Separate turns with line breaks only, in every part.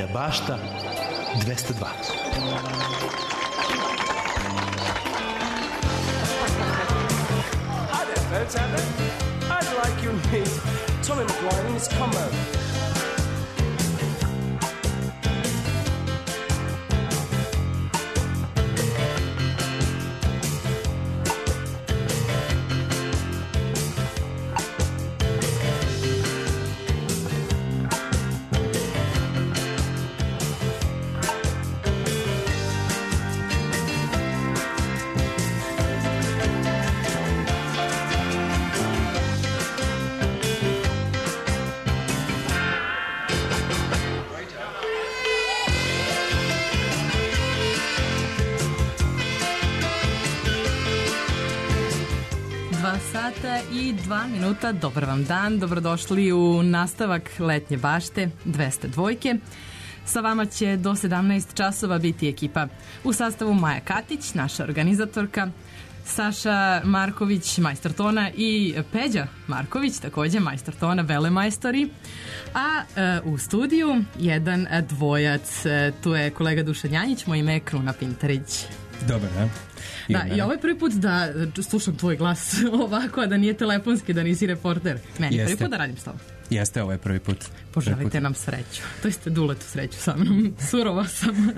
Letnja bašta 202.
Hi there, folks, out there. I'd like you to meet Tommy McGuire and his combo.
I 2 minuta, dobar vam dan, dobrodošli u nastavak Letnje bašte 202. Sa vama će do 17 časova biti ekipa u sastavu Maja Katić, naša organizatorka, Saša Marković, majstor tona, i Peđa Marković, takođe majstor tona, velemajstori. A u studiju jedan dvojac, tu je kolega Dušan Janjić, moje ime je Kruna Pintarić.
Dobar, da?
Da, i ovo je prvi put da slušam tvoj glas ovako, a da nije telefonski, da nisi reporter. Meni je prvi put da radim s tobom.
Jeste, ovo je prvi put.
Poželite nam sreću. To jeste Duletu sreću sa mnom. Surova sam.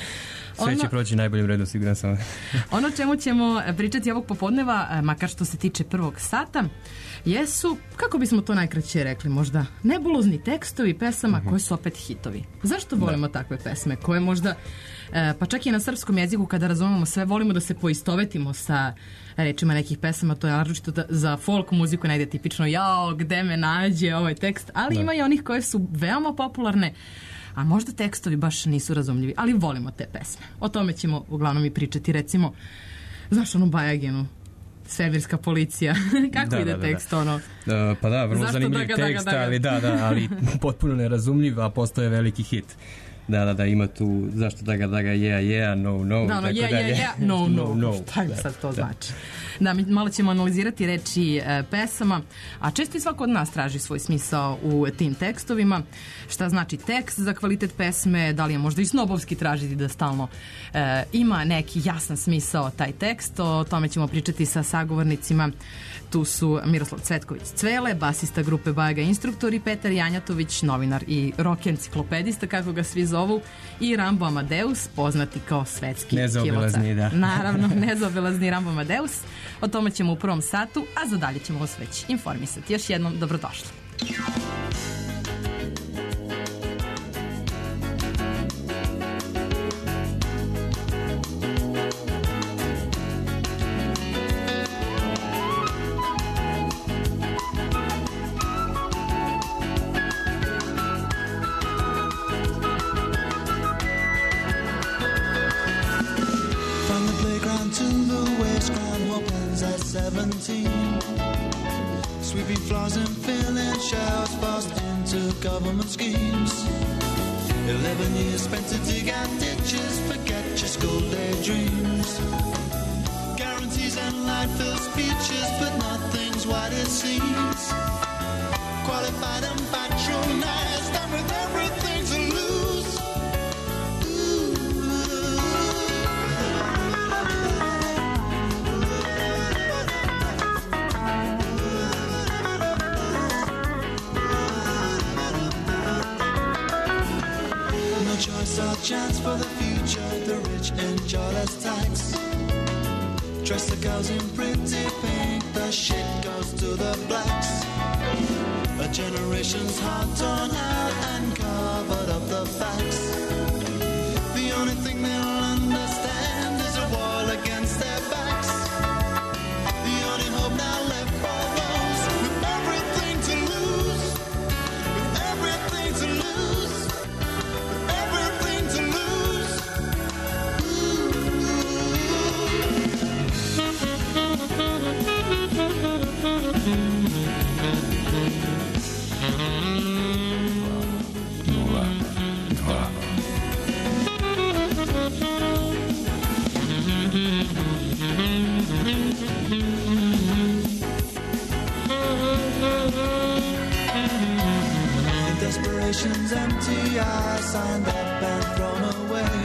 Sve će proći najboljim redom, siguran sam.
Ono čemu ćemo pričati ovog popodneva, makar što se tiče prvog sata, jesu, kako bismo to najkraće rekli, možda nebulozni tekstovi pesama koje su opet hitovi. Zašto volimo takve pesme koje možda, pa čak i na srpskom jeziku kada razumemo sve, volimo da se poistovetimo sa rečima nekih pesama, to je naročito za folk muziku negde tipično, jao, gde me nađe ovaj tekst, ali ima i onih koje su veoma popularne, a možda tekstovi baš nisu razumljivi, ali volimo te pesme. O tome ćemo uglavnom i pričati, recimo, znaš onu Bajaginu, Svemirska policija, kako ide tekst, ono?
Pa da, vrlo zanimljiv tekst, ali potpuno nerazumljiv, a postoje veliki hit. Da, ima tu, zašto daga, yeah, no,
da, no, šta je sad to znači? Da, mi malo ćemo analizirati reči pesama, a često i svako od nas traži svoj smisao u tim tekstovima. Šta znači tekst za kvalitet pesme, da li je možda i snobovski tražiti da stalno ima neki jasan smisao taj tekst, o tome ćemo pričati sa sagovornicima. Tu su Miroslav Cvetković-Cvele, basista grupe Bajaga Instruktori, Petar Janjatović, novinar i rock enciklopedista, kako ga svi zovu, i Rambo Amadeus, poznati kao svetski
nezaobilazni, da.
Naravno, nezaobilazni Rambo Amadeus. O tome ćemo u prvom satu, a za dalje ćemo vas već informisati. Još jednom, dobrodošli.
Sweeping floors and filling shelves, fast into government schemes. 11 years spent to dig out ditches, forget your school day dreams. Guarantees and light-filled speeches, but nothing's what it seems. Qualified and patronized, and with everything to lose. Choice or chance for the future, the rich enjoy less tax. Dress the girls in pretty pink, the shit goes to the blacks. A generation's heart torn out and covered up the facts. The only thing they'll understand is a wall against their backs. The only hope now left for those with everything to lose, with everything to lose. I signed up and thrown away.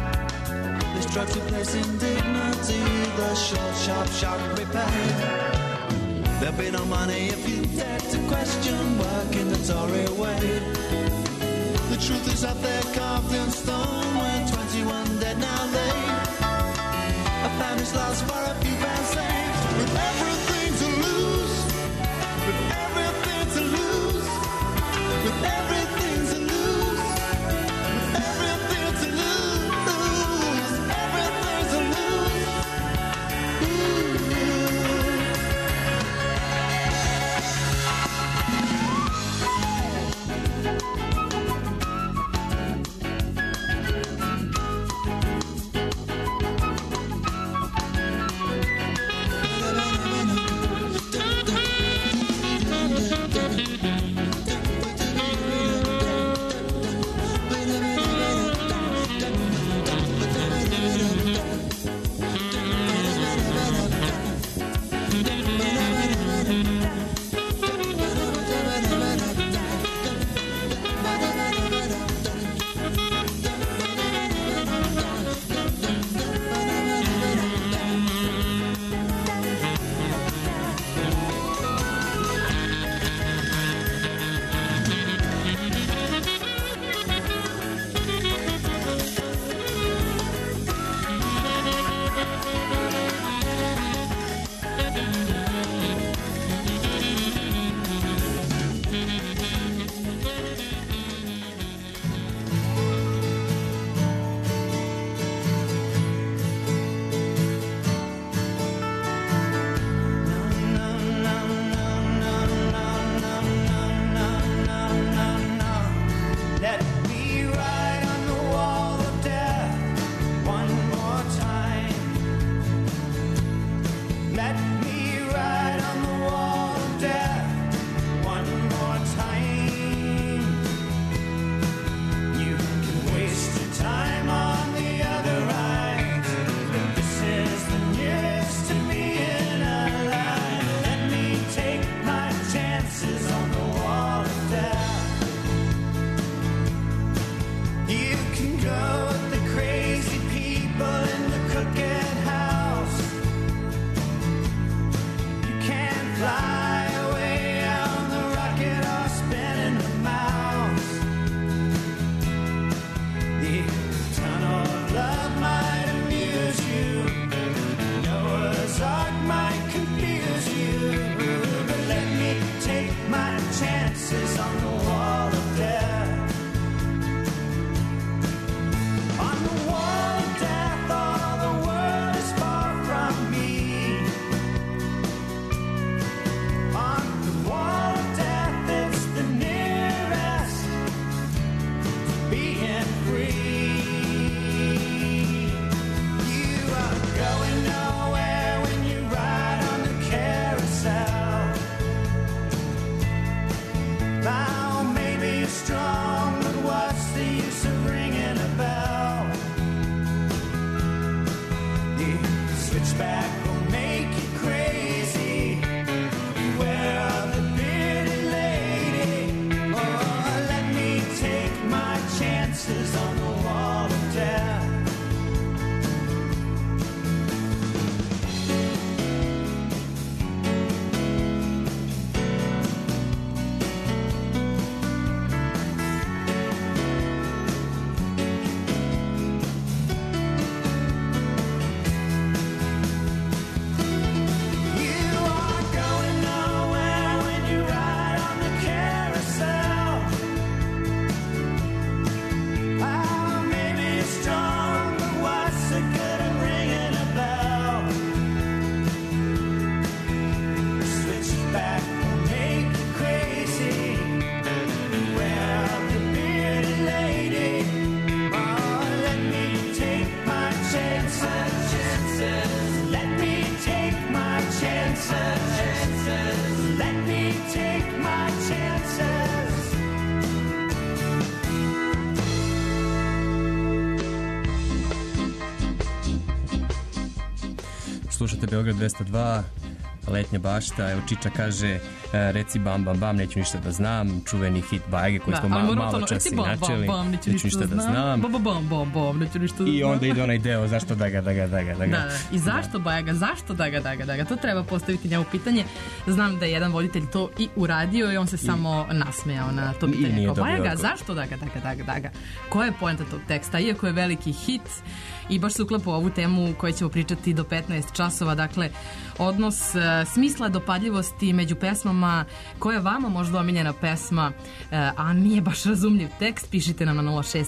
This drug's replacing dignity, the short, sharp shock repay. There'll be no money if you dare to question work in the Tory way. The truth is up there carved in stone, when 21 dead now laid. A family's lost for a few pounds saved. With everything to lose, with everything to lose, with everything to lose, with everything to lose, everything to lose.
Slušate Beograd 202, Letnja bašta, evo Čiča kaže reci bam bam bam, neću ništa da znam, čuveni hit Bajage koji smo malo čas i načeli, neću ništa da znam, i onda ide onaj deo zašto daga.
Da, i zašto Bajaga, zašto daga, to treba postaviti njemu pitanje. Znam da je jedan voditelj to i uradio i on se samo nasmejao na to pitanje, kao Bajaga, zašto daga. Koja je poenta tog teksta, iako je veliki hit i baš se uklapa u ovu temu koju ćemo pričati do 15 časova, dakle odnos smisla dopadljivosti među pesmama, koja je vama možda omiljena pesma, a nije baš razumljiv tekst, pišite nam na 064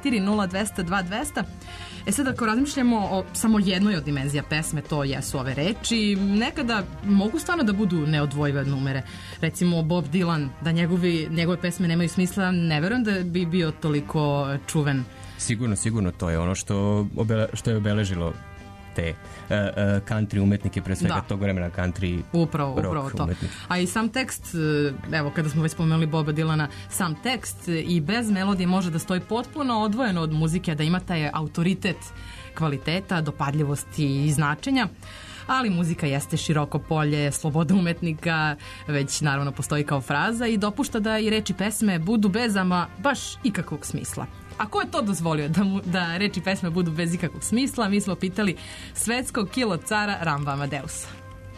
0200 2200. Sad ako razmišljamo o samo jednoj od dimenzija pesme, to jesu ove reči, nekada mogu stvarno da budu neodvojive od numere. Recimo Bob Dylan, da njegove pesme nemaju smisla, ne verujem da bi bio toliko čuven.
Sigurno, to je ono što je obeležilo te country umetnike, pre svega tog vremena country
upravo
rock
to.
Umetnike.
A i sam tekst, evo kada smo već spomenuli Boba Dylana, sam tekst i bez melodije može da stoji potpuno odvojeno od muzike, da ima taj autoritet kvaliteta, dopadljivosti i značenja. Ali muzika jeste široko polje, sloboda umetnika već naravno postoji kao fraza i dopušta da i reči pesme budu bez ama baš ikakvog smisla. A ko je to dozvolio da reči pesme budu bez ikakvog smisla? Mi smo pitali svetskog kilo cara Ramba Amadeusa.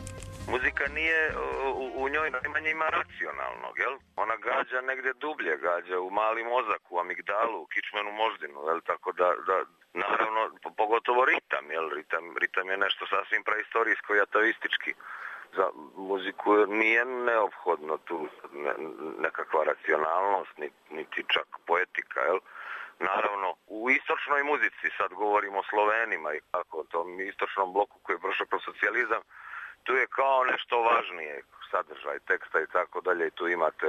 Muzika nije, u njoj najmanje ima racionalnog, jel? Ona gađa negdje dublje, gađa u mali mozak, u amigdalu, u kičmenu moždinu, jel? Tako da naravno, pogotovo ritam, jel? Ritam je nešto sasvim preistorijsko i atavistički. Za muziku nije neophodno tu nekakva racionalnost, niti čak poetika, jel? Naravno, u istočnoj muzici, sad govorimo o Slovenima i kako o tom istočnom bloku koji je prošao kroz socijalizam, tu je kao nešto važnije, sadržaj teksta i tako dalje, i tu imate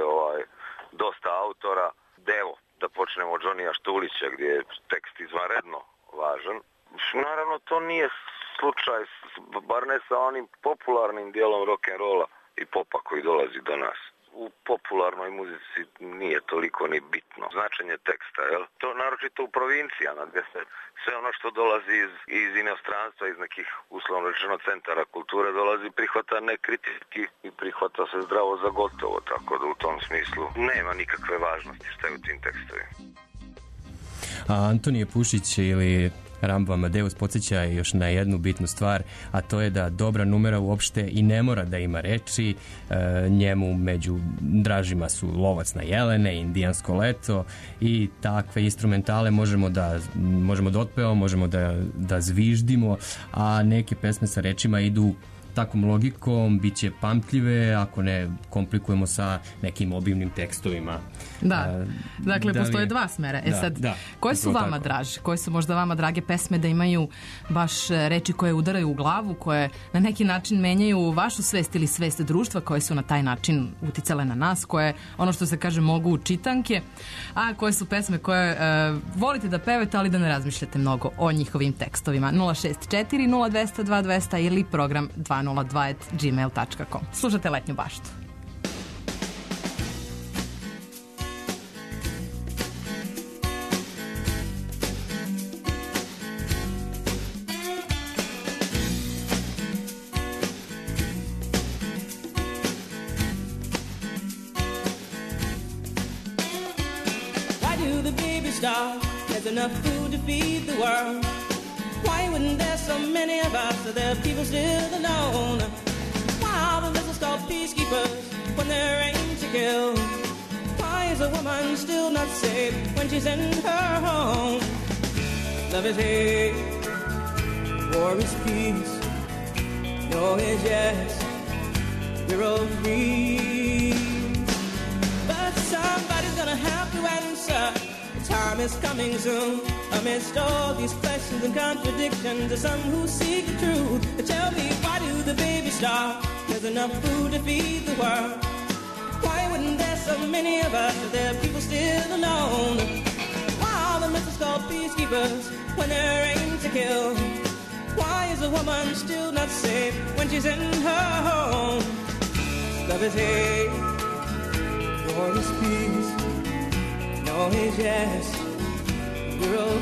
dosta autora. Evo, da počnemo od Johnnyja Štulića, gdje je tekst izvanredno važan. Naravno, to nije slučaj, bar ne sa onim popularnim dijelom rock'n'rolla i popa koji dolazi do nas. U popularnoj muzici nije toliko ni bitno značenje teksta, jel? To naročito u provincijama, gdje se sve ono što dolazi iz inostranstva, iz nekih uslovno rečeno centara kulture dolazi, prihvata nekritički i prihvata se zdravo za gotovo, tako da u tom smislu nema nikakve važnosti šta je u tim tekstovima.
A Antonije Pušić ili Rambo Amadeus podsjeća još na jednu bitnu stvar, a to je da dobra numera uopšte i ne mora da ima reči. Njemu među dražima su Lovac na jelene, Indijansko leto i takve instrumentale možemo da otpevamo, možemo da zviždimo, a neke pesme sa rečima idu takvom logikom, bit će pamtljive ako ne komplikujemo sa nekim obimnim tekstovima.
Da, dakle postoje dva smera. Koje su vama draže? Koje su možda vama drage pesme da imaju baš reči koje udaraju u glavu, koje na neki način menjaju vašu svest ili svest društva, koje su na taj način uticale na nas, koje, ono što se kaže, mogu čitanke, a koje su pesme koje volite da pevate, ali da ne razmišljate mnogo o njihovim tekstovima. 064 0200 2200 ili program 202@gmail.com. Slušate Letnju baštu.
There's enough food to feed the world. Why wouldn't there so many of us? Are there people still alone? Why are the missiles called peacekeepers when there ain't to kill? Why is a woman still not safe when she's in her home? Love is hate, war is peace. No is yes, we're all free. But somebody's gonna have to answer. Time is coming soon. Amidst all these questions and contradictions, there's some who seek the truth. But tell me, why do the babies starve? There's enough food to feed the world. Why wouldn't there so many of us? Are there people still alone? Why are the missiles called peacekeepers when there ain't to kill? Why is a woman still not safe when she's in her home? Love is hate, war is peace. No is yes, we're all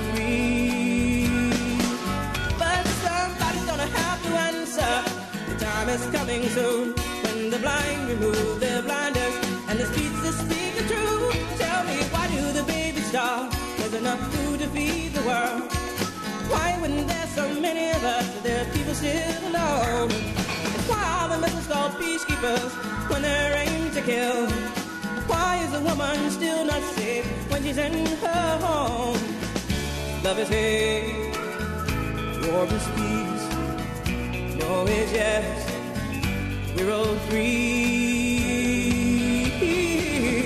free. But somebody's gonna have to answer. The time is coming soon. When the blind remove their blinders and the streets are speaking true. Tell me, why do the babies starve? There's enough food to feed the world. Why wouldn't there so many of us? There are people still alone. And why are the missiles called peacekeepers when they're aimed to kill? Why is a woman still not safe when she's in her home? Love is hate, war is peace. No is yes, we're all free.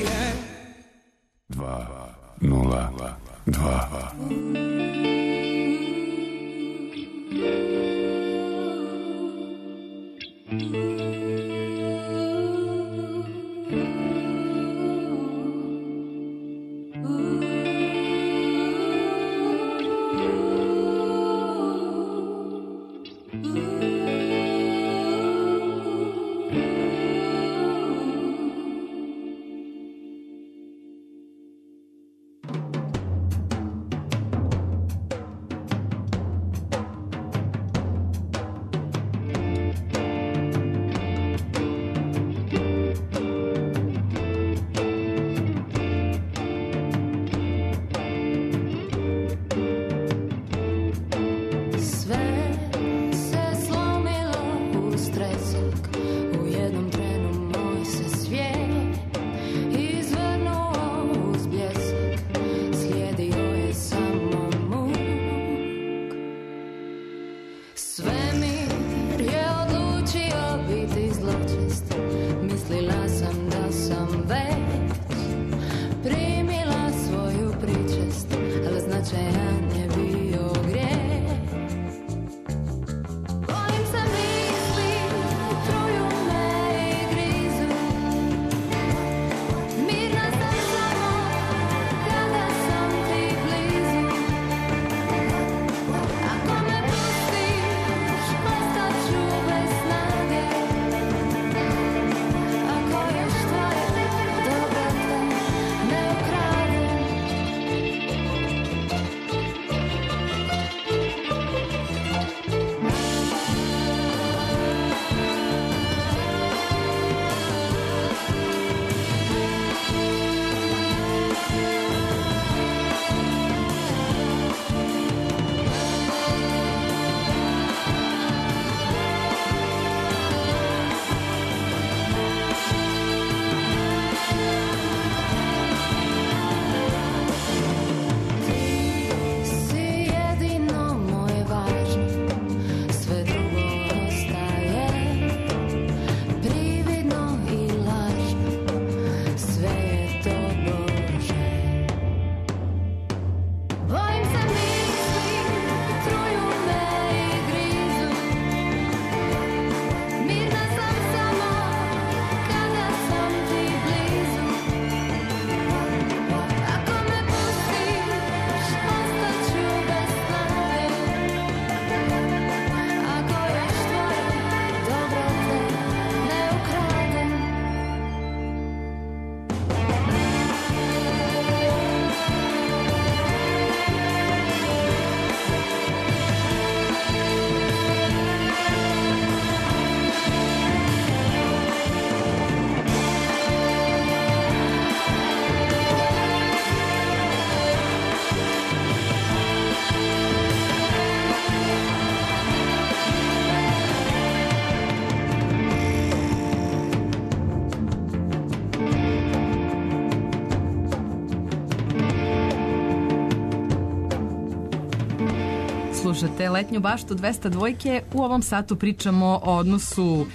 202. Slušate Letnju baštu 202. U ovom satu pričamo o odnosu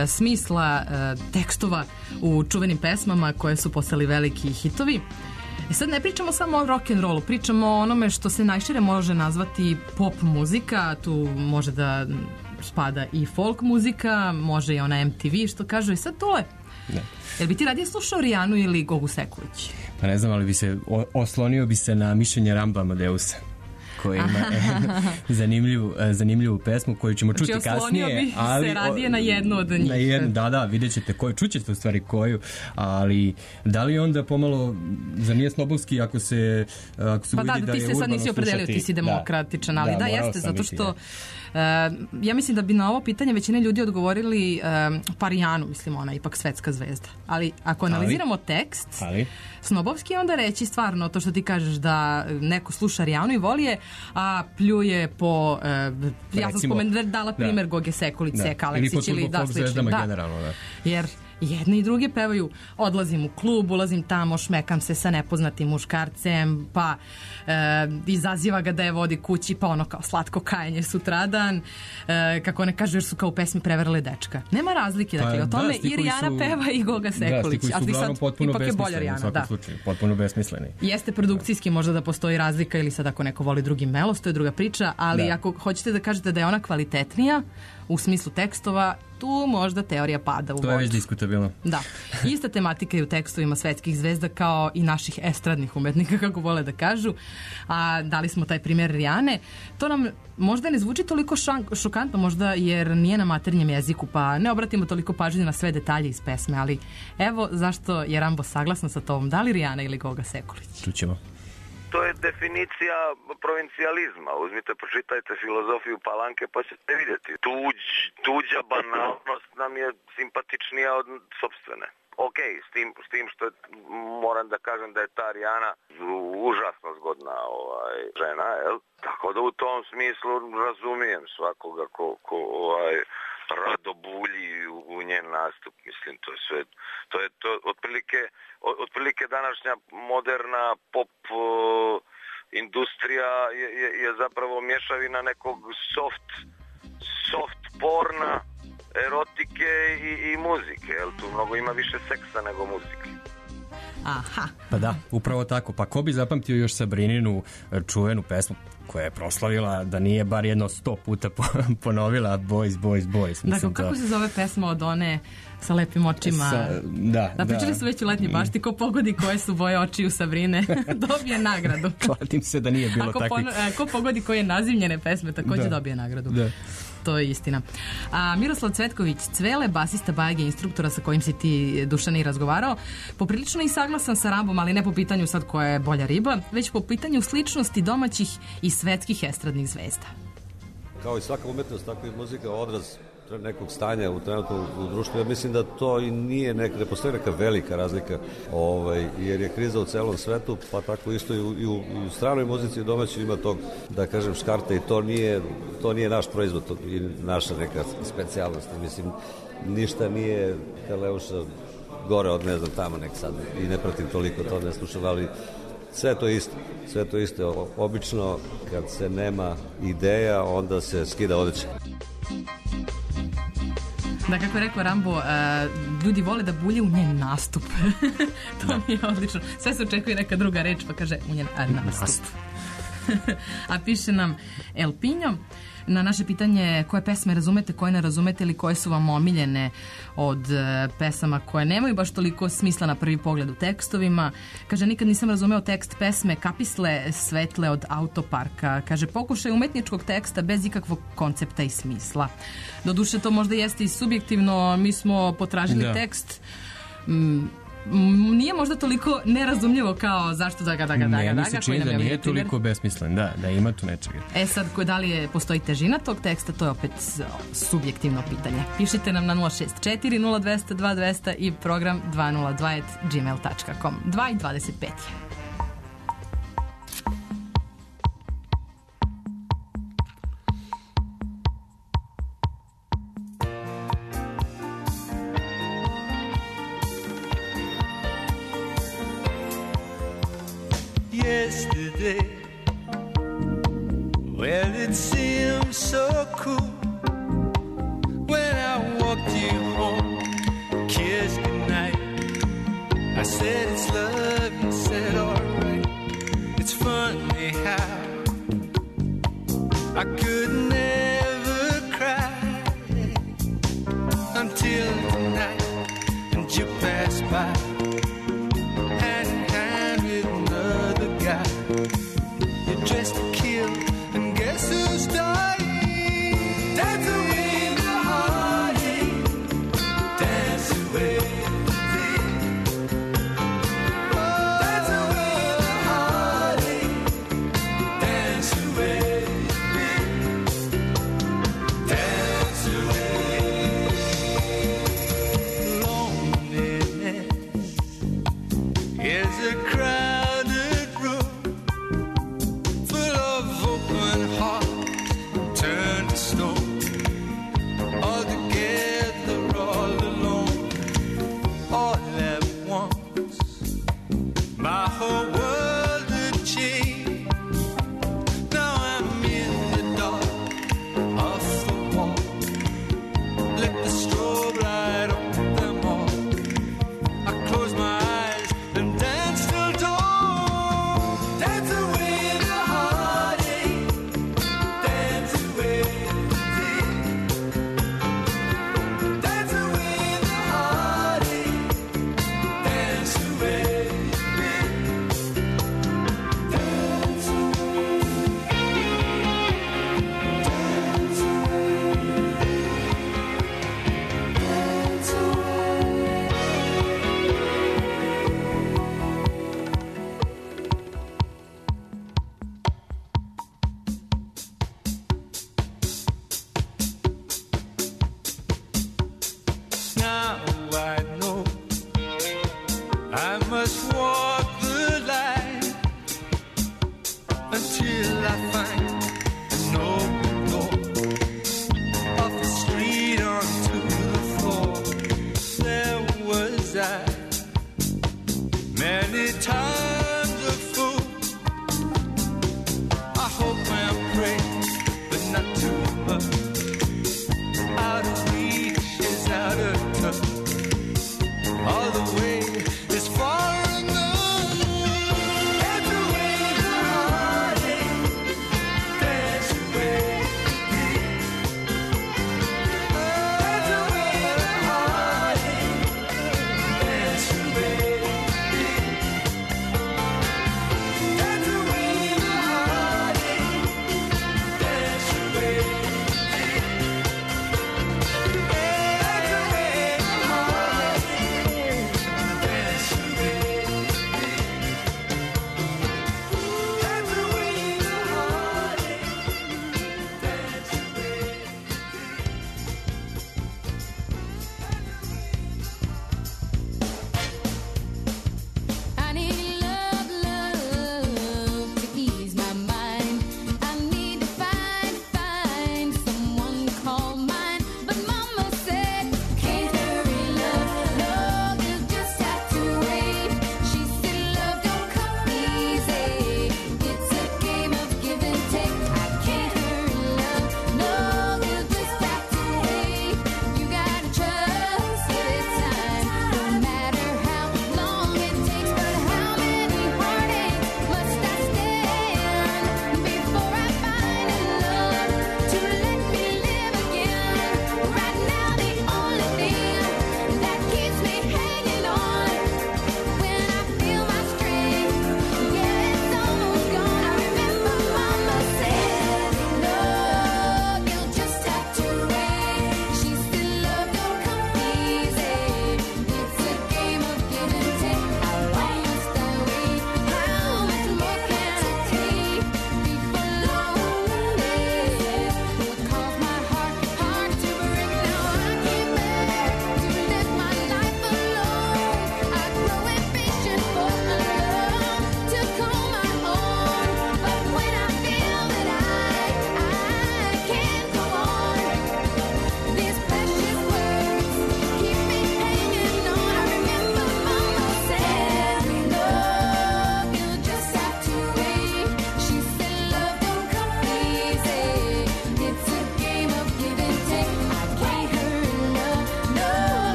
smisla tekstova u čuvenim pesmama koje su postali veliki hitovi. I sad ne pričamo samo o rock'n'rollu, pričamo o onome što se najšire može nazvati pop muzika, tu može da spada i folk muzika, može i ona MTV, što kažu. I sad Tule, jel bi ti radije slušao Rijanu ili Gogu Sekulić?
Pa ne znam, ali oslonio bi se na mišljenje Ramba Amadeusa, koji ima zanimljivu pesmu koju ćemo čuti kasnije.
Znači, oslonio bi se radije na jednu od njih.
Da, vidjet ćete koju, čućete u stvari koju, ali da li onda pomalo, za nije snobovski ako se uvidi da je urbano slušati? Pa da, ti se sad nisi opredelio, ti si demokratičan, ali da jeste, zato što ja mislim da bi na ovo pitanje većina ljudi odgovorili pa Rijanu, mislim, ona je ipak svetska zvezda. Ali ako analiziramo tekst, snobovski je onda reći stvarno to što ti kažeš da neko sluša Rijanu i voli je, a pljuje po ja sam dala primer Goge Sekulice, Kaleksić ili da sličnim. Da. Jer jedni i drugi pevaju, odlazim u klub, ulazim tamo, šmekam se sa nepoznatim muškarcem, pa izaziva ga da je vodi kući, pa ono kao slatko kajanje sutradan, kako ne kažu jer su kao u pesmi prevarili dečka. Nema razlike, dakle, o tome i Rijana peva i Goga Sekulić. Da, stiku su uglavnom potpuno besmisleni u svakom slučaju, potpuno besmisleni.
Jeste produkcijski možda da postoji razlika ili sad ako neko voli drugi melos, to je druga priča, ali ako hoćete da kažete da je ona kvalitetnija u smislu tekstova, tu možda teorija pada u vodu.
To je već diskutabilno.
Da. Ista tematika je u tekstovima svetskih zvezda kao i naših estradnih umetnika, kako vole da kažu. A dali smo taj primjer Rijane. To nam možda ne zvuči toliko šokantno, možda jer nije na maternjem jeziku, pa ne obratimo toliko pažnje na sve detalje iz pesme, ali evo zašto je Rambo saglasan sa tobom. Da li Rijana ili Goga Sekulić?
Čućemo.
To je definicija provincijalizma. Uzmite, pročitajte filozofiju Palanke pa ćete vidjeti. Tuđa banalnost nam je simpatičnija od sopstvene. Ok, s tim što moram da kažem da je ta Rijana užasno zgodna žena, jel? Tako da u tom smislu razumijem svakoga ko rado bulji u njen nastup. Mislim, to je sve, to je otprilike današnja moderna pop industrija je zapravo mješavina nekog soft porna, erotike i muzike, jel? Tu mnogo ima više seksa nego muzike.
Aha.
Pa da, upravo tako. Pa ko bi zapamtio još Sabrininu čuvenu pesmu koja je proslavila da nije bar jedno 100 puta ponovila Boys, Boys, Boys. Mislim,
dakle, kako se zove pesma od one sa lepim očima? Da, pričali su već u Letnji bašti, ko pogodi koje su boje očiju Sabrine, dobije nagradu.
Kladim se da nije bilo takvih.
Ko pogodi koje nazivljene pesme, također dobije nagradu. Da. To je istina. A Miroslav Cvetković Cvele, basista Bajage, instruktora sa kojim si ti, Dušane, i razgovarao, poprilično i saglasan sa Rambom, ali ne po pitanju sad koja je bolja riba, već po pitanju sličnosti domaćih i svetskih estradnih zvezda.
Kao i svaka umetnost, tako i muzika odraz nekog stanja trenutno u društvu. Ja mislim da to i nije ne postoji neka velika razlika, jer je kriza u celom svetu, pa tako isto i u stranoj muzici i domaćoj ima tog, da kažem, škarte, i to nije naš proizvod, to je naša neka specijalnost. Mislim, ništa nije Kaleuša gore od, ne znam, tamo nek sad, i ne pratim toliko to, ne slušam, ali sve to isto. Obično kad se nema ideja, onda se skida odeća.
Da, kako je rekao Rambo, ljudi vole da bulje u njen nastup. To mi je odlično. Sve se očekuje neka druga reč, pa kaže u njen nastup. A piše nam El Pinjo na naše pitanje koje pesme razumete, koje ne razumete ili koje su vam omiljene od pesama koje nemaju baš toliko smisla na prvi pogled u tekstovima. Kaže, nikad nisam razumeo tekst pesme Kapisle svetle od autoparka. Kaže, pokušaj umetničkog teksta bez ikakvog koncepta i smisla. Doduše, to možda jeste i subjektivno. Mi smo potražili tekst. Nije možda toliko nerazumljivo kao zašto daga.
Meni se čini da nije toliko besmislen, da ima tu nečega.
Sad, da li postoji težina tog teksta, to je opet subjektivno pitanje. Pišite nam na 064 0200 2200 i program 202@gmail.com. 2:25 je.
Yesterday, well, it seemed so cool when I walked you home, kissed goodnight. I said it's love, you said alright. It's funny how I could never cry until tonight, and you passed by. You're dressed to kill,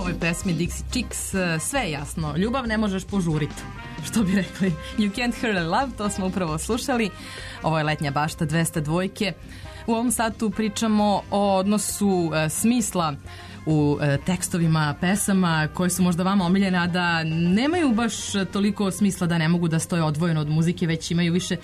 ovoj pesmi Dixie Chicks, sve je jasno. Ljubav ne možeš požuriti. Što bi rekli? You can't hurry love, to smo upravo slušali. Ovo je Letnja bašta 202. U ovom satu pričamo o odnosu smisla u tekstovima pesama koje su možda vama omiljene, a da nemaju baš toliko smisla da ne mogu da stoje odvojeno od muzike, već imaju više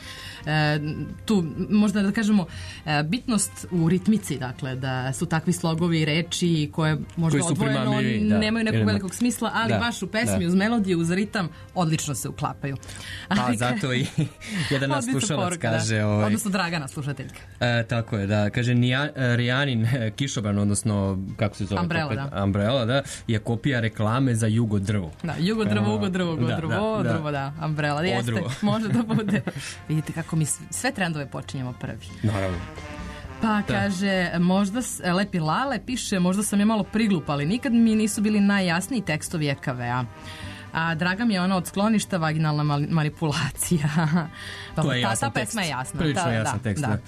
tu, možda da kažemo, bitnost u ritmici, dakle, da su takvi slogovi i reči koje možda odvojeno nemaju nekog velikog smisla, ali baš u pesmi uz melodiju, uz ritam, odlično se uklapaju.
Pa zato i jedan naš slušalac kaže...
Odnosno Dragana, slušateljka.
Tako je, da. Kaže, Rijanin kišobran, odnosno, kako se zove? Umbrella, da, je kopija reklame za Jugo drvo.
Da, Jugo drvo, drvo, da, Umbrella. Jeste, može da bude. Vidite kako mi sve trendove počinjemo prvi.
Naravno.
Pa kaže, možda, Lepi Lale piše, možda sam je malo priglupa, ali nikad mi nisu bili najjasniji tekstovi EKV-a. A draga mi je ona od skloništa, vaginalna manipulacija.
To je jasan
tekst. Ta pesma je jasna.
Prilično jasan tekst, da.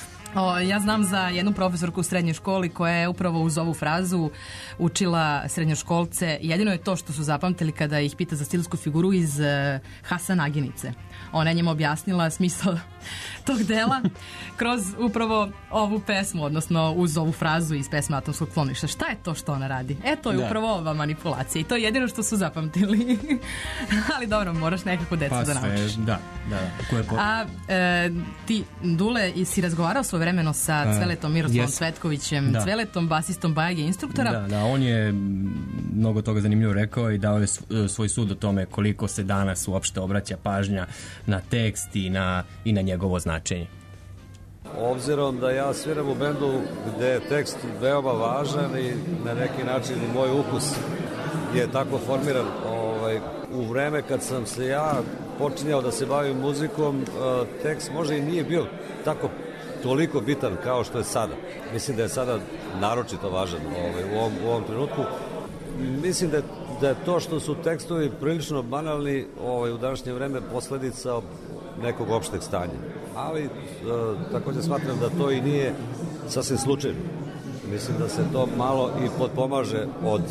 Ja znam za jednu profesorku u srednjoj školi koja je upravo uz ovu frazu učila srednjoškolce. Jedino je to što su zapamtili kada ih pita za stilsku figuru iz Hasan Aginice. Ona je njima objasnila smisao tog dela kroz upravo ovu pesmu, odnosno uz ovu frazu iz pesme Atomskog skloništa. Šta je to što ona radi? To je upravo ova manipulacija i to je jedino što su zapamtili. Ali dobro, moraš nekako decu da naučiš.
Da.
A ti, Dule, si razgovarao svojevremeno sa Cveletom Miroslavom Cvetkovićem, Cveletom, basistom Bajage, instruktora?
Da, on je mnogo toga zanimljivo rekao i dao je svoj sud o tome koliko se danas uopšte obraća pažnja na tekst i na njegovo značenje.
Obzirom da ja sviram u bendu gde je tekst veoma važan i na neki način i moj ukus je tako formiran, u vreme kad sam se ja počinjao da se bavim muzikom, tekst možda i nije bio tako toliko bitan kao što je sada. Mislim da je sada naročito važan u ovom trenutku. Mislim da je to što su tekstovi prilično banalni u današnje vreme posledica nekog opšteg stanja. Ali takođe smatram da to i nije sasvim slučajno. Mislim da se to malo i potpomaže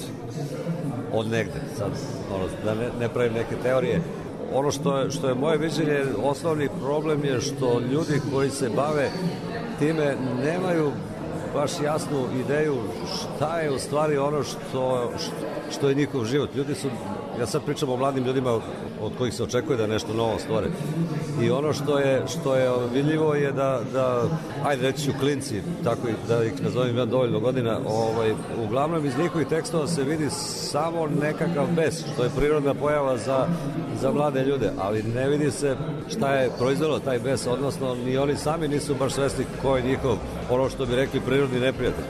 od negde. Sad, da ne pravim neke teorije. Ono što je moje viđenje, osnovni problem je što ljudi koji se bave time nemaju baš jasnu ideju šta je u stvari ono što je njihov život. Ljudi su, ja sad pričam o mladim ljudima od kojih se očekuje da nešto novo stvore. I ono što je vidljivo je da ajde reći ću klinci, tako da ih nazovem ja dovoljno godina, uglavnom iz njihovih tekstova se vidi samo nekakav bes, što je prirodna pojava za mlade ljude, ali ne vidi se šta je proizvelo taj bes, odnosno ni oni sami nisu baš svesni ko je njihov, ono što bi rekli, prirodni neprijatelj.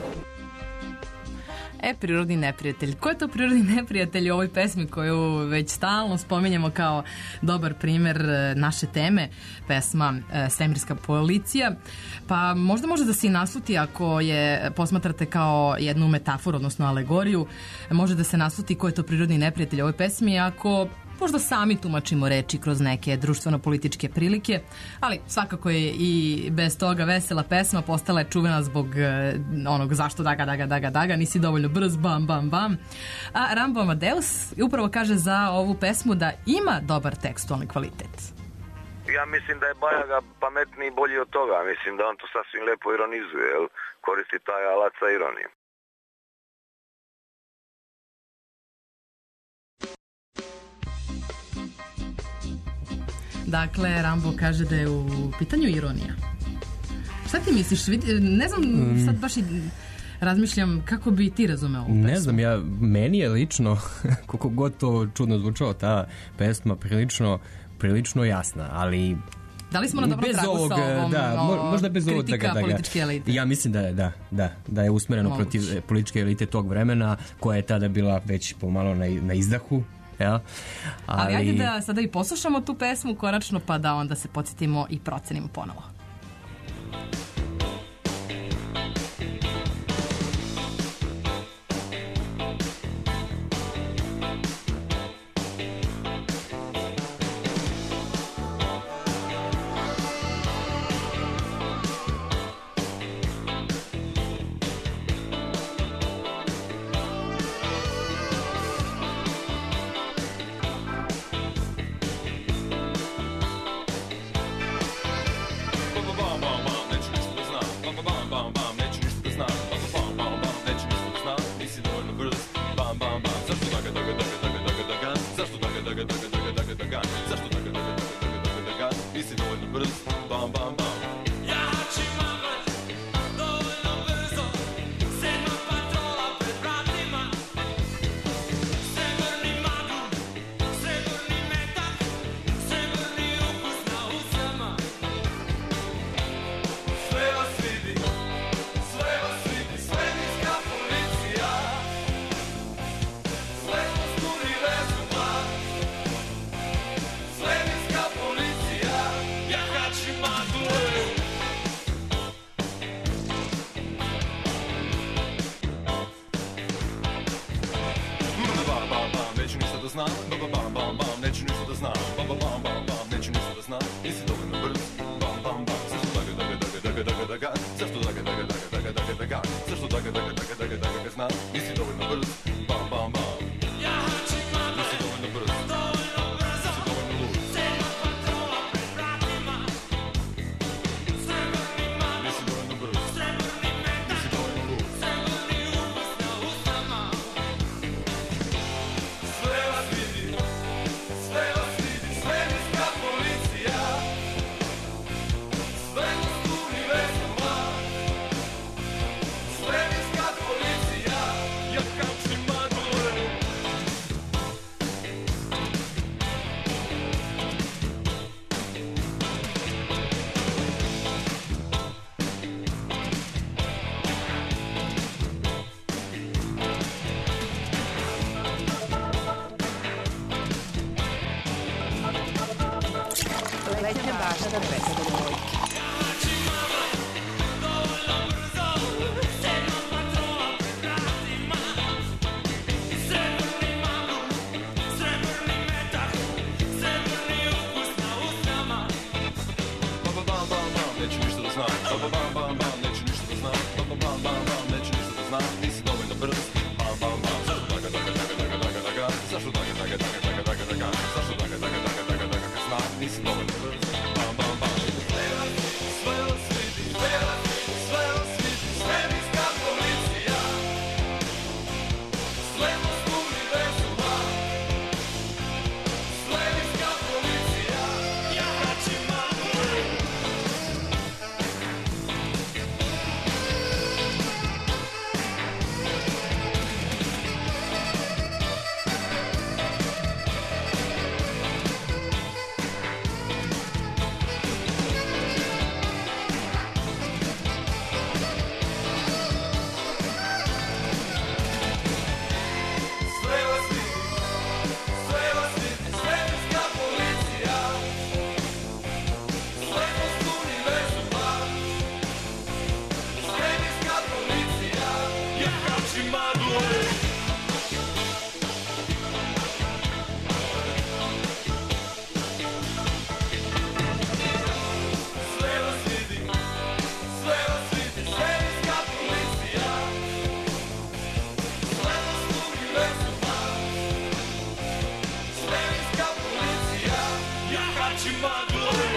Prirodni neprijatelj. Ko je to prirodni neprijatelj u ovoj pesmi koju već stalno spominjemo kao dobar primer naše teme, pesma Svemirska policija? Pa možda može da se i nasluti ako je posmatrate kao jednu metaforu, odnosno alegoriju, može da se nasluti ko je to prirodni neprijatelj u ovoj pesmi ako možda sami tumačimo reči kroz neke društveno-političke prilike, ali svakako je i bez toga vesela pesma, postala je čuvena zbog onog zašto daga, nisi dovoljno brz, bam, bam, bam. A Rambo Amadeus upravo kaže za ovu pesmu da ima dobar tekstualni kvalitet.
Ja mislim da je Bajaga pametniji i bolji od toga, mislim da on to sasvim lepo ironizuje, koristi taj alat sa ironijom.
Dakle, Rambo kaže da je u pitanju ironija. Šta ti misliš? Ne znam, sad baš i razmišljam kako bi ti razumeo ovu pesmu.
Ne znam, meni je lično, koliko god to čudno zvučalo, ta pesma prilično jasna, ali...
Da li smo na dobrom tragu sa ovom
možda bez ovog
kritika političke elite?
Ja mislim da je usmereno protiv političke elite tog vremena, koja je tada bila već pomalo na izdahu. Ja,
ali ajde da sada i poslušamo tu pesmu konačno, pa da onda se podsjetimo i procenimo ponovo.
zna, nisi dovoljno brz, bam, bam, bam. Nisi dovoljno brz, nisi dovoljno lud. Nisi dovoljno brz, nisi dovoljno lud. Sve vas vidi, svemirska policija. Svemirska univerzuma. Svemirska policija. Ja kačim magore.
Letnja bašta bez dojke.
Bam, bam, bam, bam, neću ništa da znam. Bam, bam, bam, bam, neću ništa da znam. Bam, bam, bam, bam, neću ništa da znam. Nisi dovoljno brz. Bam, bam, bam, zašto daga, daga, daga, daga, daga, daga. Zašto daga, daga, daga, daga, daga, daga. Zašto daga, daga, daga, daga, daga, daga. Znam, nisi dovoljno brz. Bam, bam, bam. Sve vas vidi, svemirska policija. Slemost univerzuma. Svemirska policija. Ja kačim magore. Sve vas vidi, svemirska policija. Slemost univerzuma. Svemirska policija. Ja kačim magore. Sve vas vidi, svemirska policija. Slemost univerzuma. Svemirska policija. Ja kačim magore.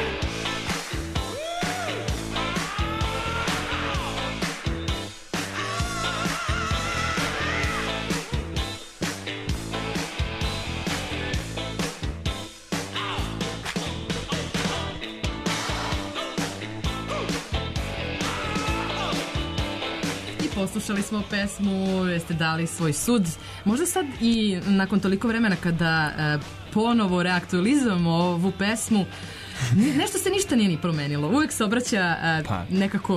I poslušali smo pesmu, jeste dali svoj sud. Možda sad i nakon toliko vremena kada ponovo reaktualizujemo ovu pesmu, nešto se ništa nije ni promenilo. Uvijek se obraća nekako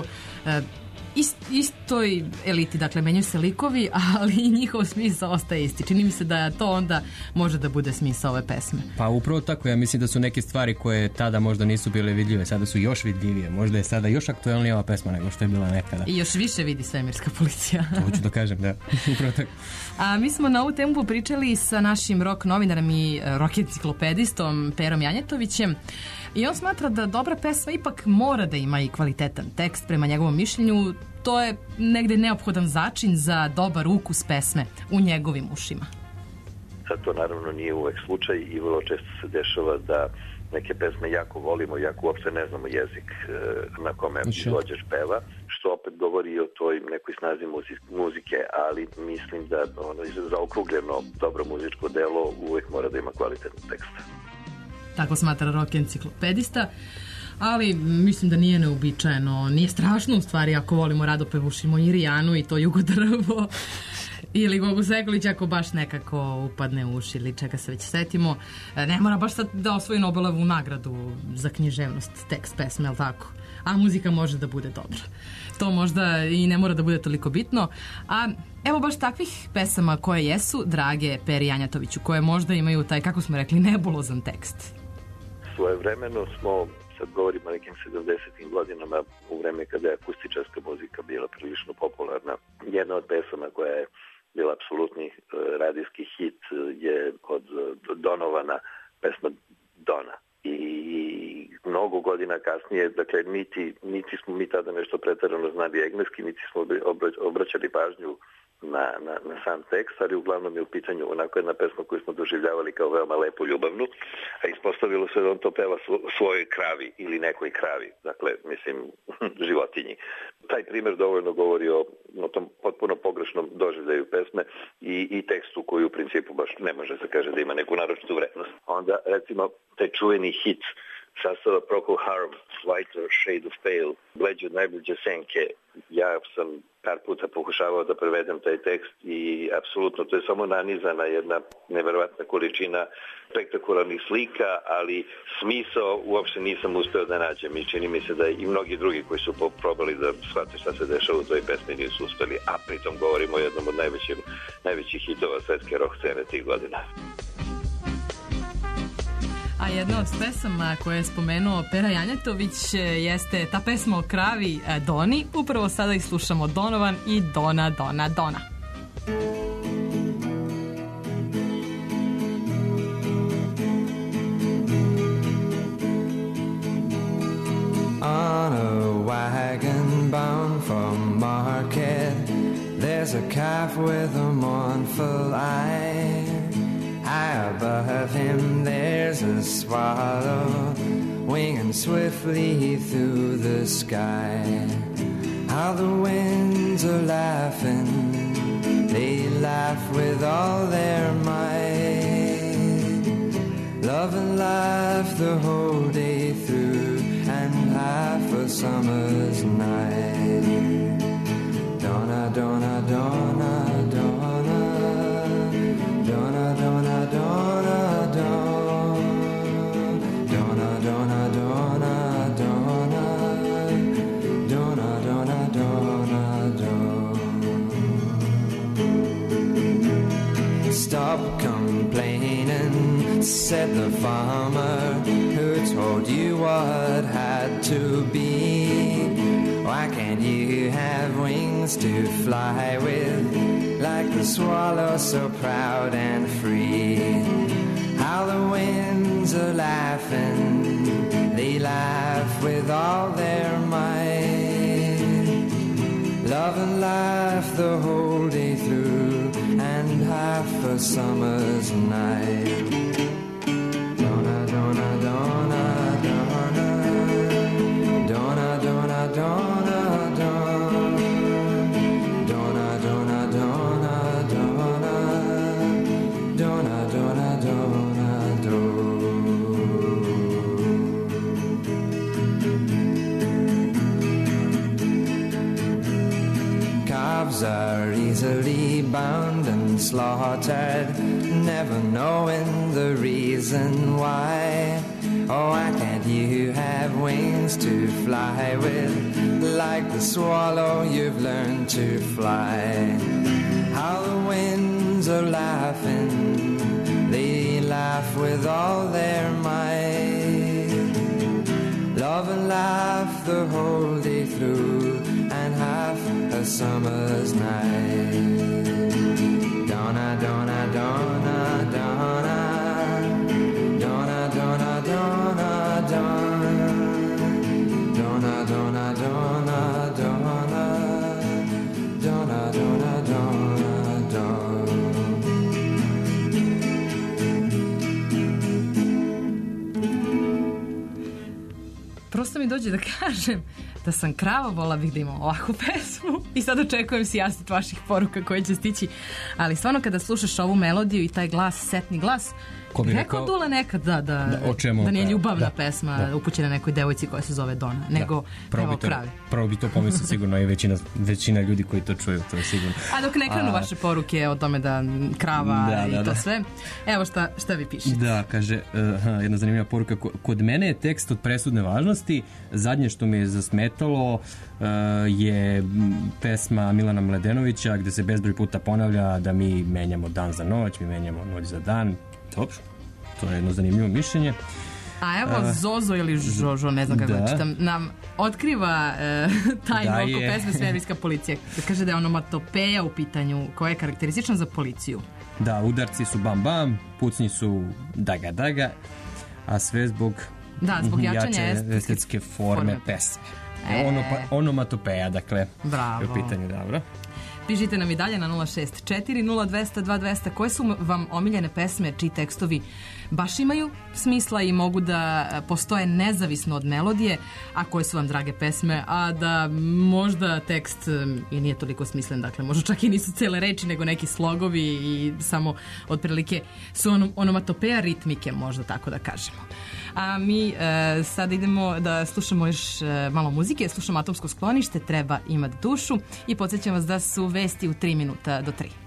istoj eliti, dakle menjaju se likovi, ali njihov smisao ostaje isti. Čini mi se da to onda može da bude smisao ove pesme.
Pa upravo tako, ja mislim da su neke stvari koje tada možda nisu bile vidljive, sada su još vidljivije. Možda je sada još aktuelnija ova pesma nego što je bila nekada.
I još više vidi svemirska policija.
To hoću da kažem, da. Upravo tako.
A mi smo na ovu temu pričali sa našim rock novinarom i rock enciklopedistom Perom Janjetovićem. I on smatra da dobra pesma ipak mora da ima i kvalitetan tekst. Prema njegovom mišljenju, to je negde neophodan začin za dobar ukus pesme u njegovim ušima.
Sad to naravno nije uvek slučaj i vrlo često se dešava da neke pesme jako volimo, jako uopšte ne znamo jezik na kome izvođač peva, što opet govori o toj nekoj snazi muzike, ali mislim da zaokrugljeno dobro muzičko delo uvek mora da ima kvalitetan tekst.
Tako smatra rock enciklopedista, ali mislim da nije neobičajeno, nije strašno u stvari ako volimo rado pevušimo i Rijanu i to Jugodrvo ili Gogu Sekulić ako baš nekako upadne u uši ili čega se već setimo. Ne mora baš sad da osvoji Nobelovu nagradu za književnost tekst pesme, ali tako? A muzika može da bude dobra. To možda i ne mora da bude toliko bitno. A evo baš takvih pesama koje jesu drage Peri Janjatoviću, koje možda imaju taj, kako smo rekli, nebulozan tekst.
Svojevremeno smo, sad govorimo o nekim 70. godinama, u vreme kada je akustičarska muzika bila prilično popularna. Jedna od pesama koja je bila apsolutni radijski hit je od Donovana pesma Dona. I mnogo godina kasnije, dakle, niti smo mi tada nešto preterano znali engleski, niti smo obraćali pažnju na sam tekst, ali uglavnom je u pitanju onako jedna pesma koju smo doživljavali kao veoma lepu ljubavnu, a ispostavilo se da on to peva svojoj kravi ili nekoj kravi, dakle, mislim, životinji. Taj primjer dovoljno govori o tom potpuno pogrešnom doživljaju pesme i tekstu koji u principu baš ne može se kaže da ima neku naročitu vrednost. Onda, recimo, taj čuveni hit sastava Procol Harum, Whiter Shade of Pale, Bleđe od najbliže senke. Ja sam par puta pokušavao da prevedem taj tekst i apsolutno to je samo nanizana jedna neverovatna količina spektakularnih slika, ali smisao uopšte nisam uspeo da nađem i čini mi se da i mnogi drugi koji su probali da shvate šta se dešava u toj pesmi nisu uspeli, a pritom govorimo o jednom od najvećih hitova svetske rock scene tih godina.
A jedna od pesama koje je spomenuo Pera Janjetović jeste ta pesma o kravi Doni. Upravo sada i slušamo Donovan i Dona, Dona, Dona.
On a wagon bound for market, there's a calf with a mournful eye. High above him there's a swallow winging swiftly through the sky. How the winds are laughing, they laugh with all their might. Love and laugh the whole day through and half a summer's night. Donna, Donna, Donna, Donna, Donna, Donna, Donna, Donna, Donna, Donna, Donna, Donna, Donna, Donna, Donna. Stop complaining, said the farmer who told you what had to be. Why can't you have wings to fly with, like the swallow so proud and free? How the winds are laughing, they laugh with all their might. Love and laugh the whole day through and half a summer's night. Donna, Donna, Donna, Donna, Donna, Donna, Donna, Donna, Donna, Donna, Donna, Donna, Donna, Donna, Calves are easily bound and slaughtered, never knowing the reason why. Oh, why can't you have wings to fly with, like the swallow you've learned to fly? How the winds are laughing, they laugh with all their might. Love and laugh the whole day through and half a summer's night. Donna, Donna, Donna, Donna, Donna, Donna, Donna, Donna, Donna, Donna, Donna, Donna, Donna, Donna,
Prosto mi dođe da kažem da sam krava, vola bih da imam ovakvu pesmu i sad očekujem sijaset vaših poruka koje će stići, ali stvarno kada slušaš ovu melodiju i taj glas, setni glas, rekao Dule nekad da nije ljubavna pesma upućena nekoj devojci koja se zove Dona, nego evo kravi.
Prvo bi to pomislio sigurno i većina ljudi koji to čuju, to je sigurno.
A dok ne krenu vaše poruke o tome da krava i to sve, evo šta vi pišete.
Da, kaže, jedna zanimljiva poruka, kod mene je tekst od presudne važnosti, zadnje što mi je zasmetalo je pesma Milana Mladenovića gde se bezbroj puta ponavlja da mi menjamo dan za noć, mi menjamo noć za dan. Dobro, to je jedno zanimljivo mišljenje.
A evo Zozo ili Žožo, ne znam kako da čitam, nam otkriva tajnu oko pesme Svemirska policija. Kaže da je onomatopeja u pitanju koja je karakteristična za policiju.
Da, udarci su bam bam, pucnji su daga daga, a sve zbog
jačanja
estetske forme pesme. Onomatopeja, dakle,
bravo.
je u pitanju, dobro.
Pišite nam i dalje na 064 0200 2200 koje su vam omiljene pesme čiji tekstovi baš imaju smisla i mogu da postoje nezavisno od melodije, a koje su vam drage pesme, a da možda tekst i nije toliko smislen, dakle možda čak i nisu cele reči nego neki slogovi i samo otprilike su onomatopeja ritmike, možda tako da kažemo. A mi sada idemo da slušamo još malo muzike, slušamo Atomsko sklonište, Treba imat dušu i podsjećam vas da su vesti u 3 minuta do 3.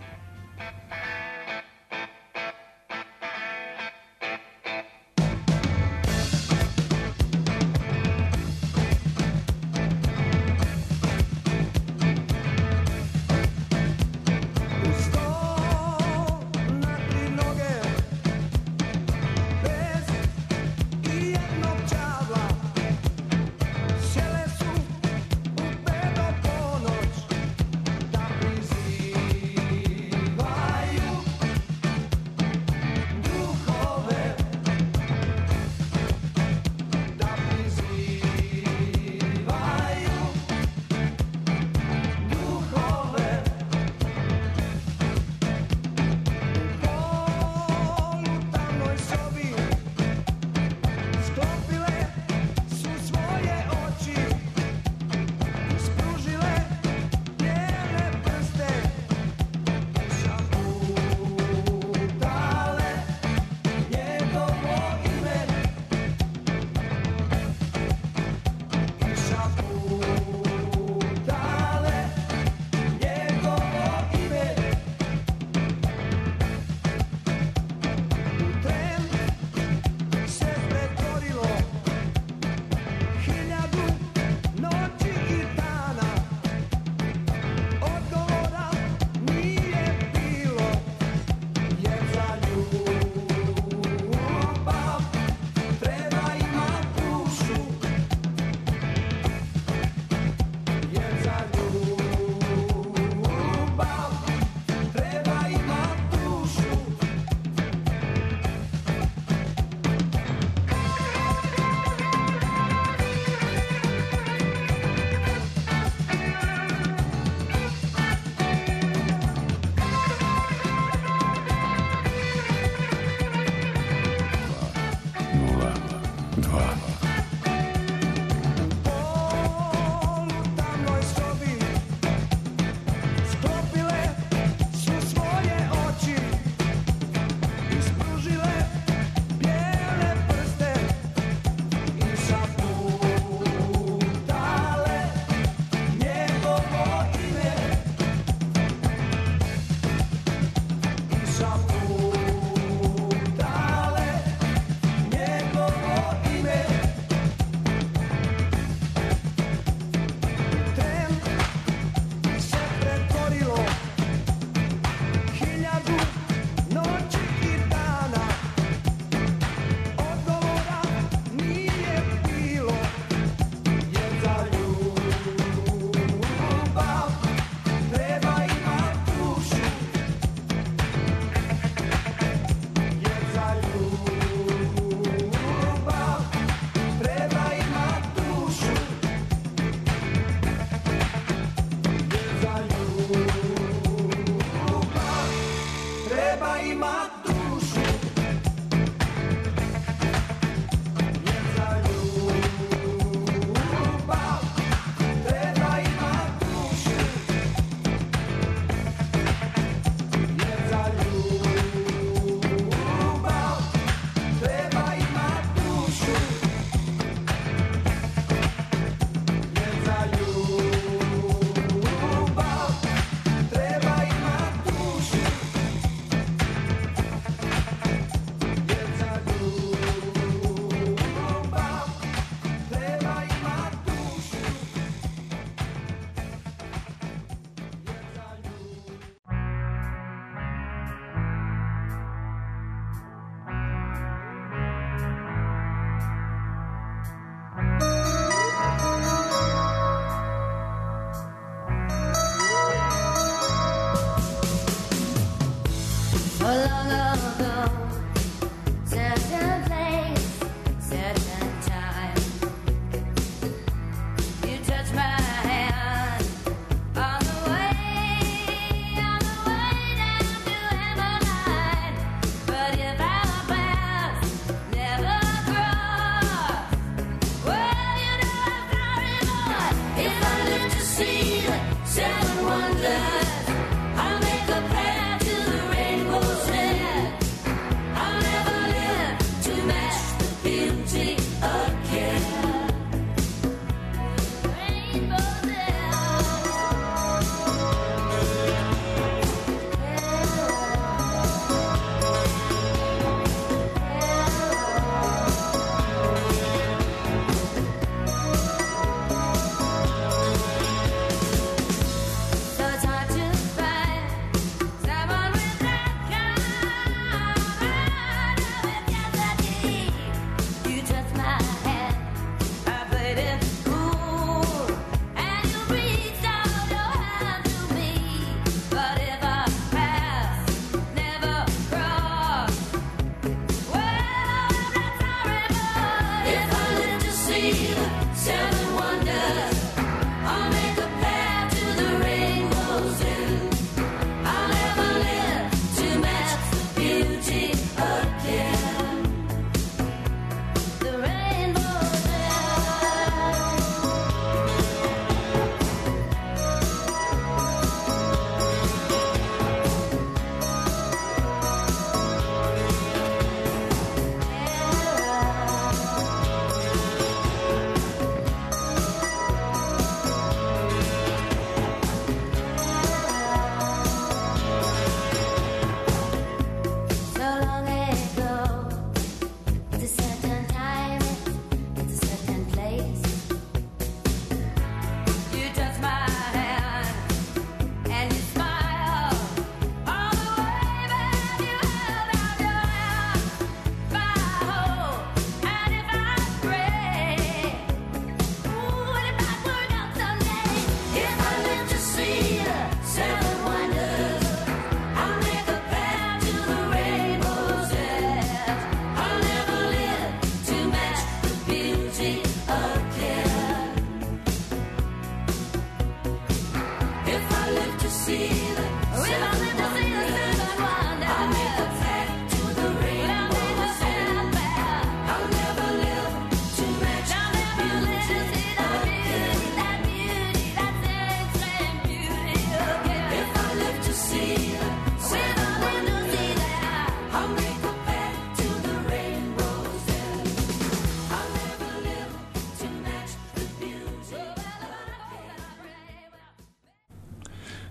You touch my hand on the way.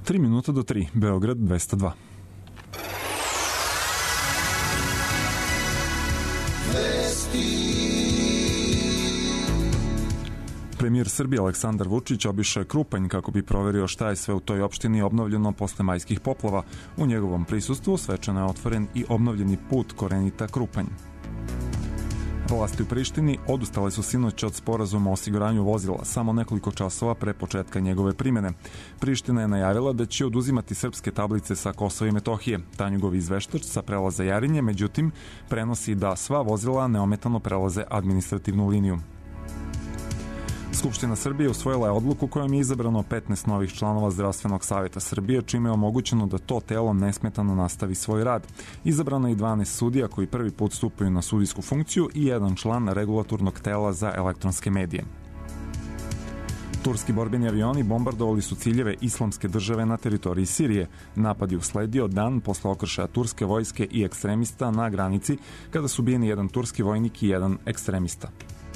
3 minuta do 3, Beograd 202. Premijer Srbije Aleksandar Vučić obišao je Krupanj kako bi proverio šta je sve u toj opštini obnovljeno posle majskih poplava. U njegovom prisustvu svečano je otvoren i obnovljeni put Korenita Krupanj. Vlasti u Prištini odustale su sinoć od sporazuma o osiguranju vozila samo nekoliko časova pre početka njegove primene. Priština je najavila da će oduzimati srpske tablice sa Kosova i Metohije. Tanjugov izveštač sa prelaza Jarinje, međutim, prenosi da sva vozila neometano prelaze administrativnu liniju. Skupština Srbije usvojila je odluku kojom je izabrano 15 novih članova Zdravstvenog savjeta Srbije, čime je omogućeno da to telo nesmetano nastavi svoj rad. Izabrano je i 12 sudija koji prvi put stupaju na sudijsku funkciju i jedan član regulatornog tela za elektronske medije. Turski borbeni avioni bombardovali su ciljeve Islamske države na teritoriji Sirije. Napad je usledio dan posle okršaja turske vojske i ekstremista na granici, kada su ubijeni jedan turski vojnik i jedan ekstremista.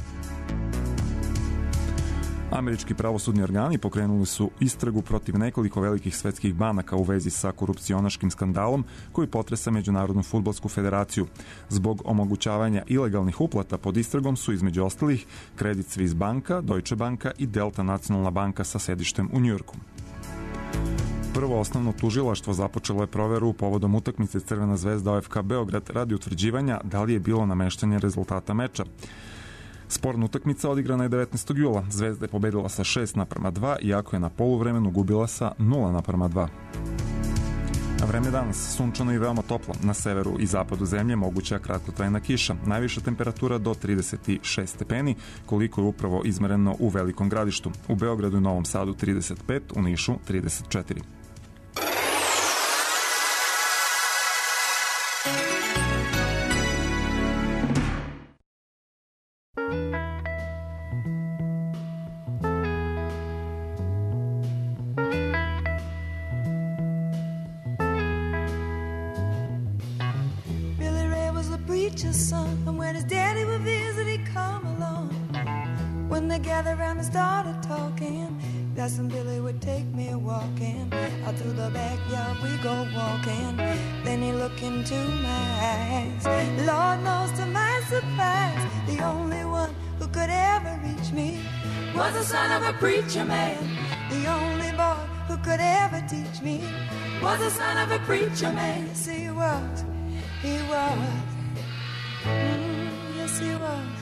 Američki pravosudni organi pokrenuli su istragu protiv nekoliko velikih svetskih banaka u vezi sa korupcionaškim skandalom koji potresa Međunarodnu fudbalsku federaciju. Zbog omogućavanja ilegalnih uplata pod istragom su između ostalih Credit Suisse banka, Deutsche banka i Delta nacionalna banka sa sedištem u Njujorku. Prvo osnovno tužilaštvo započelo je proveru povodom utakmice Crvena zvezda OFK Beograd radi utvrđivanja da li je bilo nameštanje rezultata meča. Sporna utakmica odigrana je 19. jula. Zvezda je pobedila sa 6:2, iako je na poluvremenu gubila sa 0:2. A vreme danas sunčano i veoma toplo. Na severu i zapadu zemlje moguća kratkotrajna kiša. Najviša temperatura do 36 stepeni, koliko je upravo izmereno u Velikom Gradištu. U Beogradu i Novom Sadu 35, u Nišu 34.
Preacher man, the only boy who could ever teach me was the son of a preacher man. Yes, he was. He was. Yes, he was.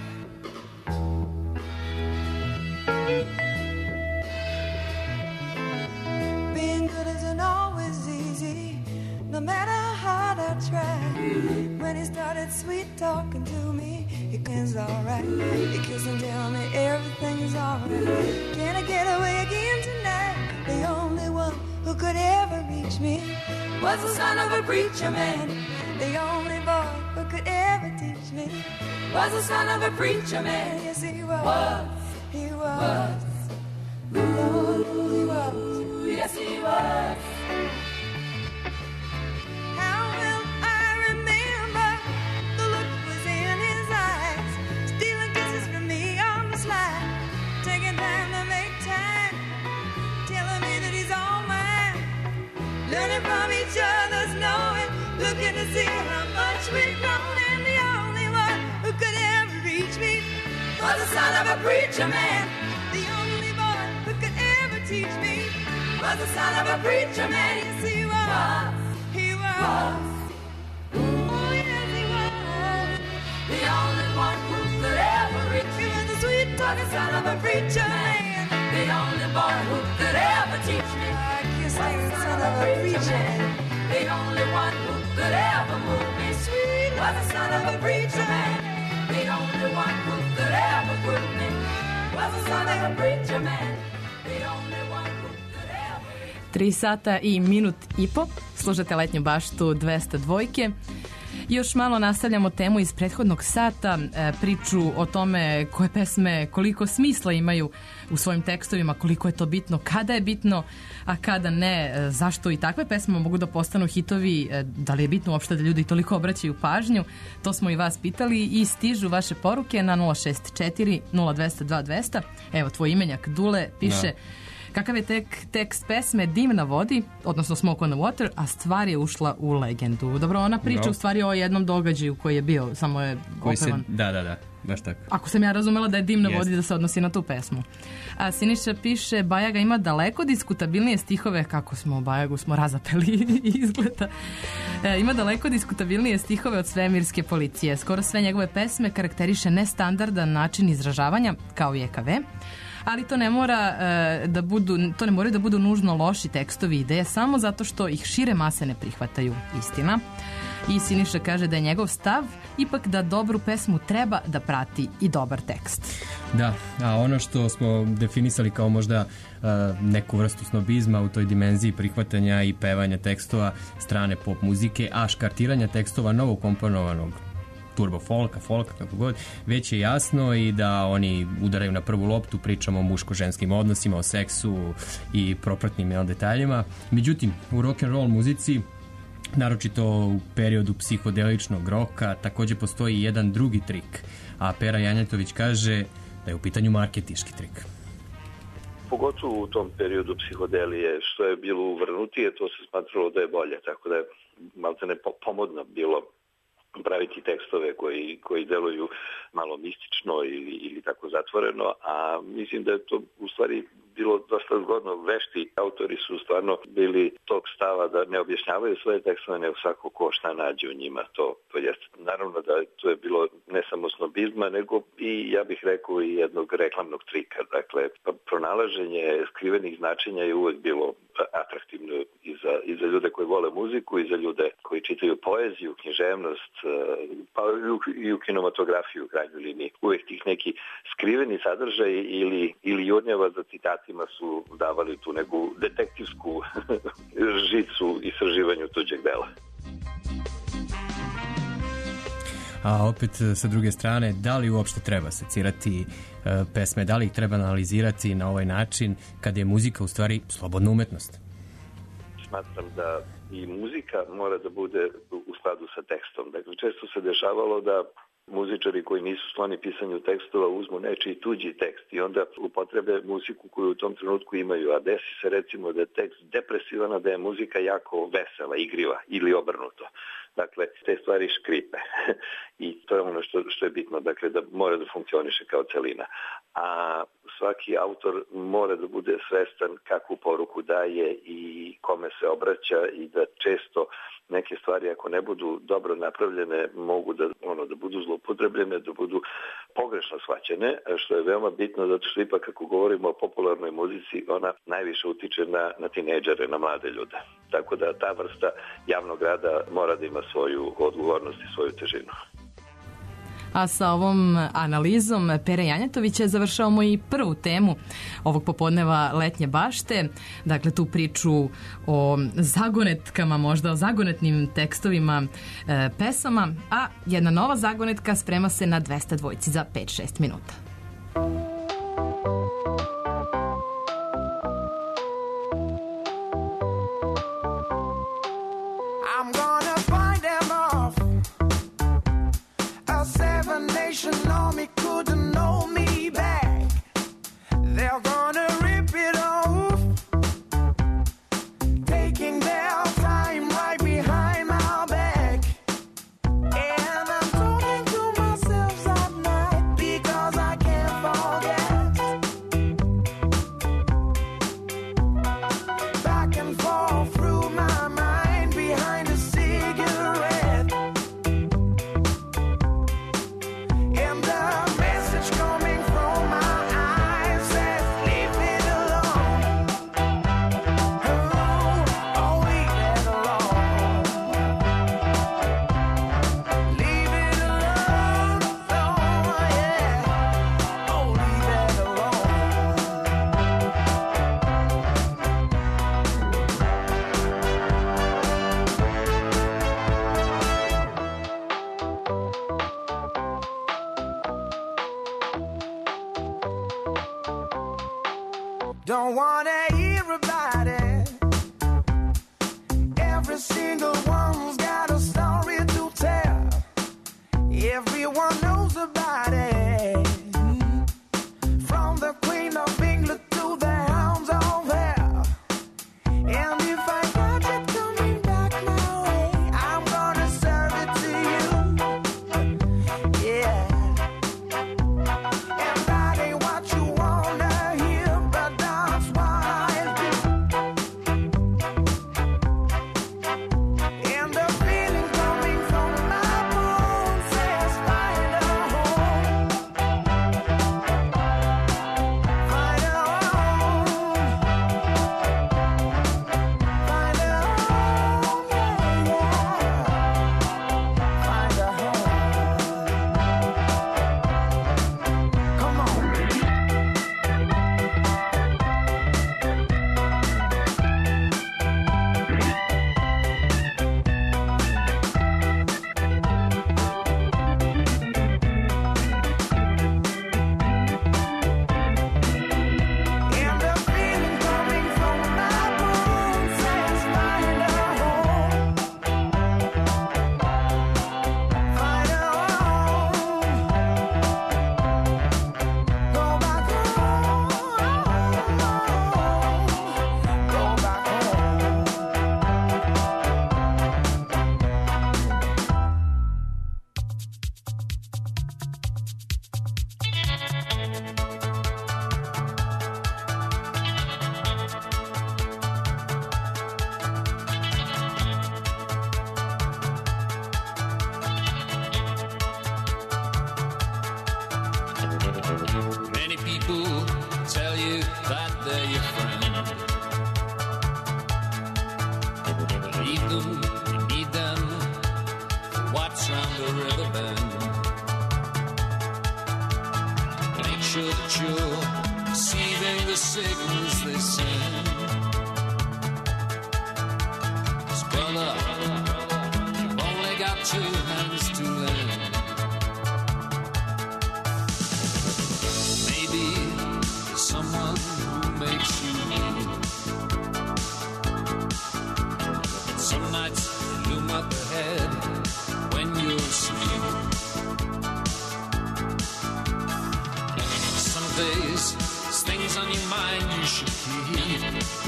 Being good isn't always easy, no matter how hard I try. When he started sweet talking to me, it was alright. He kissed and tell me everything's alright. Can I get away again tonight? The only one who could ever reach me was the son of a preacher man. The only boy who could ever teach me was the son of a preacher man. Yes, he was. He was. Oh, he was. Yes, he was. Learning from each other's knowing, looking to see how much we've grown. And the only one who could ever reach me was the son of a preacher man. The only boy who could ever teach me was the son of a preacher man. Yes, he was. He was. Oh, yes, he was. The only one who could ever reach me was the sweet talking son of a preacher man. The only boy who could ever teach me was the son of a preacher man. The only one who could ever move me sweet was the son of a preacher man. The only one who could ever prove me was the son of a preacher man. The only one who could ever...
3 sata i minut i po. Slušate Letnju baštu 202. Još malo nastavljamo temu iz prethodnog sata, priču o tome koje pesme koliko smisla imaju u svojim tekstovima, koliko je to bitno, kada je bitno, a kada ne, zašto i takve pesme mogu da postanu hitovi, da li je bitno uopšte da ljudi toliko obraćaju pažnju, to smo i vas pitali i stižu vaše poruke na 064 0202 200. Evo, tvoj imenjak Dule piše... Kakav je tekst pesme Dim na vodi, odnosno Smoke on the Water, a stvar je ušla u legendu. Dobro, ona priča u stvari o jednom događaju koji je bio, samo je opevan.
Da, baš tako.
Ako sam ja razumela da je Dim na vodi da se odnosi na tu pesmu. A Siniša piše, Bajaga ima daleko diskutabilnije stihove, kako smo Bajagu smo razapeli izgleda. Ima daleko diskutabilnije stihove od svemirske policije. Skoro sve njegove pesme karakteriše nestandardan način izražavanja, kao i EKV. Ali to ne moraju da budu nužno loši tekstovi i ideje samo zato što ih šire mase ne prihvataju. Istina. I Siniša kaže da je njegov stav ipak da dobru pesmu treba da prati i dobar tekst.
Da, a ono što smo definisali kao možda neku vrstu snobizma u toj dimenziji prihvatanja i pevanja tekstova strane pop muzike, a škartiranja tekstova novokomponovanog turbo folka, kako god, već je jasno i da oni udaraju na prvu loptu, pričamo o muško-ženskim odnosima, o seksu i propratnim detaljima. Međutim, u rock'n'roll muzici, naročito u periodu psihodeličnog roka, također postoji jedan drugi trik, a Pera Janjetović kaže da je u pitanju marketinški trik.
Pogotovo u tom periodu psihodelije, što je bilo uvrnutije, to se smatralo da je bolje, tako da je maltene pomodno bilo praviti tekstove koji deluju malo mistično ili tako zatvoreno, a mislim da je to u stvari bilo dosta zgodno. Vešti autori su stvarno bili tog stava da ne objašnjavaju svoje tekstove, nego svako ko šta nađe u njima. To jest, naravno da to je bilo ne samo snobizma, nego i, ja bih rekao, i jednog reklamnog trika. Dakle, pronalaženje skrivenih značenja je uvek bilo atraktivno i za ljude koji vole muziku, i za ljude koji čitaju poeziju, književnost, pa i u kinematografiju u krajnjoj liniji. Uvek tih neki skriveni sadržaj ili jurnjava za citatima su davali tu neku detektivsku žicu istraživanju tuđeg dela.
A opet, sa druge strane, da li uopšte treba secirati pesme, da li ih treba analizirati na ovaj način kada je muzika u stvari slobodna umetnost?
Smatram da i muzika mora da bude u skladu sa tekstom. Dakle, često se dešavalo da muzičari koji nisu skloni pisanju tekstova uzmu nečiji tuđi tekst i onda upotrebe muziku koju u tom trenutku imaju, a desi se recimo da je tekst depresivan, a da je muzika jako vesela, igriva ili obrnuto. Dakle, te stvari škripe i to je ono što je bitno, dakle, da mora da funkcioniše kao celina. A svaki autor mora da bude svestan kakvu poruku daje i kome se obraća i da često neke stvari, ako ne budu dobro napravljene, mogu da budu zloupotrebljene, da budu pogrešno shvaćene, što je veoma bitno, zato što ipak ako govorimo o popularnoj muzici, ona najviše utiče na tinejdžere, na mlade ljude. Tako da ta vrsta javnog rada mora da ima svoju odgovornost i svoju težinu.
A sa ovom analizom Pere Janjetovića završavamo i prvu temu ovog popodneva Letnje bašte. Dakle, tu priču o zagonetkama, možda o zagonetnim tekstovima pesama, a jedna nova zagonetka sprema se na 202 za 5-6 minuta.
Army couldn't know me back. They're gonna rip it off, taking their time right behind my back. And I'm talking to myself at night because I can't forget. Back and forth through my mind behind a cigarette. And the message coming from my eyes says, leave it alone. Oh, leave it alone. Leave it alone. Oh, yeah. Oh, leave it alone. Don't wanna hear about it. Every single one's got a story to tell. Everyone knows about it. From the Queen of England to the hounds of hell.
the river bend. Make sure that you're receiving the signals they send. 'Cause brother, you've only got two hands to lend. Maybe there's someone who makes you weep. Some nights loom up ahead when you're asleep. Some days there's things on your mind you should keep.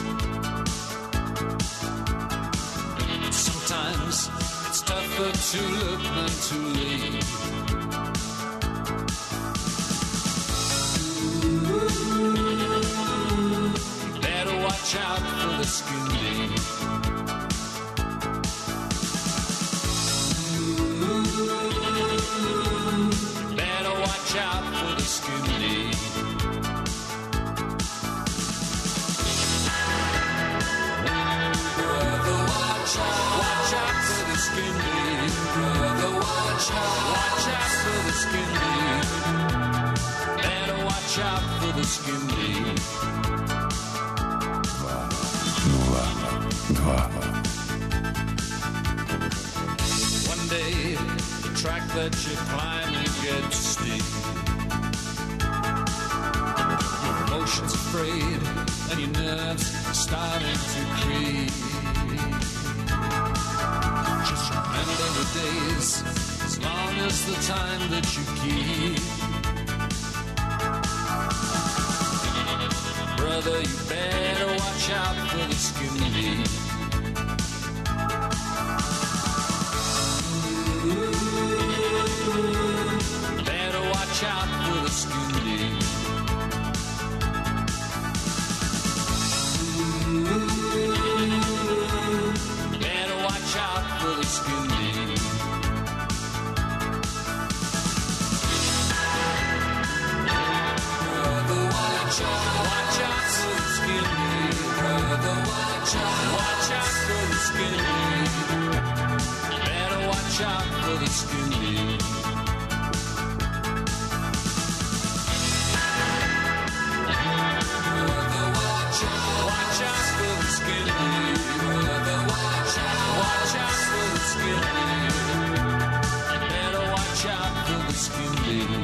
Sometimes it's tougher to look than to leave. You better watch out for the skin deep. Better watch out for the skin deep. Brother, watch out for the skin deep. Brother, watch out for the skin deep. Better watch out for the skin deep.
202.
One day, the track that you're climbing gets steep. Your emotions are frayed and your nerves are starting to creep. Just remember the days, as long as the time that you keep. Brother, you better watch out for the skin deep. Better watch out for the skin deep. Better watch out for the skin deep. Brother, watch out for the skin deep. Brother, watch out for the skin deep. Better watch out for the skin deep. Brother, watch out for the skin deep. Brother, watch out for the skin deep. Better watch out for the skin deep.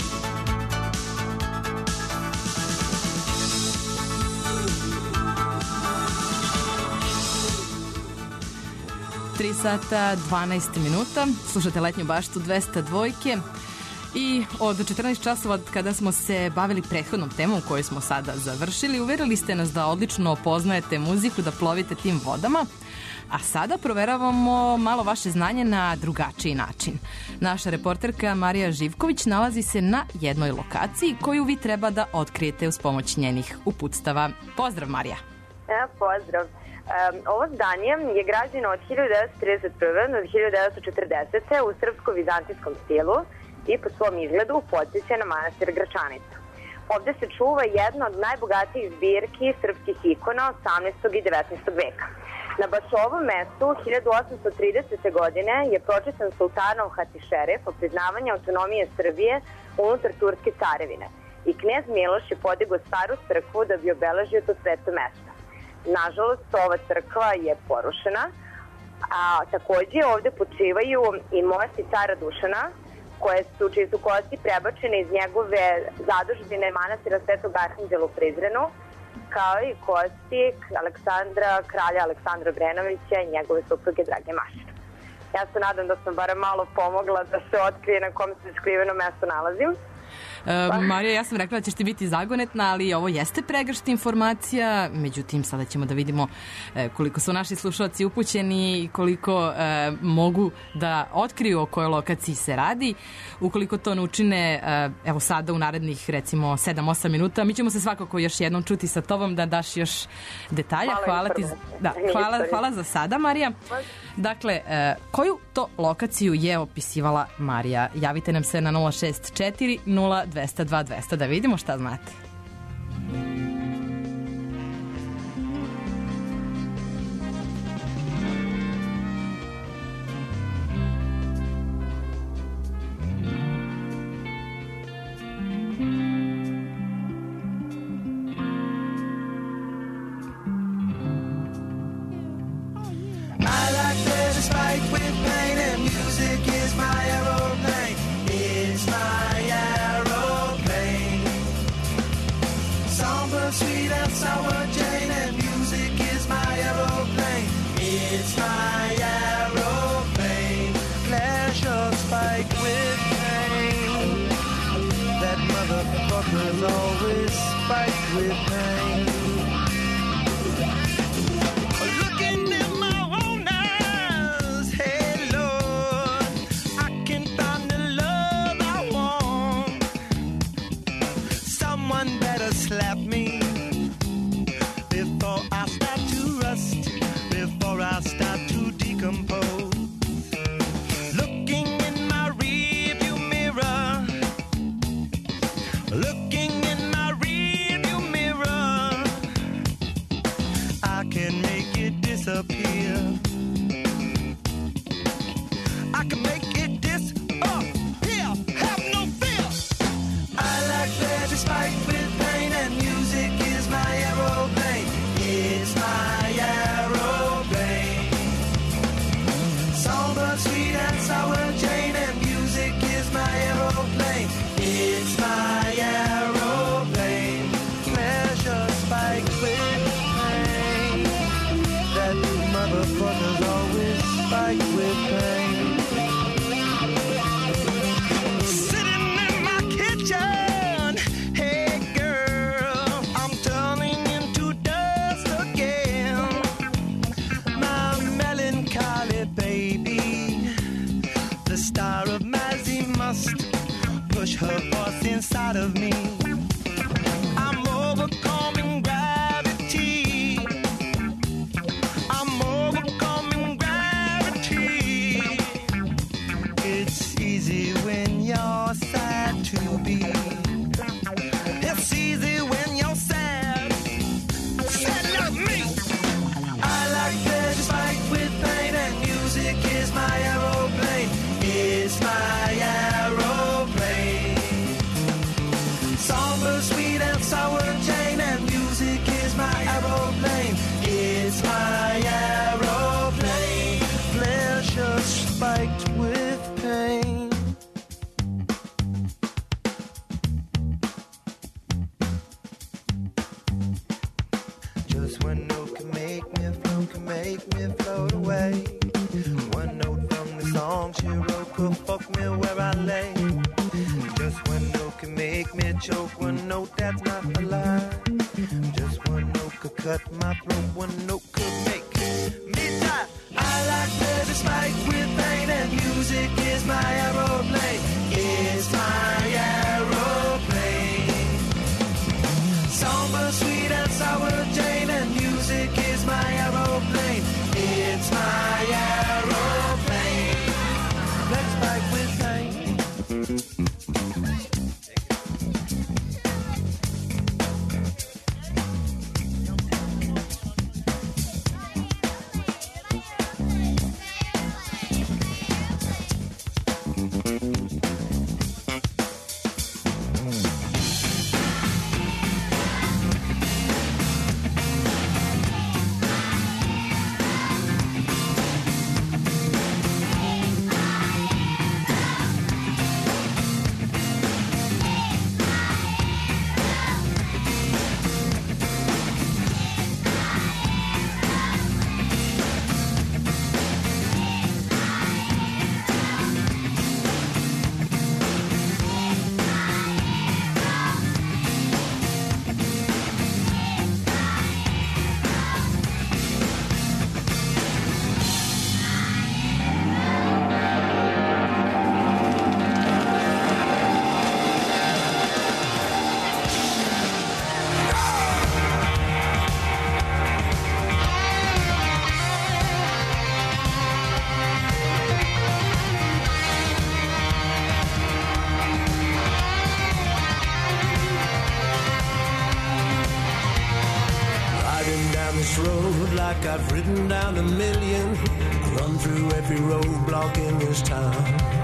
3 sata 12 minuta, slušate Letnju baštu 202 i od 14 časova od kada smo se bavili prethodnom temom koju smo sada završili, uverili ste nas da odlično poznajete muziku, da plovite tim vodama, a sada proveravamo malo vaše znanje na drugačiji način. Naša reporterka Marija Živković nalazi se na jednoj lokaciji koju vi treba da otkrijete uz pomoć njenih uputstava. Pozdrav, Marija!
Pozdrav! Ovo zdanje je građeno od 1931. do 1940. u srpsko-vizantijskom stilu i po svom izgledu podsjeća na manastir Gračanicu. Ovde se čuva jedna od najbogatijih zbirki srpskih ikona 18. i 19. veka. Na baš ovom mestu 1830. godine je pročitan sultanov Hatišerif o priznavanju autonomije Srbije unutar Turske carevine i knez Miloš je podigao staru crkvu da bi obeležio to sveto mesto. Nažalost, ova crkva je porušena, a takođe ovde počivaju i mosti cara Dušana, čiji su kosti prebačene iz njegove zadužbine manastira Svetog Arhanđela u Prizrenu, kao i kosti kralja Aleksandra Obrenovića i njegove supruge Drage Mašina. Ja se nadam da sam barem malo pomogla da se otkrije na kom se skriveno mesto nalazim.
Marija, ja sam rekla da ćeš ti biti zagonetna, ali ovo jeste pregršt informacija, međutim sada ćemo da vidimo koliko su naši slušalci upućeni i koliko mogu da otkriju o kojoj lokaciji se radi. Ukoliko to ne učine, evo sada u narednih recimo 7-8 minuta, mi ćemo se svakako još jednom čuti sa tobom da daš još detalja. Hvala za sada, Marija. Dakle, koju to lokaciju je opisivala Marija? Javite nam se na 064 02 200 200 da vidimo šta znate.
fight with pain. Looking in my own eyes, hey Lord, I can find the love I want. Someone better slap me before I start to rust, before I start to decompose. Looking in my rearview mirror, looking in my rearview mirror, I can make it disappear. I can make it disappear. Have no fear. I like pleasure spiked with pain, and music is my aeroplane. It's my aeroplane. Songbird, sweet and sour Jane, and music is my aeroplane. It's my aeroplane. Pleasure spiked with pain. That motherfucker's always spiked with pain. Sitting in my kitchen, hey girl, I'm turning into dust again. My melancholy baby, the star of Mazzy must push her voice inside of me. I'm overcoming gravity. I'm overcoming gravity. It's easy when you're sad to be. It's easy when you're sad. Sad like me. I like pleasure spiked with pain, and music is my aeroplane. It's my aeroplane. Songbird, sweet and sour Jane, and music is my aeroplane. It's my aeroplane. Pleasure spiked with pain. Just one note can make me float away. One note from the song she wrote could fuck me where I lay. Just one note can make me choke, one note that's not a lie. Just one note could cut my throat, one note could make me die. I like pleasure spiked with pain, and music is my aeroplane. It's my aeroplane. Songbird, sweet and sour Jane, and music is my aeroplane. It's my aeroplane. Let's fight with pain. this road like I've ridden down a million. I run through every roadblock in this town.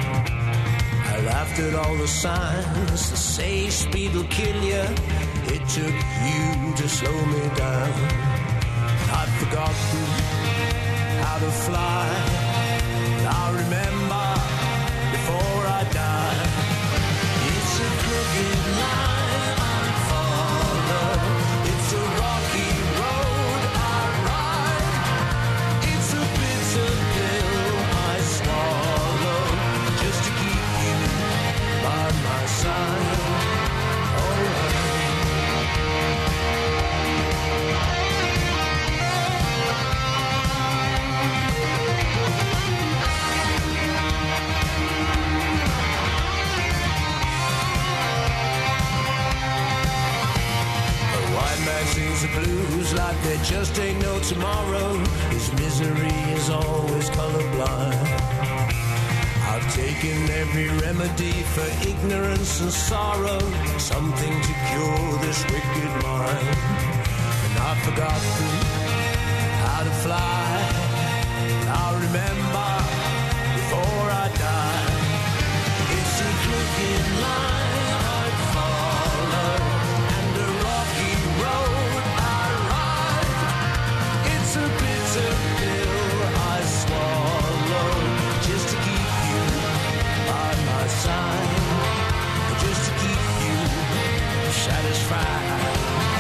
I laughed at all the signs that say speed will kill you. It took you to slow me down. I'd forgotten how to fly. I'll remember before I die. It's a crooked line I follow. It's a rocky road I ride. It's a bitter pill I swallow just to keep you by my side. Oh,
Seems like there just ain't no tomorrow. His misery is always colorblind. I've taken every remedy for ignorance and sorrow, something to cure this wicked mind. And I've forgotten how to fly. I'll remember before I die. It's a crooked line I follow and a rocky road I ride. It's a bitter pill I swallow just to keep you by my side, just to keep you satisfied.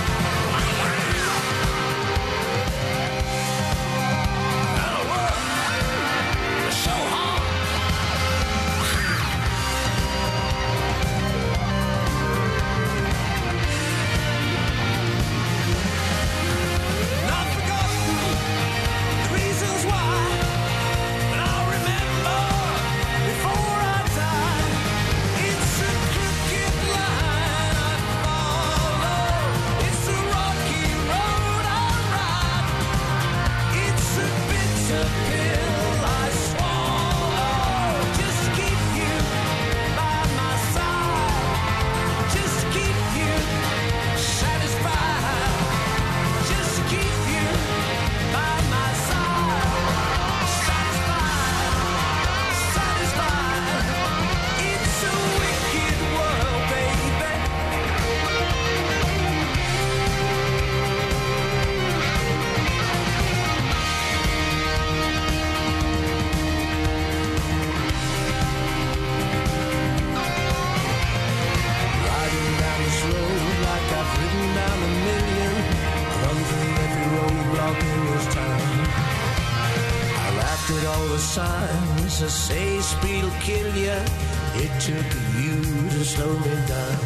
Signs that say speed'll kill you. It took you to slow me down.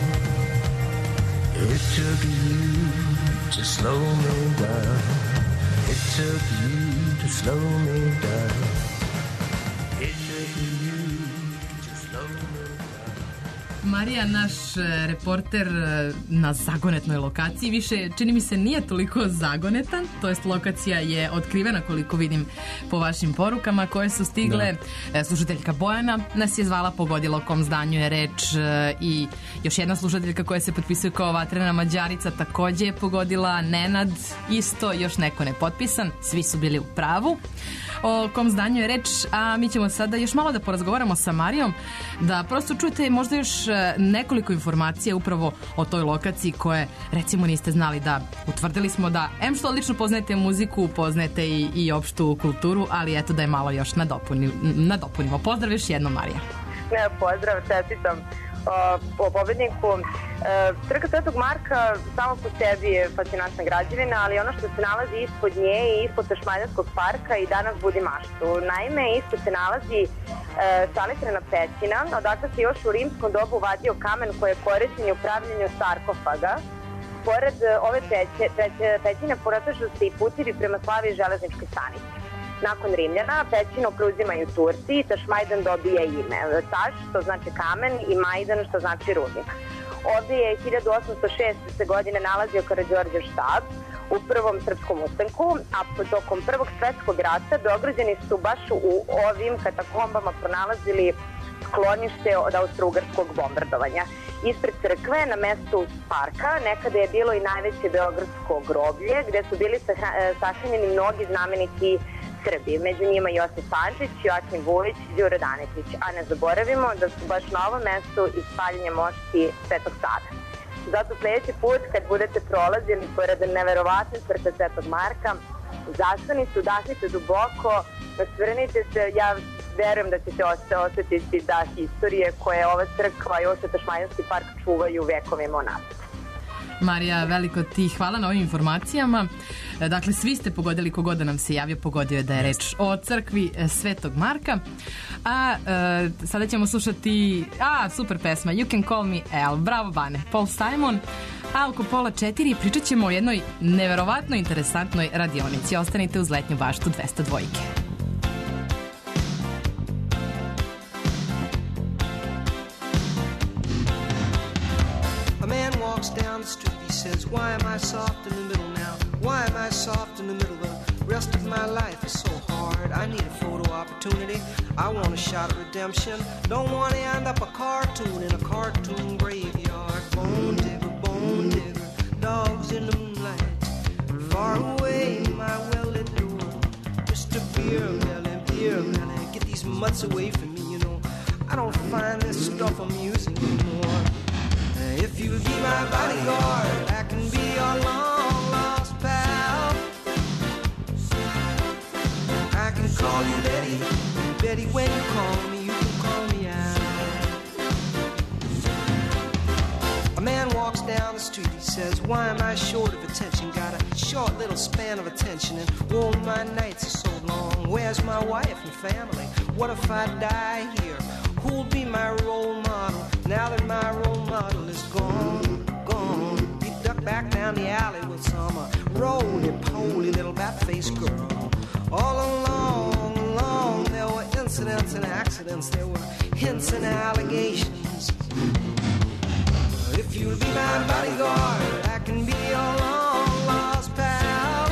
It took you to slow me down. It took you to slow me down. It took you to slow me down.
Marija, naš reporter na zagonetnoj lokaciji, više čini mi se nije toliko zagonetan, to jest lokacija je otkrivena koliko vidim po vašim porukama koje su stigle. Slušateljka Bojana nas je zvala, pogodila o kom zdanju je reč, i još jedna slušateljka koja se potpisuje kao Vatrena Mađarica takođe je pogodila, Nenad isto, još neko nepotpisan, svi su bili u pravu o kom zdanju je reč, a mi ćemo sada još malo da porazgovaramo sa Marijom, da prosto čujete možda još nekoliko informacija upravo o toj lokaciji koje recimo niste znali. Da utvrdili smo da što odlično poznajete muziku, poznajete i opštu kulturu, ali eto da je malo još nadopunimo. Pozdrav još jednom, Marija.
Pozdrav, čestitam o pobedniku. Trka Svetog Marka samo po sebi je fascinantna građevina, ali ono što se nalazi ispod nje i ispod Tašmajdanskog parka i danas budi maštu. Naime, ispod se nalazi salitrena pećina, odakle se još u rimskom dobu vadio kamen koji je korišćen u pravljenju sarkofaga. Pored ove pećine protežu se i putevi prema Slavi i železničkoj stanici. Nakon Rimljana pećinu preuzimaju Turci i Tašmajdan dobija ime. Taš, što znači kamen, i Majdan, što znači rudnik. Ovde je 1806. godine nalazio Karađorđev štab u prvom srpskom ustanku, a tokom Prvog svetskog rata Beograđani su baš u ovim katakombama pronalazili sklonište od austrougarskog bombardovanja. Ispred crkve, na mestu parka, nekada je bilo i najveće beogradsko groblje, gde su bili sahranjeni mnogi znameniti Srbi. Među njima Josif Pančić, Joakim Vujić, Đuro Danetić. A ne zaboravimo da su baš na ovom mestu ispaljenje mošti Svetog Save. Zato sledeći put kad budete prolazili pored neverovatne crkve Svetog Marka, zastanite, udahnite duboko, nasvrnite se, ja verujem da ćete osetiti da historije koje ova crkva i ovaj Tašmajdanski park čuvaju vekovima unazad.
Marija, veliko ti hvala na ovim informacijama. Dakle, svi ste pogodili, kogod da nam se javio, pogodio je da je reč o crkvi Svetog Marka. A sada ćemo slušati super pesma You Can Call Me Al. Bravo, Bane. Paul Simon. A oko 3:30 pričat ćemo o jednoj neverovatno interesantnoj radionici. Ostanite uz letnju baštu 202.
A man walks down the street, he says, why am I soft in the middle now? Why am I soft in the middle? The rest of my life is so hard. I need a photo opportunity. I want a shot at redemption. Don't want to end up a cartoon in a cartoon graveyard. Bone digger, dogs in the moonlight. Far away, my well-lit door. Mr. Beer Melly, get these mutts away from me, you know. I don't find this stuff amusing anymore. If you'll be my bodyguard, I can be your long-lost pal. I can call you Betty. Betty, when you call me, you can call me out. A man walks down the street, he says, why am I short of attention? Got a short little span of attention, and oh, my nights are so long. Where's my wife and family? What if I die here? Who'll be my role model now that my role model is gone? He ducked back down the alley with some roly-poly little bat-faced girl. All along, there were incidents and accidents. There were hints and allegations. If you'll be my bodyguard, I can be your long-lost pal.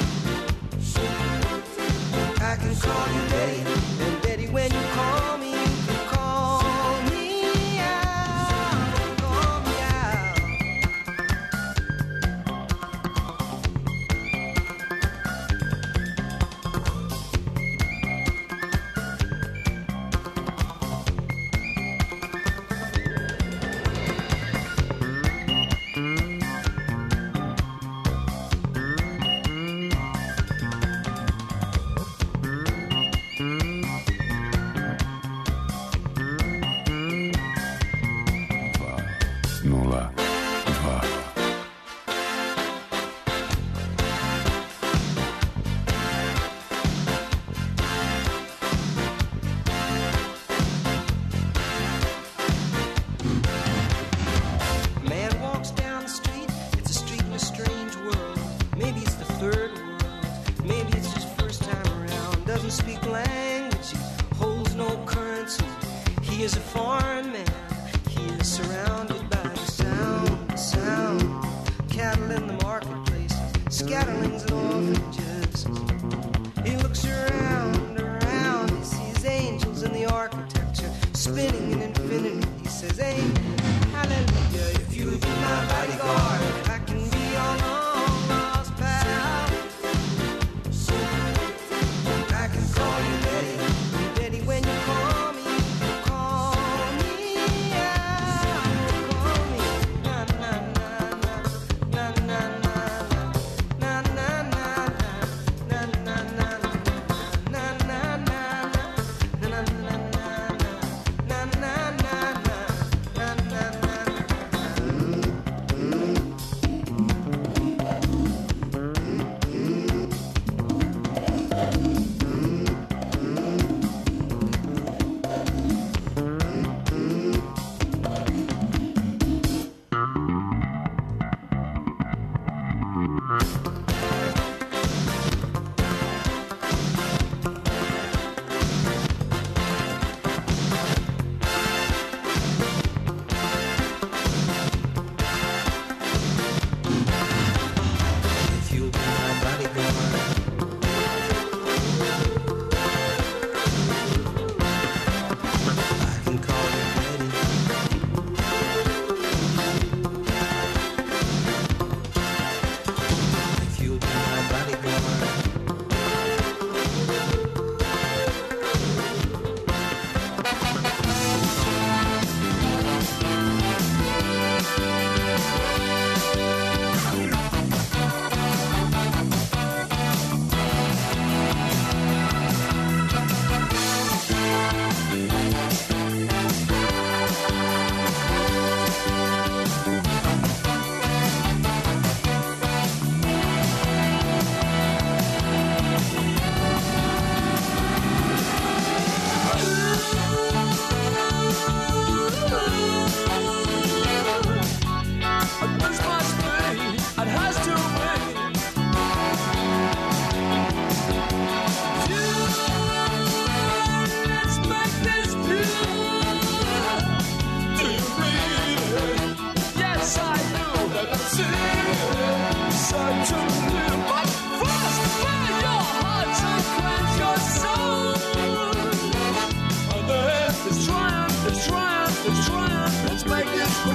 I can call you Betty, and Betty, when you call me, you can call me out. Call me out.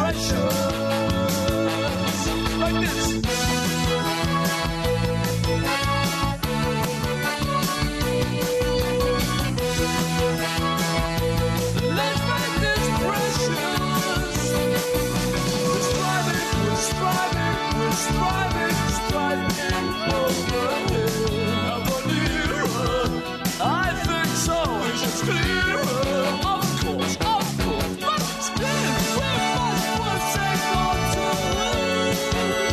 precious. Like this. Let's make this precious. We're striving over it. Ever nearer, I think so. It's just clearer. Of course, but still, we must forsake our terms.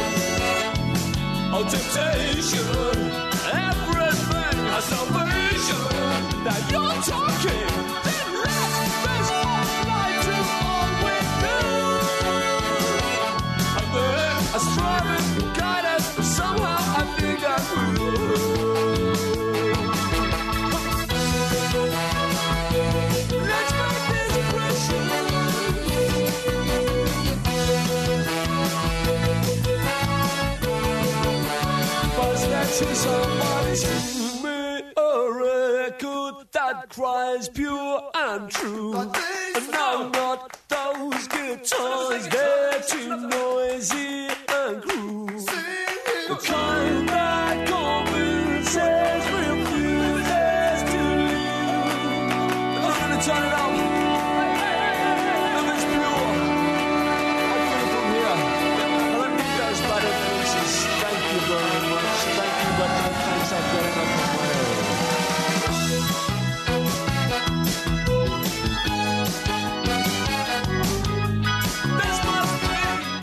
Oh, temptation, everything has salvation. That you're talking, then let this light to all we do. And then I strive it, guide us, but somehow I think I will. Let's make this precious. First snatches somebody to me a record that cries pure and true. And now not those guitars, they're too noisy and cruel. The kind that convinces refuses to leave. I'm not gonna turn it off. And it's pure. I feel it from here. I don't need those better voices. Thank you very much. Thank you, but no thanks. I've got enough of my own. This must be.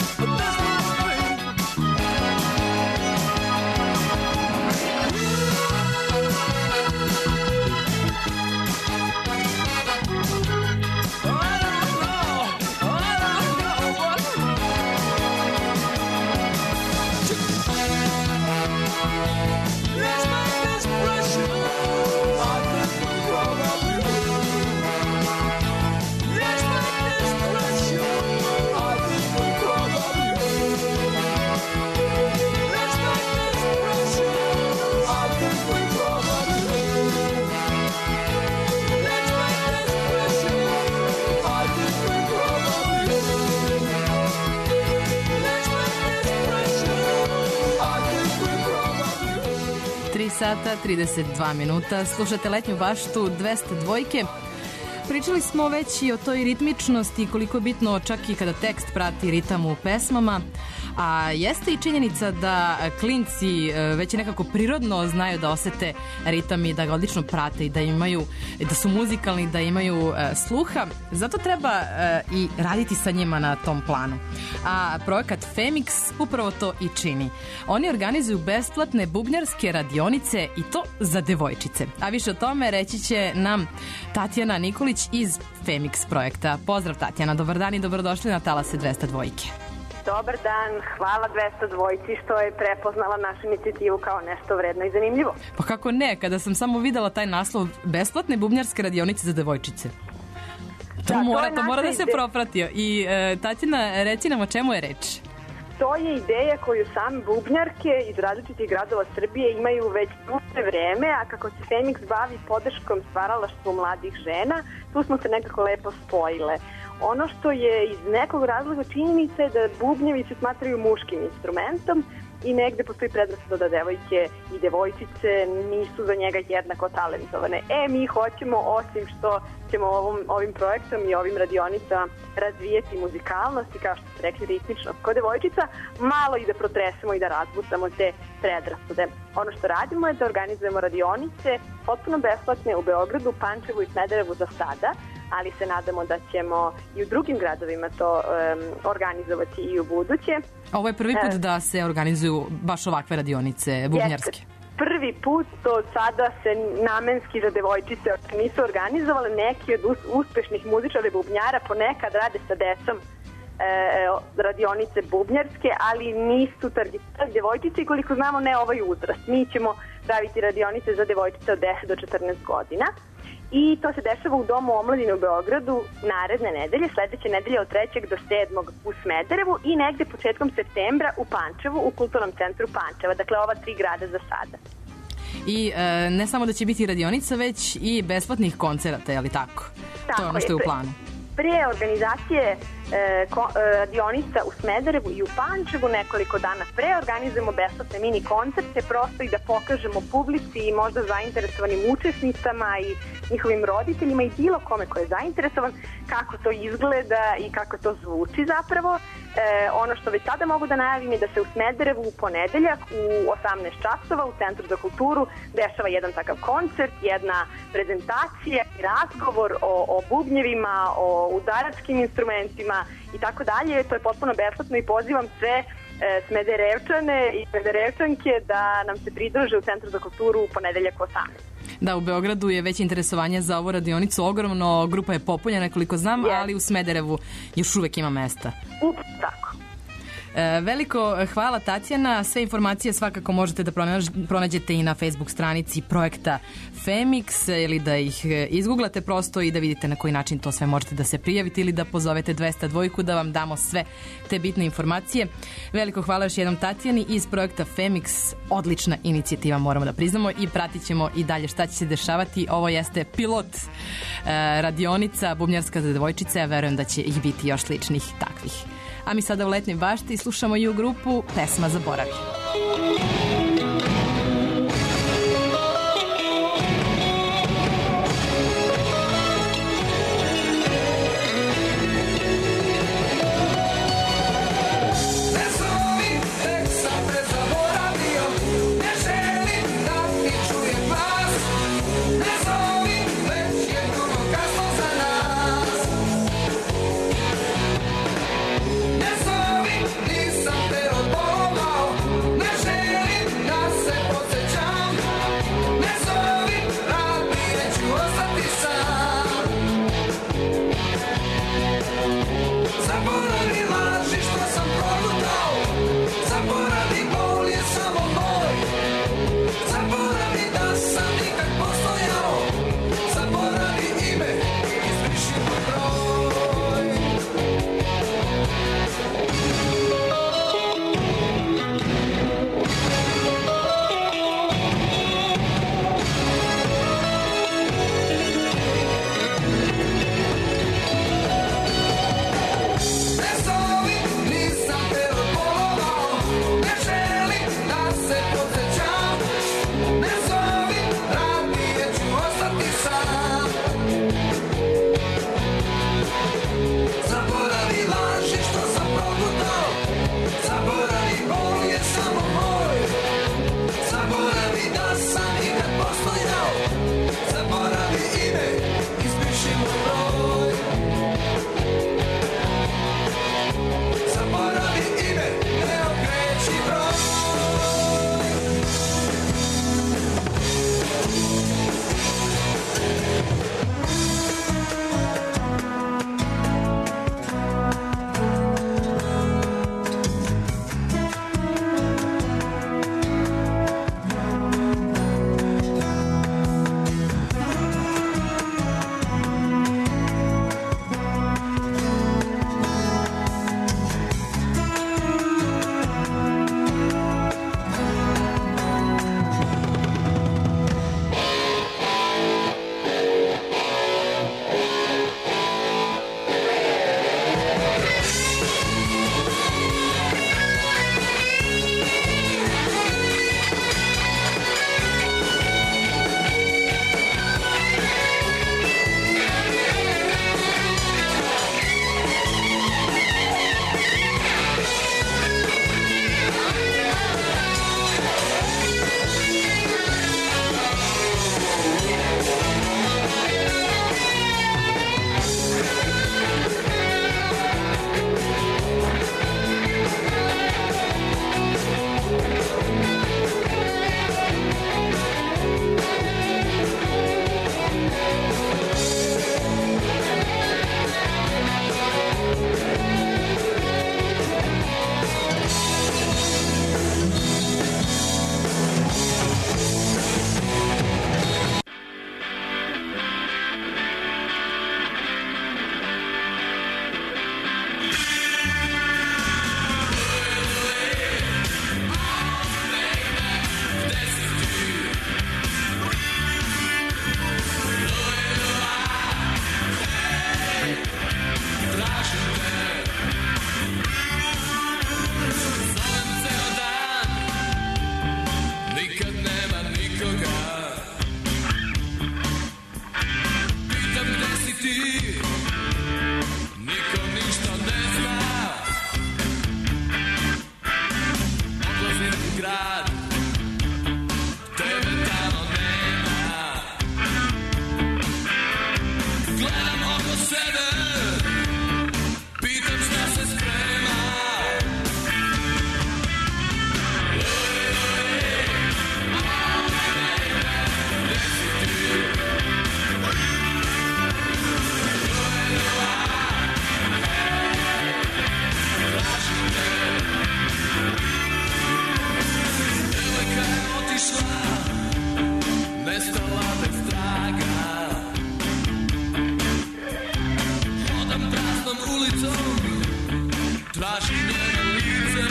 sata, 32 minuta. Slušate Letnju baštu 202. Pričali smo već i o toj ritmičnosti, koliko je bitno čak i kada tekst prati ritam u pesmama, a jeste i činjenica da klinci već nekako prirodno znaju da osete ritam i da ga odlično prate i da imaju, da su muzikalni, da imaju sluha. Zato treba i raditi sa njima na tom planu. A projekat Femix upravo to i čini. Oni organizuju besplatne bubnjarske radionice i to za devojčice. A više o tome reći će nam Tatjana Nikolić iz Femix projekta. Pozdrav Tatjana, dobar dan i dobrodošli na Talase 202.
Dobar dan, hvala 202 što je prepoznala našu inicijativu kao nešto vredno i zanimljivo.
Pa kako ne, kada sam samo videla taj naslov besplatne bubnjarske radionice za devojčice. To mora da se propratio. I Tatjana, reci nam o čemu je reč.
To je ideja koju same bubnjarke iz različitih gradova Srbije imaju već duže vreme, a kako se Femix bavi podrškom stvaralaštvu mladih žena, tu smo se nekako lepo spojile. Ono što je iz nekog razloga činjenica je da bubnjevi se smatraju muškim instrumentom i negde postoji predrasuda da devojke i devojčice nisu za njega jednako talentovane. Mi hoćemo, osim što ćemo ovim projektom i ovim radionicama razvijeti muzikalnost i, kao što ste rekli, ritmičnost kod devojčica, malo i da protresemo i da razbutamo te predrasude. Ono što radimo je da organizujemo radionice potpuno besplatne u Beogradu, Pančevu i Smederevu za sada, ali se nadamo da ćemo i u drugim gradovima to organizovati i u buduće.
Ovo je prvi put da se organizuju baš ovakve radionice bubnjarske.
Prvi put, do sada se namenski za devojčice nisu organizovale. Neki od uspešnih muzičara i bubnjara ponekad rade sa decom radionice bubnjarske, ali nisu targetirali devojčice i koliko znamo ne ovaj uzrast. Mi ćemo praviti radionice za devojčice od 10 do 14 godina. I to se dešava u Domu omladine u Beogradu naredne nedelje, sledeće nedelje od 3. do 7. u Smederevu i negde početkom septembra u Pančevu, u Kulturnom centru Pančeva. Dakle, ova 3 grada za sada.
I ne samo da će biti radionica, već i besplatnih koncerata, je li tako? To je ono što je u planu.
pre organizacije radionica u Smederevu i u Pančevu nekoliko dana pre organizujemo besplatne mini koncerte prosto i da pokažemo publici i možda zainteresovanim učesnicama i njihovim roditeljima i bilo kome ko je zainteresovan kako to izgleda i kako to zvuči zapravo. Ono što već sada mogu da najavim je da se u Smederevu u ponedeljak u 18 časova u Centru za kulturu dešava jedan takav koncert, jedna prezentacija i razgovor o bubnjevima, o udaračkim instrumentima i tako dalje. To je potpuno besplatno i pozivam sve Smederevčane i Smederevčanke da nam se pridruže u Centru za kulturu u ponedeljak 18.
Da, u Beogradu je već interesovanje za ovu radionicu ogromno, grupa je popunjena koliko znam, ali u Smederevu još uvek ima mesta.
Tako.
Veliko hvala Tatjana, sve informacije svakako možete da pronađete i na Facebook stranici projekta Femix ili da ih izguglate prosto i da vidite na koji način to sve možete da se prijavite ili da pozovete 202 da vam damo sve te bitne informacije. Veliko hvala još jednom Tatjani iz projekta Femix, odlična inicijativa moramo da priznamo i pratit ćemo i dalje šta će se dešavati. Ovo jeste pilot radionica Bubnjarska za devojčice, ja verujem da će ih biti još sličnih takvih. A mi sada u letnjoj bašti slušamo i u grupu Pesma Zaboravi.
No
ulicom, tražim njeno lice.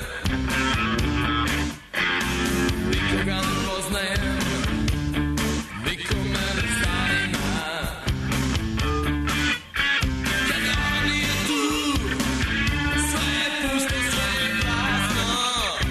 Nikoga ne poznajem, niko me ne zanima. Kada ona nije tu, sve je pusto, sve je prazno.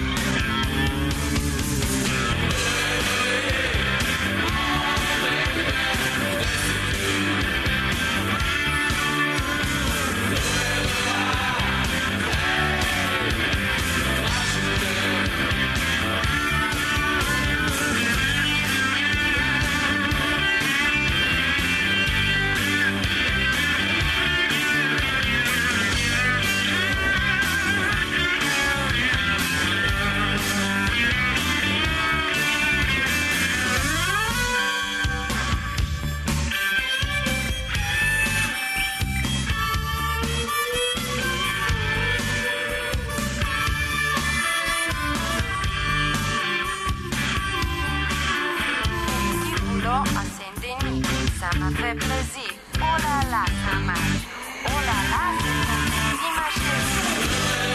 Ça m'a fait plaisir. Oh là là, ça marche. Oh là là, c'est ma chérie.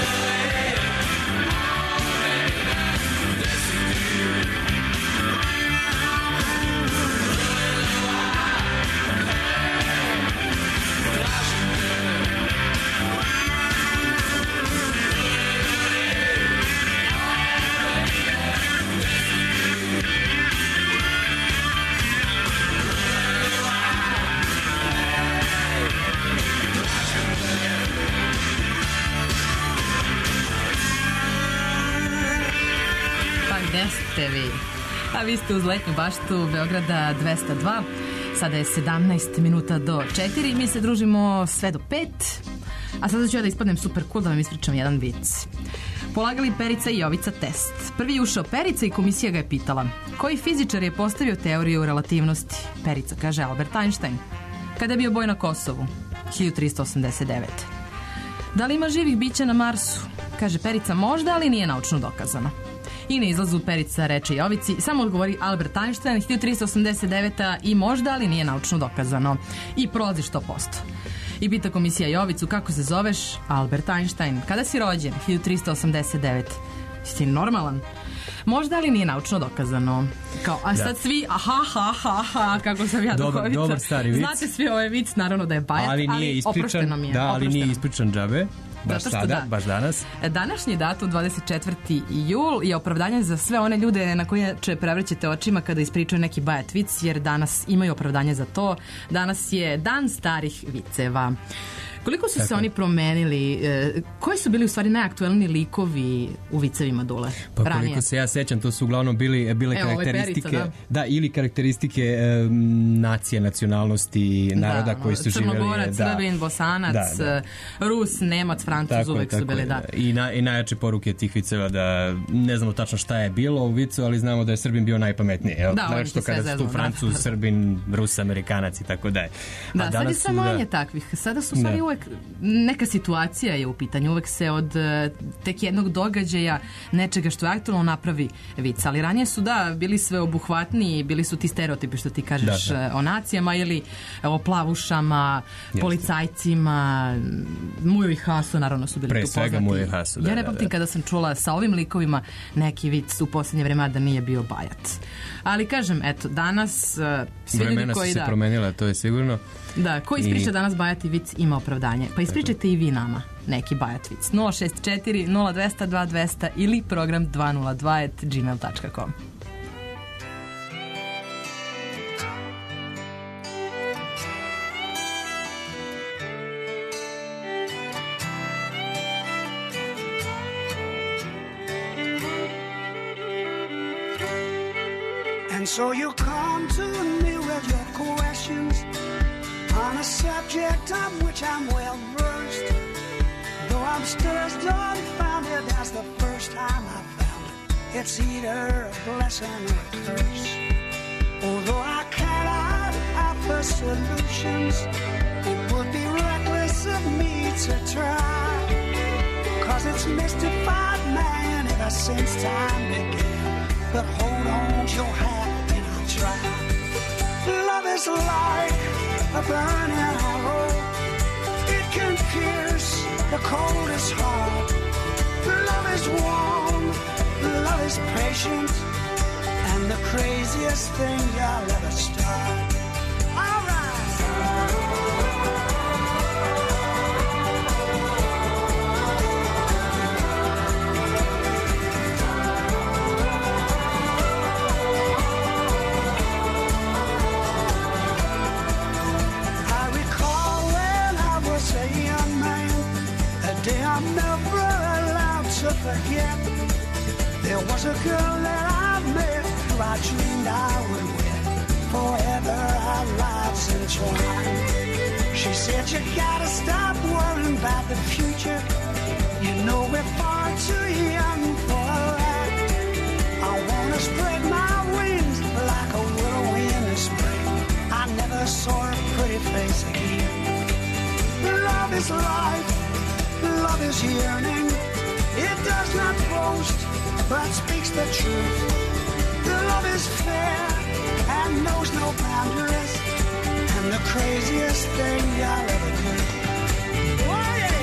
Gde ste vi? A vi ste uz letnju baštu Beograda 202. Sada je 17 minuta do 4. Mi se družimo sve do 5. A sada ću ja da ispadnem super cool da vam ispričam jedan vic. Polagali Perica i Jovica test. Prvi je ušao Perica i komisija ga je pitala: koji fizičar je postavio teoriju relativnosti? Perica kaže Albert Einstein. Kada je bio boj na Kosovu? 1389. Da li ima živih bića na Marsu? Kaže Perica možda, ali nije naučno dokazano. I na izlazu Perica reče Jovici, samo odgovori Albert Einstein, 1389. i možda, ali nije naučno dokazano. I prolazi 100%. I pita komisija Jovicu, kako se zoveš? Albert Einstein. Kada si rođen? 1389. Si normalan? Možda, ali nije naučno dokazano. Kao, a sad svi, aha, kako sam ja duhovica.
Dobar stari vic.
Znate svi ovaj vic, naravno da je bajat, ali oprošteno mi je.
Da, ali nije ispričan džabe. Baš sada, baš danas.
Današnji datum, 24. jul, je opravdanje za sve one ljude na koje će prevrćete očima kada ispričaju neki bajat vic, jer danas imaju opravdanje za to. Danas je dan starih viceva. Koliko su se oni promenili? Koji su bili u stvari najaktuelniji likovi u vicevima, Dule?
Pa koliko se ja sećam, to su uglavnom bile karakteristike,
Perica,
da, ili karakteristike nacije, nacionalnosti, naroda koji su živjeli.
Crnogorac, Srbin, Bosanac, Rus, Nemac, Francuz, uvek su bili, da.
I najjače poruke tih viceva da ne znamo tačno šta je bilo u vicu, ali znamo da je Srbin bio najpametniji.
Da,
oni što kada su tu Francuz, Srbin, Rus, Amerikanac i tako dalje.
Da, sad je sve manje takvih. Sada su stvari uvek neka situacija je u pitanju, uvek se od tek jednog događaja, nečega što je aktualno napravi vic, ali ranije su bili sve obuhvatniji, bili su ti stereotipi što ti kažeš o nacijama ili o plavušama, policajcima, Mujo i Haso naravno su bili tu poznati.
Pre svega Mujo i Haso,
ja ne pamtim kada sam čula sa ovim likovima neki vic u posljednje vreme da nije bio bajat. Ali kažem, eto, danas svi ljudi koji
su se promenila, to je sigurno.
Da, ko ispriča danas bajati vic ima opravdanje. Pa ispričajte i vi nama neki bajat vic. 064 0200 2200 ili program 202@gmail.com.
And so you come to me with your questions on a subject on which I'm well versed. Though I'm still as dumbfounded as the first time I found it, it's either a blessing or a curse. Although I cannot offer solutions, it would be reckless of me to try. 'Cause it's mystified man ever since time began. But hold on to your hat and I'll try. Love is like a burning arrow. It can pierce craziest thing I'll ever start. All right. I recall when I was a young man, a day I'm never allowed to forget. There was a girl that I met who I dreamed I would win. Forever our lives entwined. She said you gotta stop worrying about the future. You know we're far too young for that. I wanna spread my wings like a whirlwind in spring. I never saw her pretty face again. Love is life, love is yearning. It does not boast, but speaks the truth. The love is fair and knows no boundaries, and the craziest thing I'll ever do. Oh, yeah.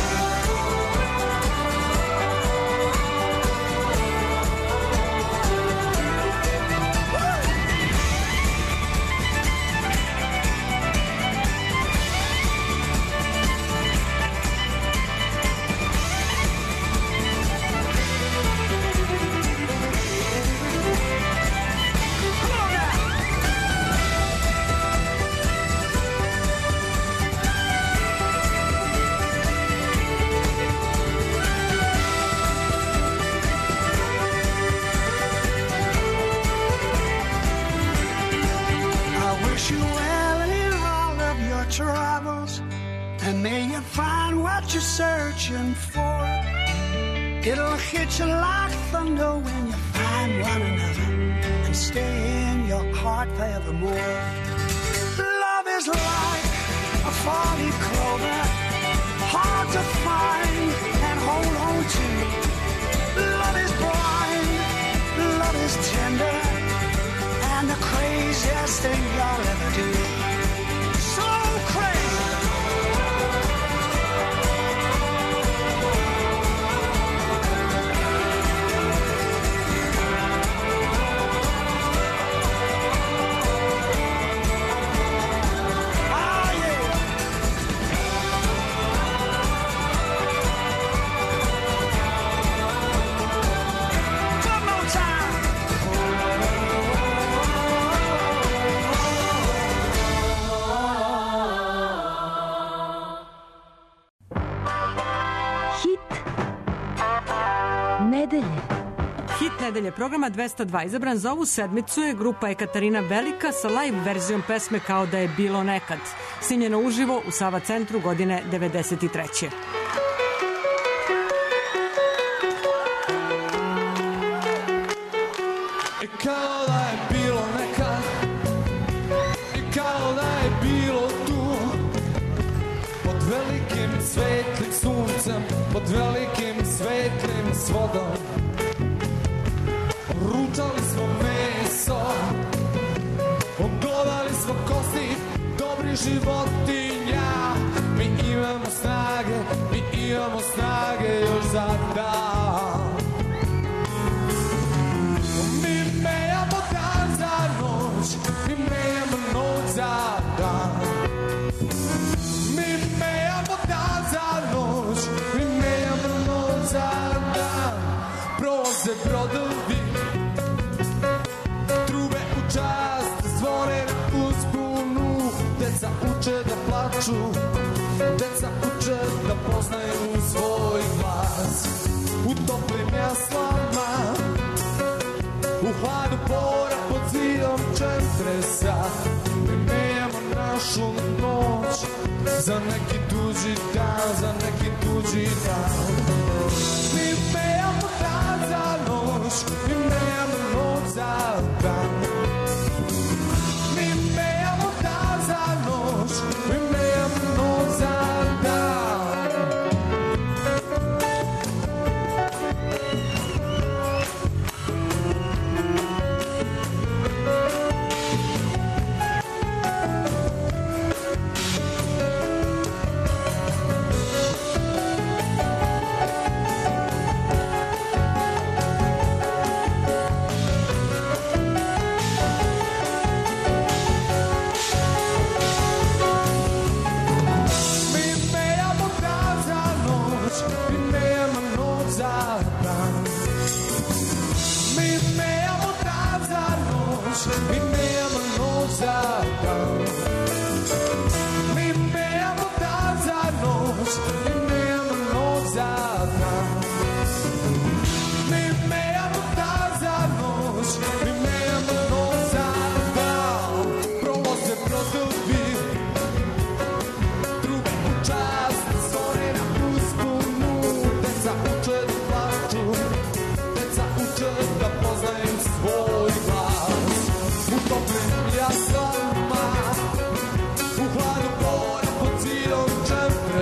Troubles, and may you find what you're searching for. It'll hit you like thunder when you find one another and stay in your heart forevermore. Love is like a falling clover, hard to find and hold on to. Love is blind, love is tender, and the craziest thing you'll ever do. So crazy.
Hit nedelje programa 202 izabran za ovu sedmicu je grupa Ekaterina Velika sa live verzijom pesme Kao da je bilo nekad, snimljeno uživo u Sava centru godine 93.
Kao da je bilo nekad, kao da je bilo tu, pod velikim svetlim suncem, pod velikim svetlim svodom. Ručali smo meso, oglodali smo kosti dobrih životinja. Mi imamo snage još za dan. Mi menjamo dan za noć, mi menjamo noć za dan. Mi menjamo dan za noć, mi menjamo noć za dan. Prolaze brodovi, trube u čast, zvone na uzbunu. Deca uče da plaču, deca uče da poznaju svoj glas. U toplim jaslama, u hladu pora pod zidom čempresa. Mi menjamo našu noć za neki tuđi dan, za neki tuđi dan. Mi menjamo dan za noć, mi menjamo noć za dan. Mi menjamo dan za noć, mi menjamo noć za dan.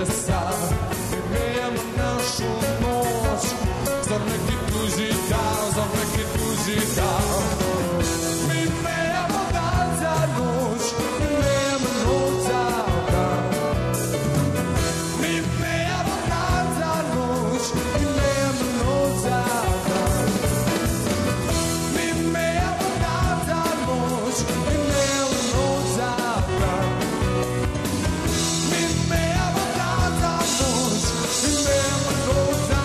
nebesa, pripremamo našu noć, zar neki tuži dan, zar neki tuži dan. Mi menjamo dan za noć, mi menjamo noć za dan. Mi menjamo dan za noć, mi menjamo noć za dan. Mi menjamo dan za noć, mi menjamo noć za dan. Mi menjamo dan za noć, mi menjamo noć za dan.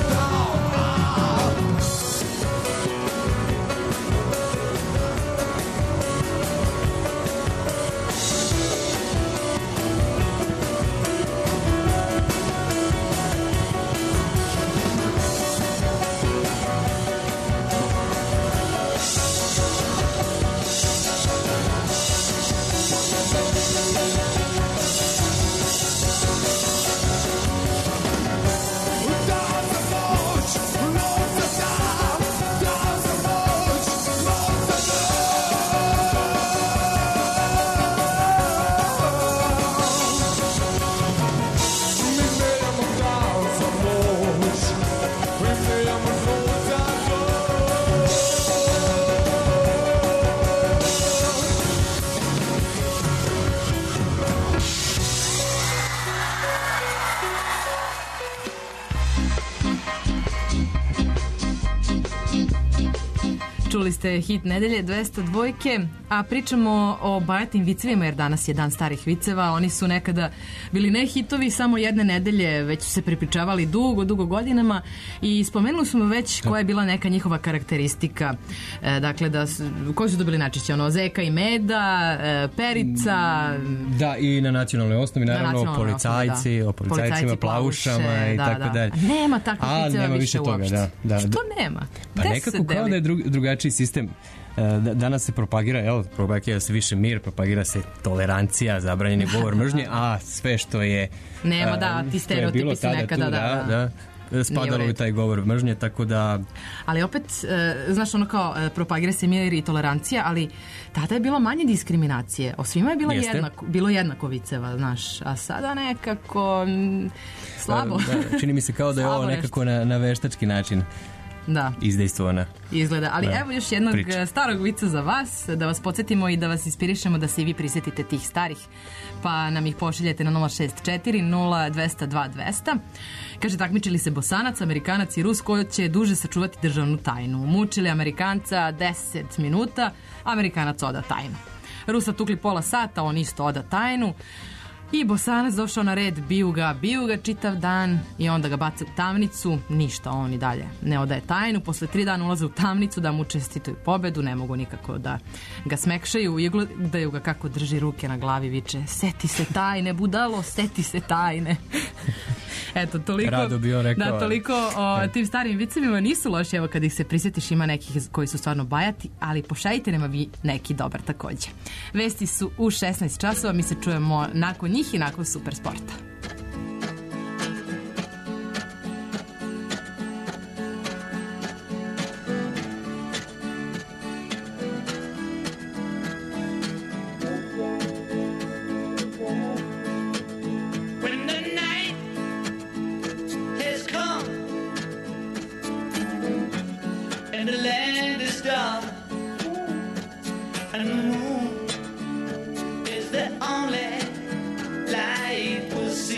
Čuli ste hit nedelje 202, a pričamo o bajatim vicevima jer danas je dan starih viceva. Oni su nekada bili ne hitovi samo jedne nedelje, već su se prepričavali dugo godinama i spomenuli smo već koja je bila neka njihova karakteristika. Dakle, koji su to bili najčešće? Zeka i meda, perica...
Da, i na nacionalnoj osnovi, naravno, policajci, o policajcima, plavušama i tako dalje.
Nema takvih viceva više uopšte. Što nema?
Pa nekako kao da je drugačiji sistem. Danas se propagira se više mir, propagira se tolerancija, zabranjeni govor mržnje, a sve što je
nema, ti stereotipi su nekada,
spadalo u taj govor mržnje, tako da...
Ali opet, znaš, propagira se mir i tolerancija, ali tada je bilo manje diskriminacije. O svima je bilo jednako viceva, znaš, a sada nekako slabo.
Čini mi se kao da je ovo nekako na veštački način izdejstvovana.
Izgleda, ali evo još jednog starog vica za vas, da vas podsjetimo i da vas inspirišemo da se i vi prisjetite tih starih, pa nam ih pošaljete na 064 0202 200. Kaže, takmičili se Bosanac, Amerikanac i Rus ko će duže sačuvati državnu tajnu. Mučili Amerikanca 10 minuta, Amerikanac oda tajnu. Rusa tukli pola sata, on isto oda tajnu. I Bosanac došao na red, biju ga čitav dan i onda ga bace u tamnicu, ništa, on i dalje ne odaje tajnu. Posle 3 dana ulaze u tamnicu da mu čestituju pobedu, ne mogu nikako da ga smekšaju i gledaju ga kako drži ruke na glavi, viče, seti se tajne, budalo, seti se tajne. Eto, toliko,
rado bi on rekao,
toliko o tim starim vicevima, nisu loši, evo kad ih se prisjetiš, ima nekih koji su stvarno bajati, ali pošaljite nama vi neki dobar takođe. Vesti su u 16 časova, mi se čujemo nakon njih i nakon Super sporta.
And the moon is the only light we'll see.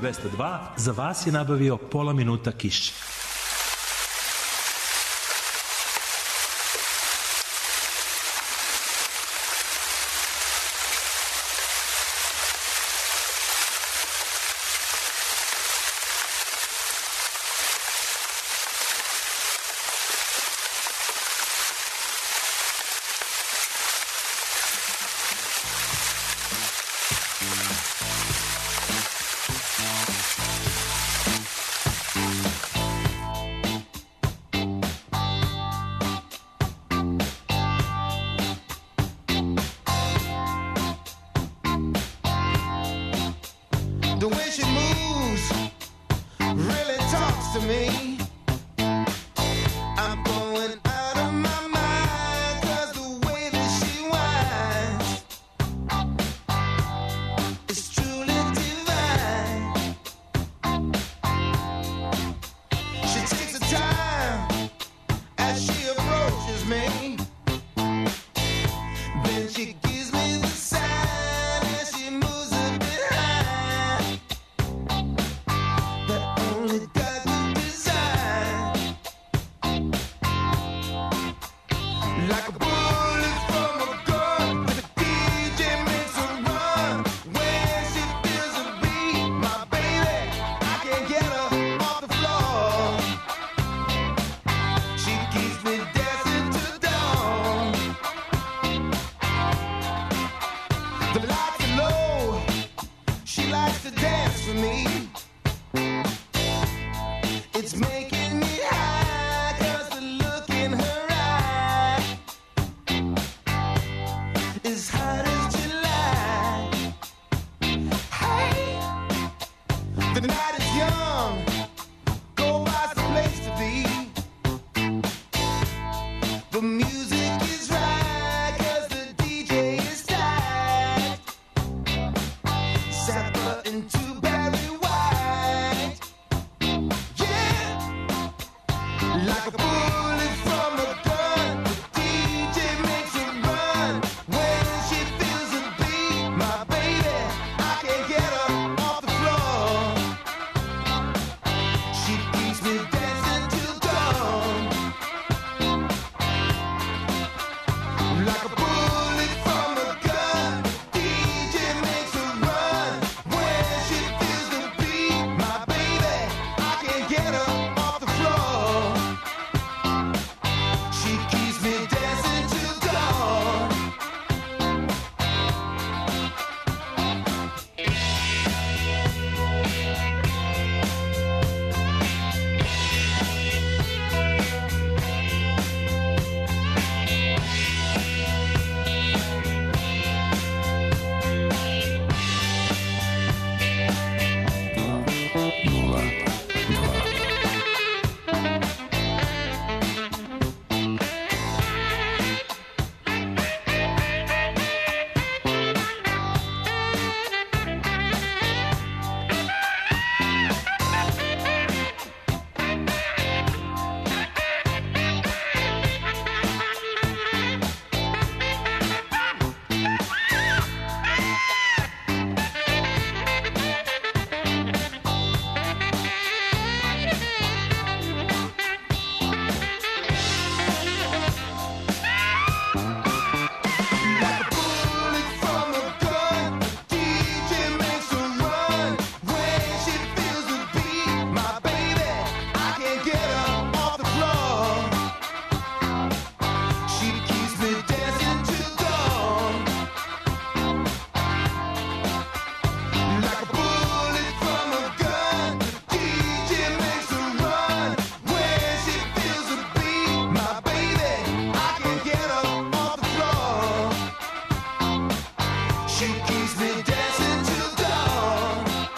202 za vas je nabavio pola minuta kiše.
The way she moves really talks to me. I'm going out of my mind 'cause the way that she whines is truly divine. She takes her time as she approaches me. Then she gives me the sign as she moves a bit high. That only God could design. Like a bullet from a gun, the DJ makes a run. When she feels a beat, my baby, I can't get her off the floor. She keeps me dancing till dawn. The lights are low, she likes to dance with me. It's making me high 'cause the look in her eye is hot as July. Hey, the night is young, go find some place to be. The music is right 'cause the DJ is tight. Zappa into Barry White. Yeah, like a bullet from a gun, the DJ makes a run. When she feels a beat, my baby, I can't get her off the floor. She keeps me dancing till dawn. Like a bullet from a gun, DJ makes a run. When she feels the beat, my baby, I can't get her off the floor. She keeps me dancing till dawn. Like a bullet from a gun, DJ makes a run. When she feels the beat, my baby, I can't get her off the floor. She keeps me dancing till dawn. Like a bullet from a gun, DJ makes a run. When she feels the beat, my baby, I can't get her off the floor. She keeps me dancing till dawn.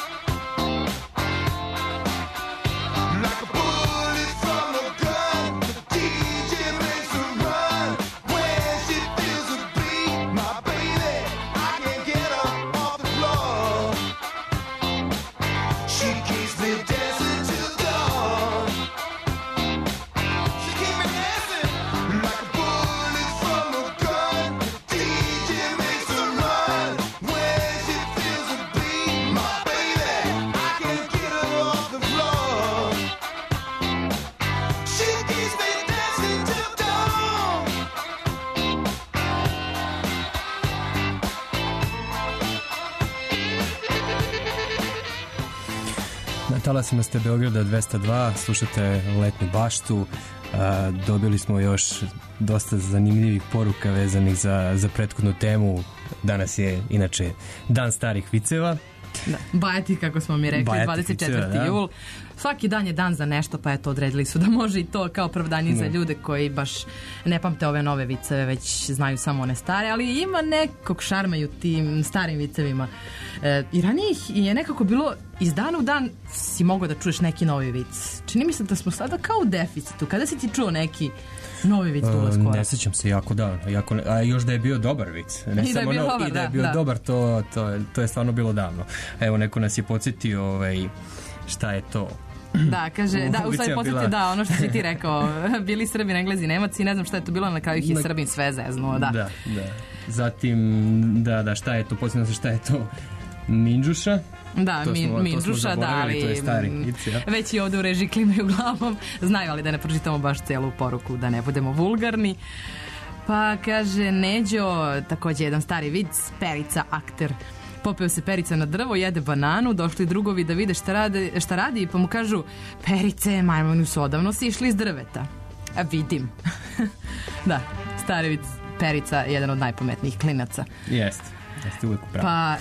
Like a bullet from a gun, the DJ makes a run. When she feels the beat, my baby, I can't get her off the floor. She keeps me dancing till dawn. She keeps me dancing like a bullet from a gun. DJ makes a run. When she feels the
talasima ste Beograda 202, slušate Letnju baštu. Dobili smo još dosta zanimljivih poruka vezanih za prethodnu temu. Danas je inače Dan starih viceva.
Da, bajati, kako smo mi rekli,
Bajati
24.
viceva,
jul. Svaki dan je dan za nešto, pa eto, odredili su da može i to kao opravdanje za ljude koji baš ne pamte ove nove viceve, već znaju samo one stare, ali ima nekog šarma i u tim starim vicevima. I ranije je nekako bilo iz dana u dan si mogao da čuješ neki novi vic. Čini mi se da smo sada kao u deficitu. Kada si ti čuo neki novi vic dugo skoro?
Ne sjećam se jako davno. A još da je bio dobar vic. Ne
I da je bio dobar,
i da je bio dobar, to je stvarno bilo davno. Evo, neko nas je podsjetio šta je to.
Da, kaže, u stvari podsjetio, da, ono što si ti rekao, bili Srbin, Englezi, Nemaci, ne znam šta je to bilo, na kraju ih je Srbin sve zeznuo, da.
Da. Zatim, šta je to, podsjetio se šta je to, Minđuša.
Da, Minđuša, da, ali
to je stari vic, ja.
Već i ovdje u režiji klimaju glavom, znaju, ali da ne pročitamo baš celu poruku, da ne budemo vulgarni. Pa kaže Neđo, također jedan stari vic, Perica, akter. Popeo se Perica na drvo, jede bananu, došli drugovi da vide šta radi, pa mu kažu: Perice, majmuni su odavno si išli iz drveta. A vidim. Da, stari vic, Perica, jedan od najpametnijih klinaca.
Jeste uvijek upravo.
Pa,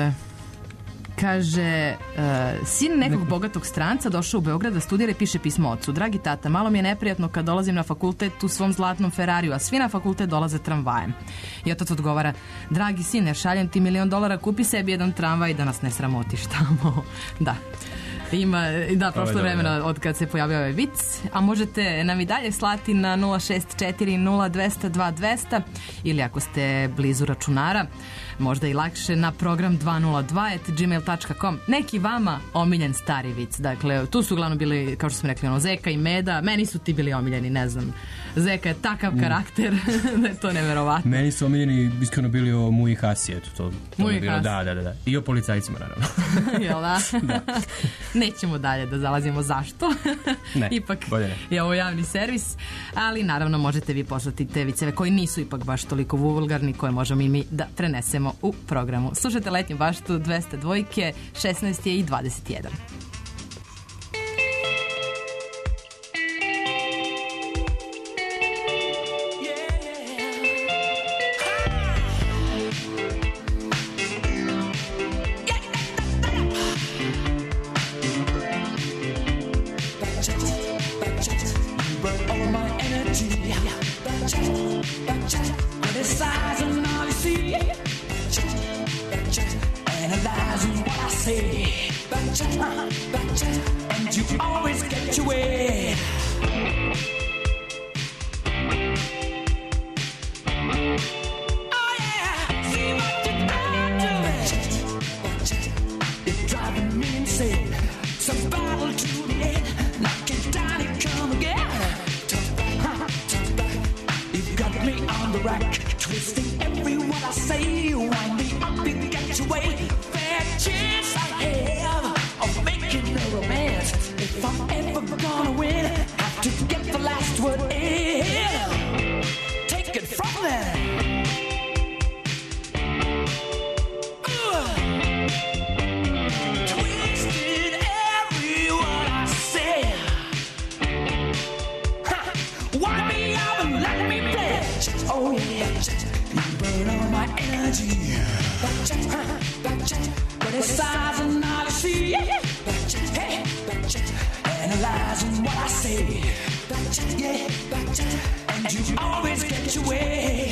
kaže, sin nekog bogatog stranca došao u Beograd da studira i piše pismo ocu. Dragi tata, malo mi je neprijatno kad dolazim na fakultet u svom zlatnom Ferrariju, a svi na fakultet dolaze tramvajem. I otac odgovara: dragi sine, šaljem ti $1.000.000, kupi sebi jedan tramvaj da nas ne sramotiš tamo. Da. Prošlo vremena od kad se pojavio ovaj vic, a možete nam i dalje slati na 06402002200 ili ako ste blizu računara, možda i lakše na program 202@gmail.com. Neki vama omiljen stari vic. Dakle, tu su uglavnom bili, kao što smo rekli, Zeka i Meda. Meni su ti bili omiljeni, ne znam. Zeka je takav karakter da je to neverovatno.
Meni su omiljeni iskreno bili o Muji Hasi, eto to
Muji
bilo, da. I o policajcima, naravno.
Jel da? Nećemo dalje da zalazimo zašto.
Ne,
ipak
bolje ne.
Je ovo javni servis, ali naravno možete vi poslati te viceve koji nisu ipak baš toliko vulgarni, koje možemo i mi da prenesemo u programu. Slušajte Letnju baštu 202, 16 je i 21.
And you always get your way. Oh yeah, see what you done to me. You're driving me insane. Some battle to the end, knock it down and come again. You got me on the rack, twisting every word I say. Wind me up and get your way. Fair chance I have of making a romance. If I'm ever gonna win, have to get the last word in. Take it from there. Twisted every word I say. Wind me up and let me play. Oh yeah, you burn all my energy. Criticizing all I see, hey, analyzing what I say, yeah, and you always get your way.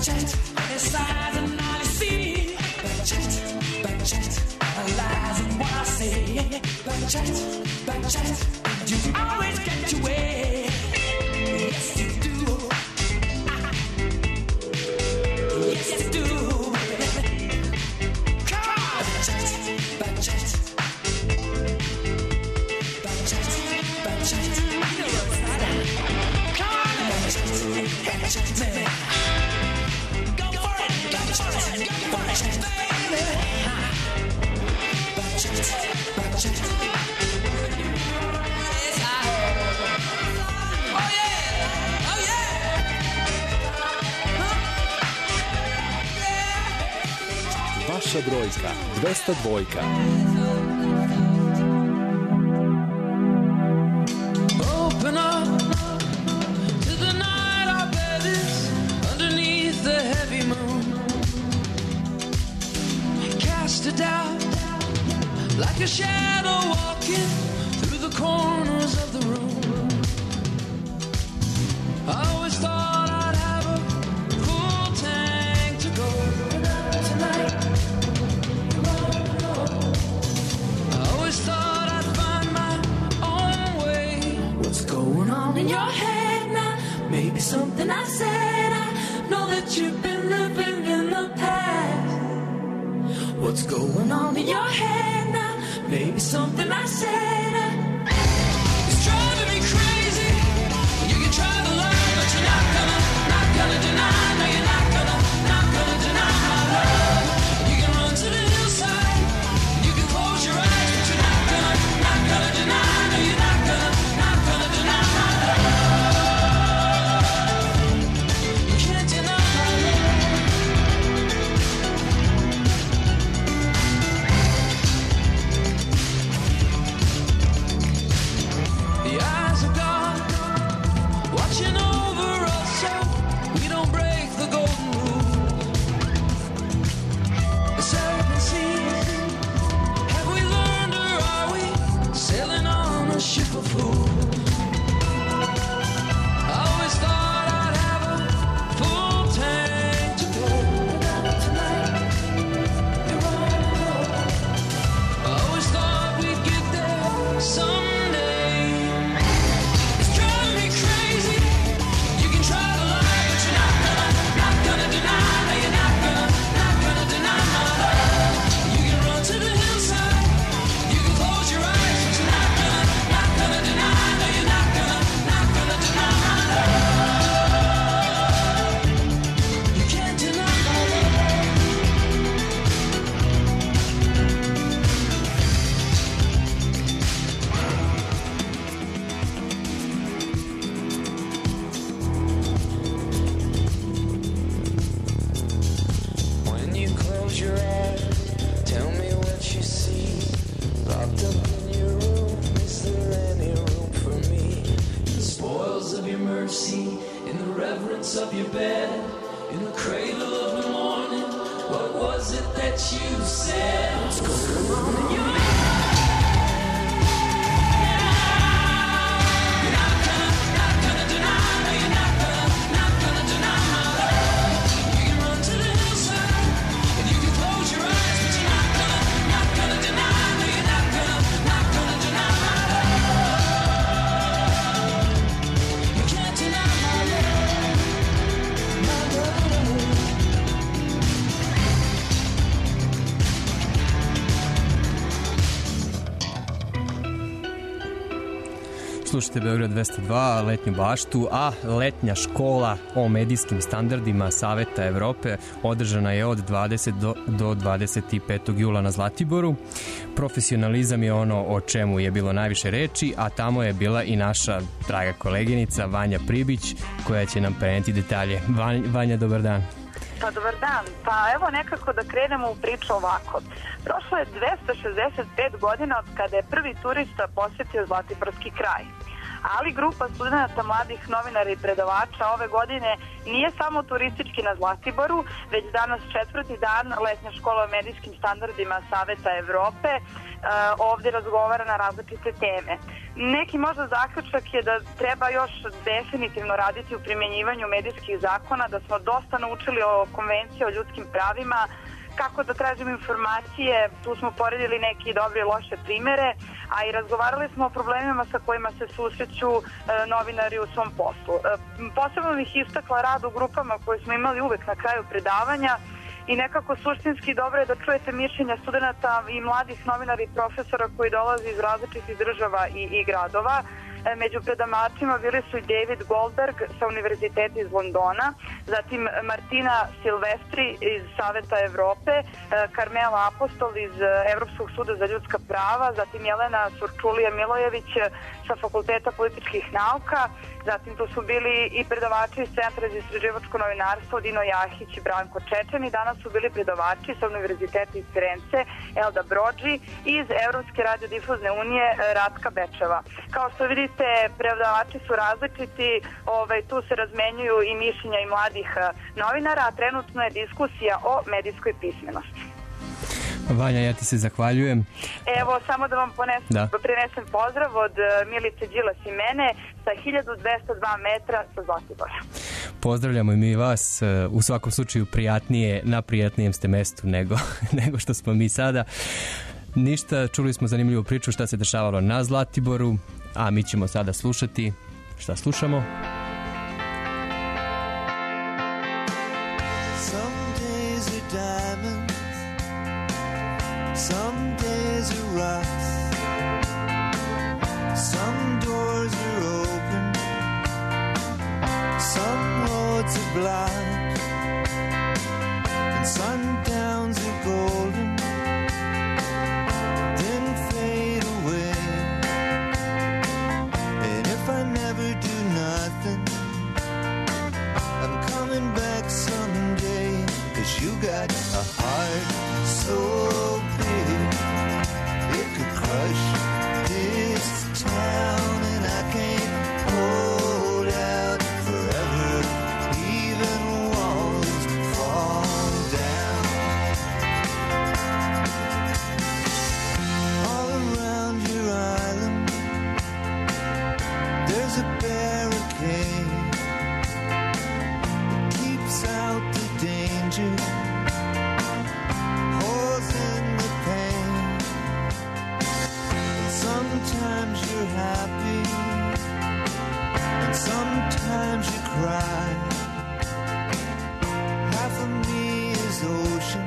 Backchat, it's size and all you see. Backchat, lies in what I say. Backchat, you always get your way. Yes, you do. Yes, you do. Come on. Backchat.
Vaša brojka 202.
Open up to the night, our bed is underneath the heavy moon. Cast it out like a shadow walking through the corners of the room. I always thought I'd have a full tank to go tonight. I always thought I'd find my own way. What's going on in your head now? Maybe something I said. I know that you've been living in the past. What's going on in your head now? Maybe something I said. It's driving me crazy. You can try to lie, but you're not gonna deny. No, you're not gonna deny my love. You can run to the hillside. You can close your eyes, but you're not gonna deny. No, you're not gonna deny my love. You can't deny my love. The eyes of God watching over us so we don't break the golden rule. The serpent seas, have we learned or are we sailing on a ship of fools? I always thought I'd have a full tank to go tonight. I always thought we'd get there someday. It's driving me crazy. You can try to lie, but you're not gonna deny. No, you're not gonna deny my love. You can run to the hillside. You can close your eyes, but you're not gonna deny. No, you're not gonna deny my love. You can't deny my love. When you close your eyes, tell me what you see. Locked up in your room, is there any room for me? In the spoils of your mercy, in the reverence of your bed, in the cradle of the morning, what was it that you said? What's going on in your head? You're not gonna deny. No, you're not gonna deny my love. You can run to the hillside and you can close your eyes, but you're not gonna deny. No, you're not gonna deny my love. You can't deny my love. My love.
Slušajte Beograd 202, letnju baštu, a letnja škola o medijskim standardima Saveta Evrope održana je od 20 do 25. jula na Zlatiboru. Profesionalizam je ono o čemu je bilo najviše reči, a tamo je bila i naša draga koleginica Vanja Pribić, koja će nam preneti detalje. Vanja, dobar dan.
Pa dobar dan. Pa evo nekako da krenemo u priču ovako. Prošlo je 265 godina od kada je prvi turista posjetio Zlatiborski kraj. ali grupa studenta, mladih novinara i predavača ove godine nije samo turistički na Zlatiboru, već danas 4. dan letnja škola o medijskim standardima Saveta Evrope ovdje razgovara na različite teme. Neki možda zaključak je da treba još definitivno raditi u primjenjivanju medijskih zakona, da smo dosta naučili o konvenciji o ljudskim pravima, kako da tražimo informacije, tu smo poredili neki dobre i loše primere, a i razgovarali smo o problemima sa kojima se susreću novinari u svom poslu. Posebno bih istakla rad u grupama koje smo imali uvek na kraju predavanja i nekako suštinski dobro je da čujete mišljenja studenta i mladih novinara i profesora koji dolaze iz različitih država i gradova. Među predavačima bili su i David Goldberg sa Univerziteta iz Londona, zatim Martina Silvestri iz Saveta Evrope, Karmela Apostol iz Evropskog suda za ljudska prava, zatim Jelena Surčulija Milojević sa Fakulteta političkih nauka, zatim tu su bili i predavači iz Centra za istraživačko novinarstvo Dino Jahić i Branko Čečen i danas su bili predavači sa Univerziteta iz Firence Elda Brođi i iz Evropske radiodifuzne unije Ratka Bečeva. Kao što vidite, predavači su različiti, tu se razmenjuju i mišljenja i mladih novinara, a trenutno je diskusija o medijskoj pismenosti.
Vanja, ja ti se zahvaljujem.
Evo, samo da vam prenesem pozdrav od Milice Đilas i mene sa 1202 metra sa Zlatibora.
Pozdravljamo i mi vas, u svakom slučaju prijatnije, na prijatnijem ste mestu nego što smo mi sada. Ništa, čuli smo zanimljivu priču šta se dešavalo na Zlatiboru, a mi ćemo sada slušati. Šta slušamo?
Some days are diamonds, some days are rocks, some doors are open, some roads are blocked, and sundowns are golden, then fade away. And if I never do nothing, I'm coming back someday. 'Cause you got a heart so big, it could crush this town. And I can't hold out forever, even walls fall down. All around your island, there's a barricade that keeps out the danger, holds in the pain. And sometimes you're happy, and sometimes you cry. Half of me is ocean,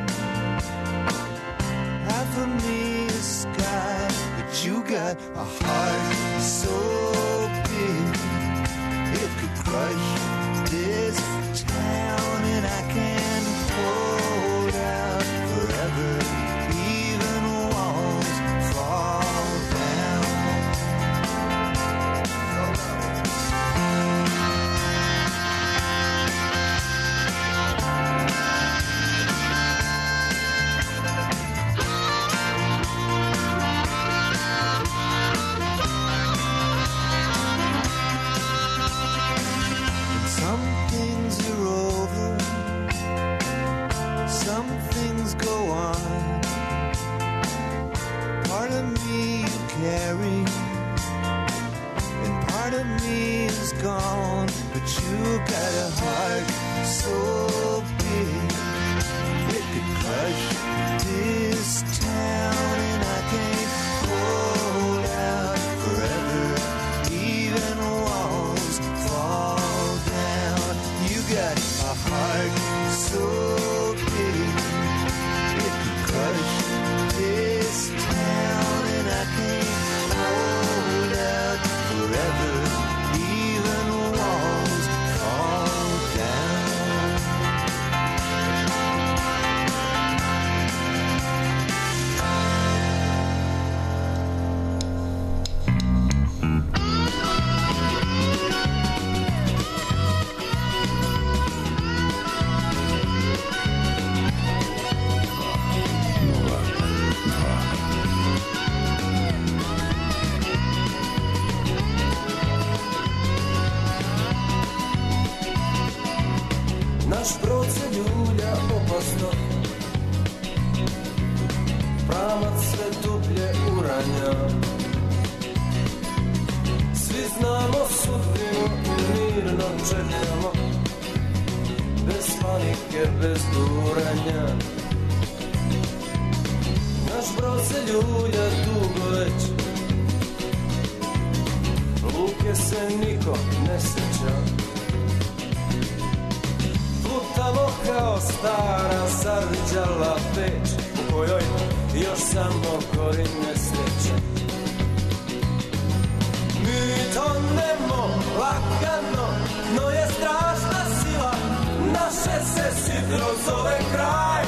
half of me is sky. But you got a heart so big, it could crush this town. And I can't hold out forever, even walls fall down.
Naš brod se ljulja opasno, pravac sve dublje uranja. Svi znamo sudbinu i mirno čekamo, bez panike, bez duranja. Naš brod se ljulja dugo već, luke se niko ne sjeća. Plutamo kao stara zarđala peć, u kojoj još samo gori nesreće. Mi tonemo lagano, no je strašna sila, naše se sidro zove kraj.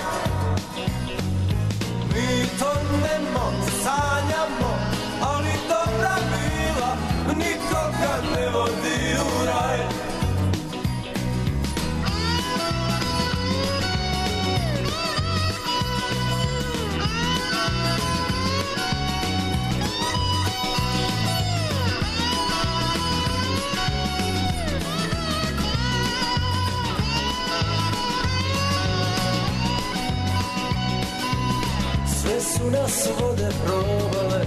Mi tonemo, sanjamo, ali dobra bila nikoga ne vodi u raj. Sve su nas vode probale,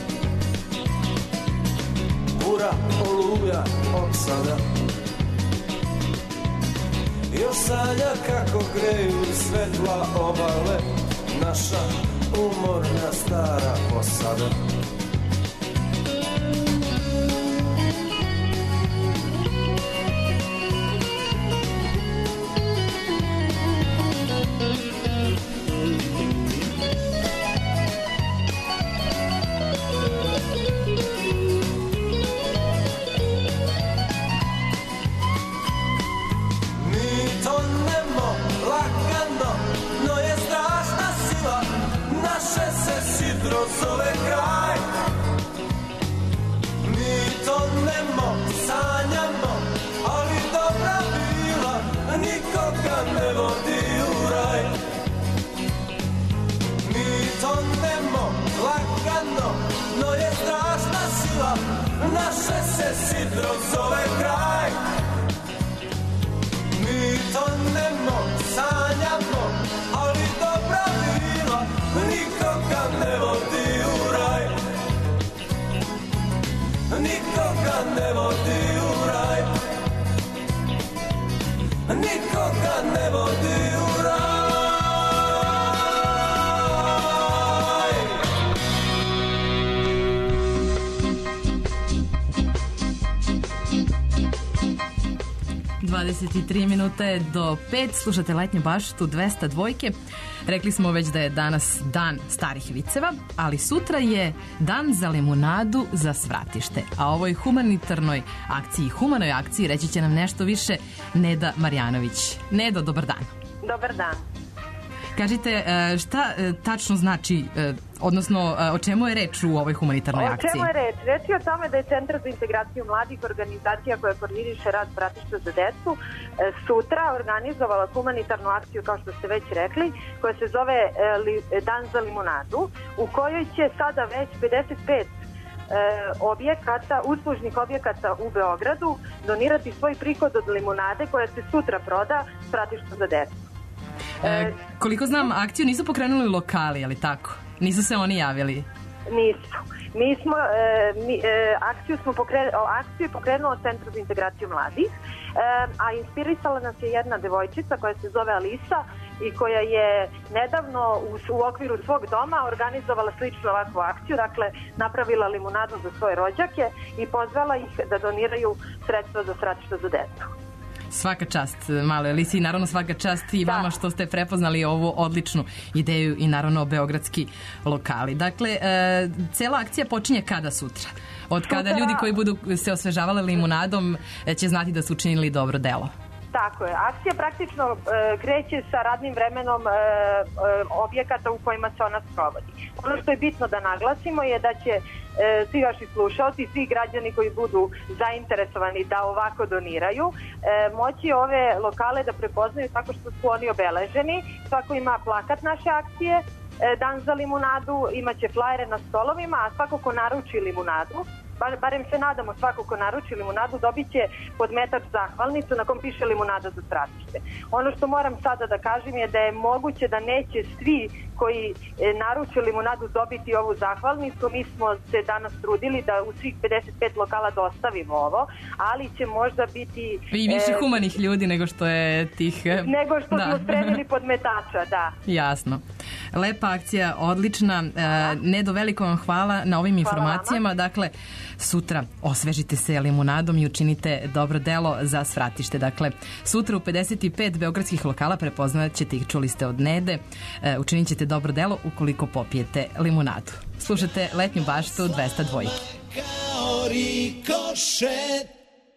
bura, oluja, opsada. Još sanja kako greju svetla obale, naša umorna stara posada. Zove kraj. Mi tonemo, sanjamo, ali dobra bila nikoga ne vodi u raj. Mi tonemo lagano, no je strašna sila, naše se sidro zove kraj. Mi tonemo, sanjamo, ali dobra bila nikoga ne vodi u raj. Nikoga ne vodi u raj. Nikoga ne vodi u raj.
23 minute do 5, slušate Letnju baštu 202. Rekli smo već da je danas dan starih viceva, ali sutra je dan za limunadu za svratište. A o ovoj humanitarnoj akciji, humanoj akciji, reći će nam nešto više Neda Marjanović. Nedo, dobar dan.
Dobar dan.
Kažite, šta tačno znači, odnosno o čemu je reč u ovoj humanitarnoj akciji?
O čemu je reč? Reč je o tome da je Centar za integraciju mladih, organizacija koja koordiniše rad svratišta za decu, sutra organizovala humanitarnu akciju, kao što ste već rekli, koja se zove Dan za limunadu, u kojoj će sada već 55 objekata, uslužnih objekata u Beogradu donirati svoj prihod od limunade koja se sutra proda svratištu za decu.
Koliko znam, akciju nisu pokrenuli lokali, ali tako? Nisu se oni javili?
Nisu. Mi smo akciju pokrenuo Centar za integraciju mladih, a inspirisala nas je jedna devojčica koja se zove Alisa i koja je nedavno u okviru svog doma organizovala sličnu ovakvu akciju, dakle napravila limunadu za svoje rođake i pozvala ih da doniraju sredstva za svratišta za decu.
Svaka čast maloj Alisi i naravno svaka čast i vama što ste prepoznali ovu odličnu ideju i naravno beogradski lokali. Dakle, cela akcija počinje kada sutra? Od kada ljudi koji budu se osvežavali limunadom će znati da su učinili dobro delo?
Tako je. Akcija praktično kreće sa radnim vremenom objekata u kojima se ona sprovodi. Ono što je bitno da naglasimo je da će svi vaši slušalci, svi građani koji budu zainteresovani da ovako doniraju, moći ove lokale da prepoznaju tako što su oni obeleženi. Svako ima plakat naše akcije, Dan za limunadu, imaće flajere na stolovima, a svako ko naruči limunadu
barem se nadamo, svako ko naruči limunadu dobit će podmetač zahvalnicu na kom piše limunada za stratište. Ono što moram sada da kažem je da je moguće da neće svi koji naruče limunadu dobiti ovu zahvalnicu. Mi smo se danas trudili da u svih 55 lokala dostavimo ovo, ali će možda biti...
I više humanih ljudi nego što je tih...
Nego što smo spremili podmetača, da.
Jasno. Lepa akcija, odlična. Nedo, veliko vam hvala na ovim informacijama. Dakle, sutra osvežite se limunadom i učinite dobro delo za svratište. Dakle, sutra u 55 beogradskih lokala prepoznat ćete ih, čuli ste od Nede. Učinit ćete dobro delo ukoliko popijete limunadu. Slušate Letnju baštu 202.
Kao rikošet.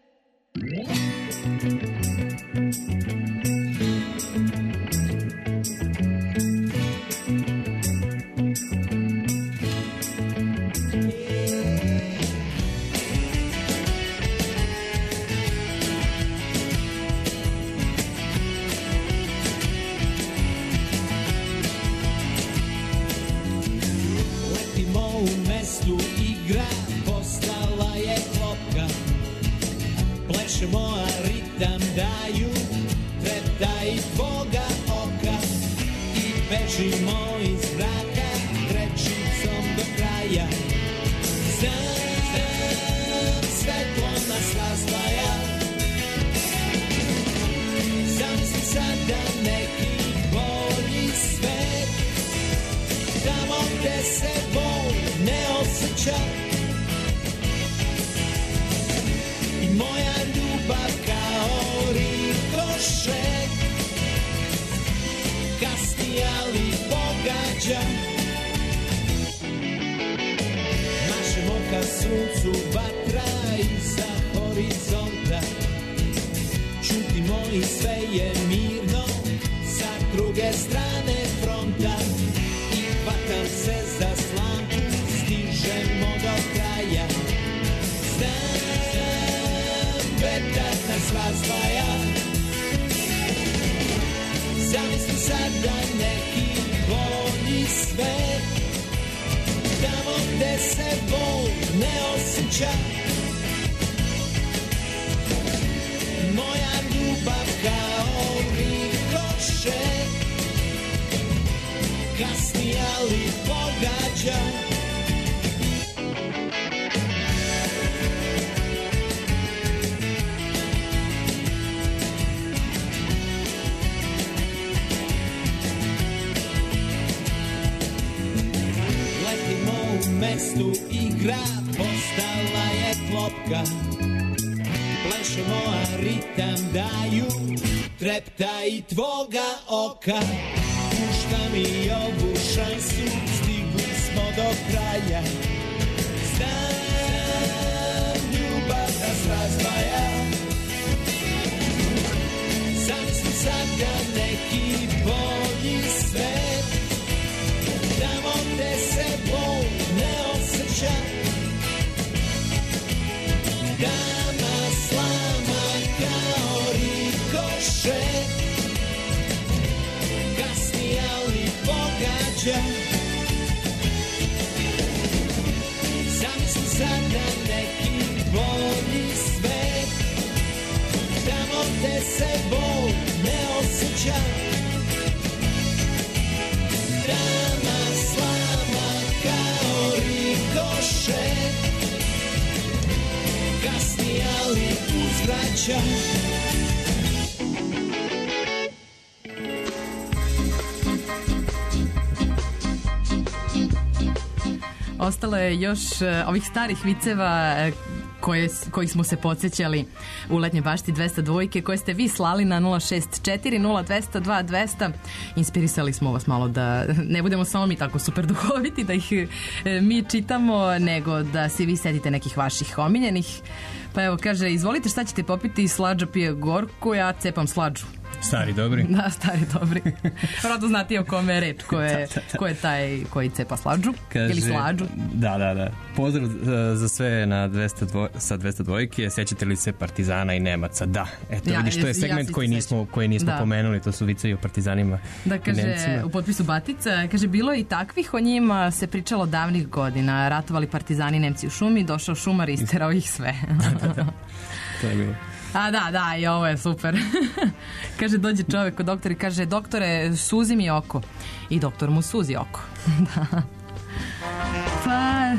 U mestu igra postala je klopka, plešemo, a ritam daju trepta i tvoga oka i bežimo iz mraka rečicom do kraja. Znam, svetlo nas razdvaja. Zamisli sada neki bolji svet, tamo gde se bol ne osjeća i moja ljubav kao rikošet kasni, ali pogađa. Mašemo ka suncu vatra iza horizonta, čutimo i sve je mirno sa druge strane fronta. Hvatam se za slamku, stižemo do kraja. Znam, vetar nas razdvaja. Zamisli sada neki bolji svet, tamo gde se bol ne osjeća. Moja ljubav kao rikošet kasni, ali pogađa. Letimo u mestu igra postala je klopka, plešemo, a ritam daju trepta i tvoga oka. Pušta mi ovu šansu, stigli smo do kraja. Znam, ljubav nas razdvaja. Zamisli sada neki bolji svet, tamo gde se bol ne osjeća. Dama slama kao rikošet, kasni, ali pogađa. Zamisli sada neki bolji svet, tamo gde se bol ne osjeća. Drama slama kao rikošet, kasni, ali uzvraća.
Ostalo je još ovih starih viceva kojih smo se podsjećali u Letnjoj bašti 202 koje ste vi slali na 064 0202 200. Inspirisali smo vas malo da ne budemo samo mi tako super duhoviti, da ih mi čitamo, nego da se vi setite nekih vaših omiljenih. Pa evo, kaže, izvolite, šta ćete popiti? Slađa pije gorku, ja cepam slađu.
Stari dobri.
Da, stari dobri. Rado znati o kome je reč, ko je taj koji cepa slađu ili slađu.
Da. Pozdrav za sve na 202. Sećate li se Partizana i Nemaca? Da. Eto, vidiš, to je segment koji nismo pomenuli, to su vice i o Partizanima
da, kaže,
i Nemcima.
U potpisu Batica, kaže, bilo je i takvih, o njima se pričalo davnih godina. Ratovali Partizani i Nemci u šumi, došao šumar i isterao ih sve.
Da. To je bilo.
A da, i ovo je super. Kaže, dođe čovjek kod doktora i kaže, doktore, suzi mi oko. I doktor mu suzi oko. Da. Pa,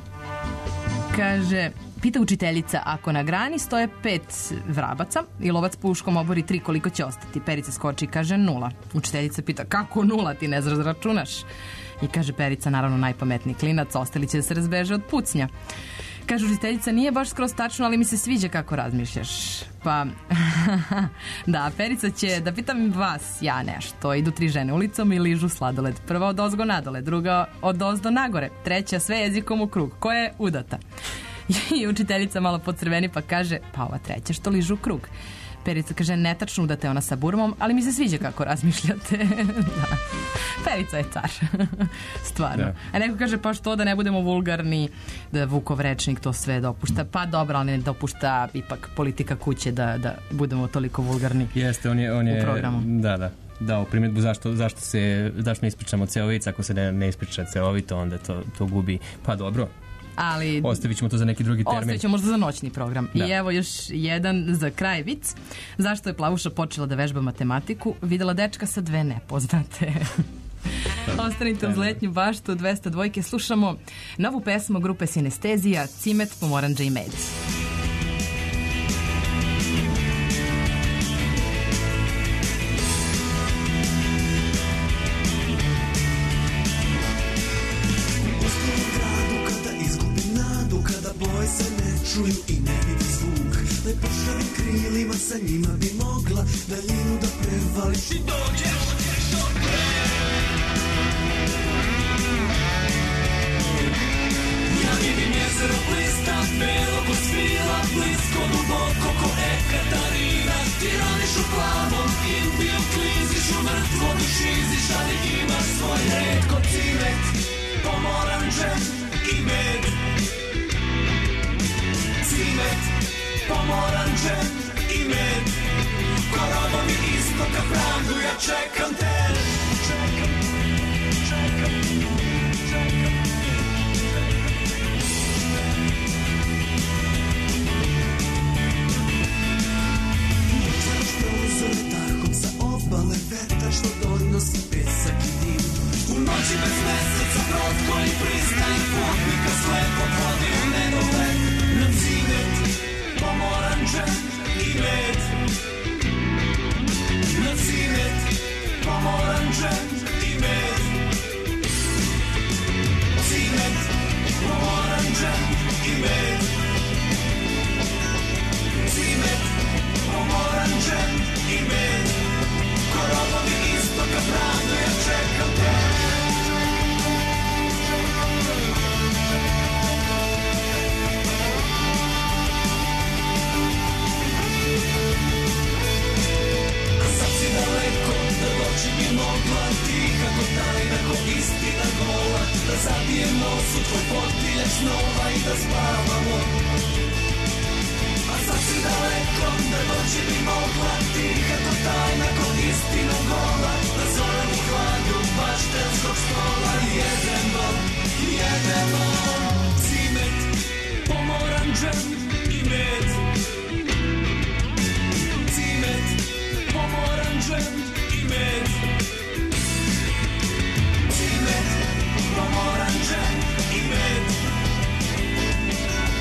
kaže, pita učiteljica, ako na grani stoje 5 vrabaca i lovac puškom obori 3, koliko će ostati? Perica skoči i kaže 0. Učiteljica pita, kako 0, ti ne znaš da računaš? I kaže Perica, naravno najpametniji klinac, ostali će da se razbeže od pucnja. Kaže učiteljica, nije baš skroz tačno, ali mi se sviđa kako razmišljaš. Pa, da, Perica će, da pitam vas, ja nešto. Idu 3 žene ulicom i ližu sladoled. Prva od ozgo nadole, druga od ozdo nagore, treća sve jezikom u krug. Koja je udata? I učiteljica malo podcrveni pa kaže, pa ova treća što ližu u krug. Perica kaže, netačno udate ona sa burmom, ali mi se sviđa kako razmišljate. Da. Perica je car. Stvarno. Da. A neko kaže, pa što da ne budemo vulgarni, da Vukov rečnik to sve dopušta. Pa dobro, ali ne dopušta ipak politika kuće da budemo toliko vulgarni.
Jeste, on je
u programu.
Da. Dao primjedbu zašto ne ispričamo celovit, ako se ne ispriča celovito, onda to gubi. Pa dobro.
Ali
ostavit ćemo to za neki drugi termin.
Ostavit ćemo možda za noćni program. Da. I evo još jedan za kraj vic. Zašto je Plavuša počela da vežba matematiku? Videla dečka sa 2 nepoznate. Ostanite uz letnju baštu 202. Slušamo novu pesmu grupe Sinestezija, Cimet, pomoranđa i med.
Čuju i ne vidi zvuk, najpoštovim krilima sa njima bi mogla daljinu da prevališ i dođeš do pre. Ja vidim jezero blista, belo ko svila, blisko duboko ko Ekatarina. Ti radiš u plavom, Indiju kliziš, u mrtvom šiziš, ali imaš svoj red ko cimet, pomoranđe i med. Cimet, pomoranđe i med, ko robovi istoka pravdu, ja čekam te. Noćaraš prozore tahom sa obale, vetar što donosi pesak i dim. U noći bez meseca, brod koji pristaje, putnika slepo vodi u nedogled. Na cimet, pomoranđe i med. Na cimet, pomoranđe i med. Cimet, pomoranđe i med. Cimet, pomoranđe i med. Ko robovi istoka pravdu, ja čekam te. Daleko, da doći bi mogla tiha ko tajna, ko istina gola, da zabijem nos u tvoj potiljak snova i da spavamo. A sad si daleko, da doći bi mogla tiha ko tajna, ko istina gola, da zovem u hladu baštenskog stola. Jedemo cimet, pomoranđe i med. Cimet, pomoranđe i med. Cimet, pomoranđe i med.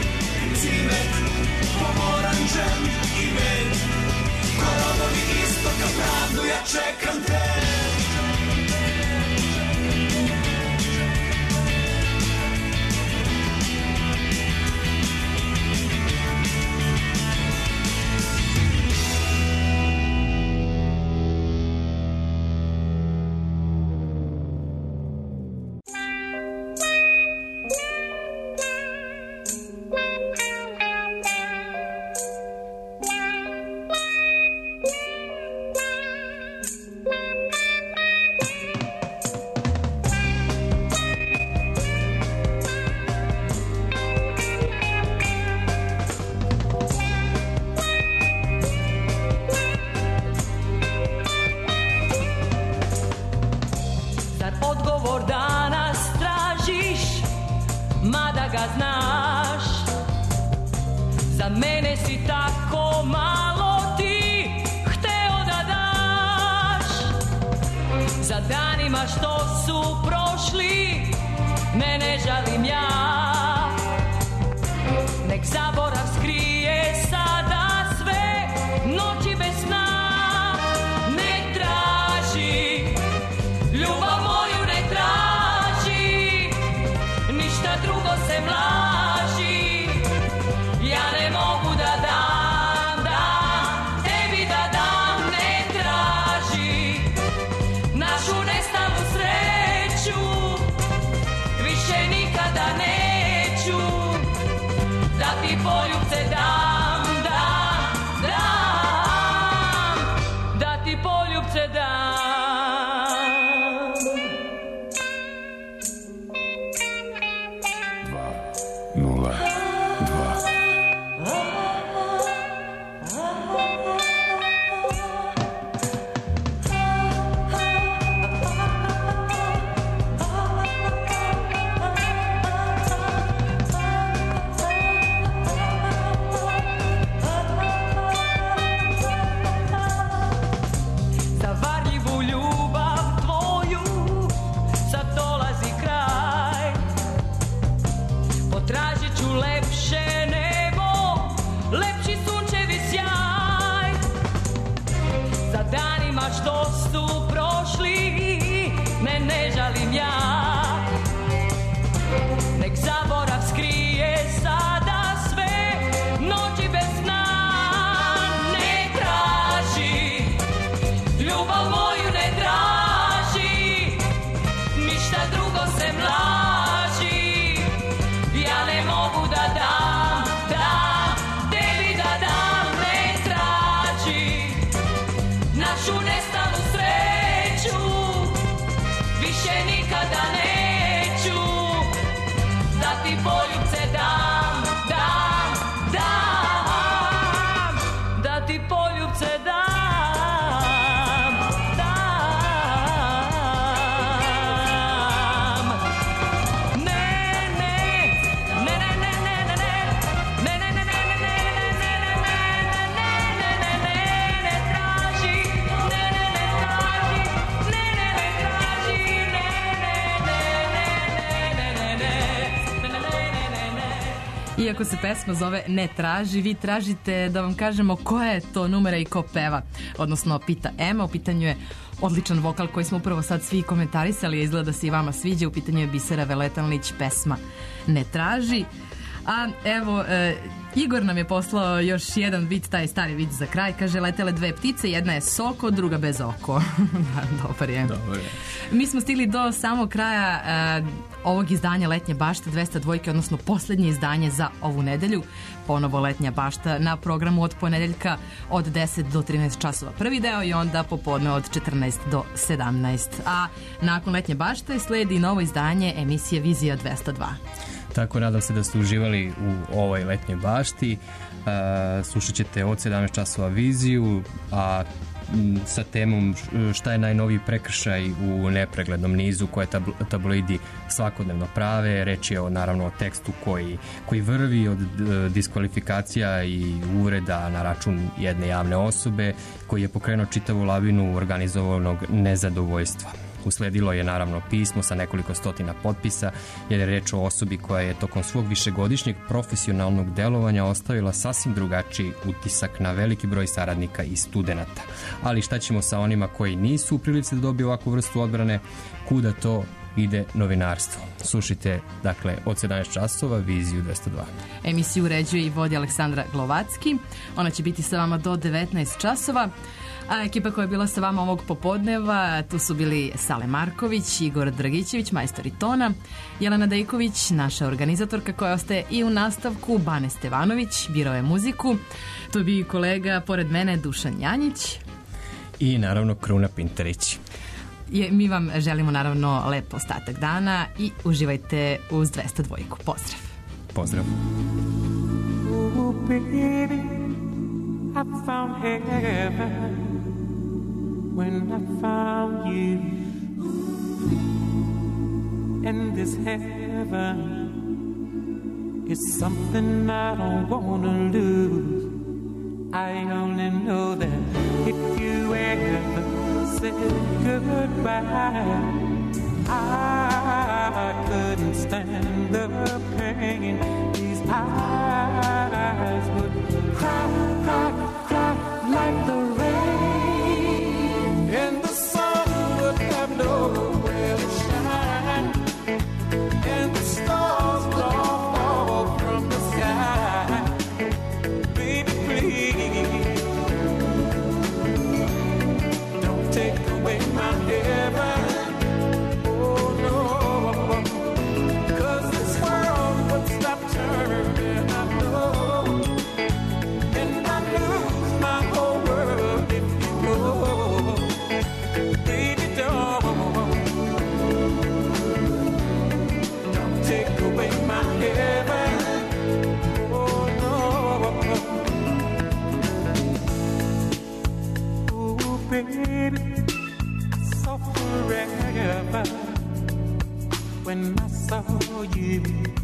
znaš, za mene si tako malo ti hteo da daš. Za danima što su prošli ne žalim ja. Nek zaborav skrije sada sve noći bez sna. Ne traži, ljubav moju ne traži, ništa drugo se mlaži. Ja ne mogu da dam, tebi da dam. Ne traži našu nestalu sreću, više nikada neću da ti poljubce dam, da ti poljubce dam. Što su prošli, ne žalim ja. Nek zaborav skrije sada sve noći bez sna. Ne traži, ljubav moju ne traži, ništa drugo se mlaži. Ja ne mogu da dam, tebi da dam. Ne traži našu nestalu sreću, više nikada neću da ti poljubce dam, da ti poljubce dam.
Iako se pesma zove Ne traži, vi tražite da vam kažemo koja je to numera i ko peva. Odnosno, pita Ema, u pitanju je odličan vokal koji smo upravo sad svi komentarisali, a izgleda da se i vama sviđa. U pitanju je Bisera Veletanlić, pesma Ne traži. A evo, Igor nam je poslao još jedan vic, taj stari vic za kraj. Kaže, letele dve ptice, jedna je soko, druga bez oko. Dobar je. Mi smo stigli do samog kraja ovog izdanja Letnje bašte 202, odnosno posljednje izdanje za ovu nedelju. Ponovo Letnja bašta na programu od ponedeljka od 10 do 13 časova prvi deo i onda popodne od 14 do 17. A nakon Letnje bašte sledi novo izdanje emisije Vizija 202.
Tako, nadam se da ste uživali u ovoj Letnjoj bašti. Slušat ćete od 17 časova Viziju, a sa temom šta je najnoviji prekršaj u nepreglednom nizu koje tabloidi svakodnevno prave. Reč je naravno o tekstu koji vrvi od diskvalifikacija i uvreda na račun jedne javne osobe, koji je pokrenuo čitavu lavinu organizovanog nezadovoljstva. Usledilo je naravno pismo sa nekoliko stotina potpisa, jer je reč o osobi koja je tokom svog višegodišnjeg profesionalnog delovanja ostavila sasvim drugačiji utisak na veliki broj saradnika i studenata. Ali šta ćemo sa onima koji nisu u prilici da dobiju ovakvu vrstu odbrane? Kuda to ide novinarstvo? Slušajte, dakle, od 17 časova Viziju 202.
Emisiju uređuje i vodi Aleksandra Glovacki. Ona će biti sa vama do 19 časova. A ekipa koja je bila sa vama ovog popodneva, tu su bili Sale Marković, Igor Dragićević, majstor i tona, Jelena Dejković, naša organizatorka koja ostaje i u nastavku, Bane Stevanović, birao je muziku, tu je bio kolega pored mene Dušan Janjić
i naravno Kruna Pinterić.
Mi vam želimo naravno lep ostatak dana i uživajte uz 202. Pozdrav.
Pozdrav.
Oh, baby, I found heaven when I found you, and this heaven It's something I don't wanna lose. I only know that if you ever said goodbye, I couldn't stand the pain. These eyes would cry, cry, cry like the rain, and the sun would have nowhere to shine, and the stars would all fall from the sky. Baby, please, don't take away my heaven. Oh no, 'cause this world would stop turning, I know, and I lose my whole world if you go. Baby, don't take away my heaven. Oh no. Oh baby, I saw forever when I saw you,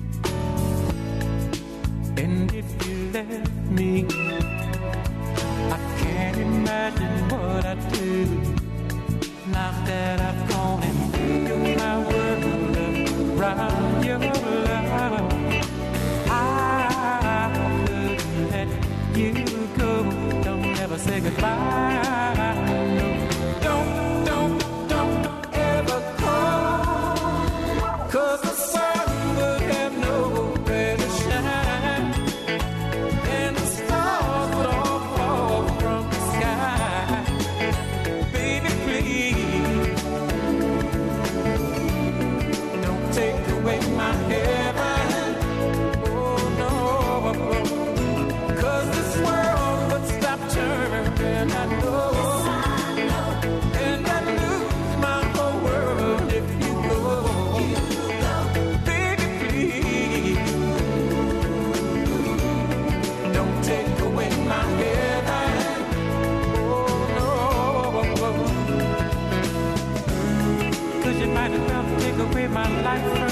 and if you left me, I can't imagine what I'd do. Now that I've gone and built my world around your love, I couldn't let you go. Don't ever say goodbye. No, don't ever call, 'cause the sun would have nowhere to shine, and the stars would all fall from the sky. Baby, please, don't take away my heaven. Oh no, 'cause this world would stop turning, I know, and I lose my whole world if you go. Baby, please, don't take away my heaven. Oh no, 'cause you might as well take away my life from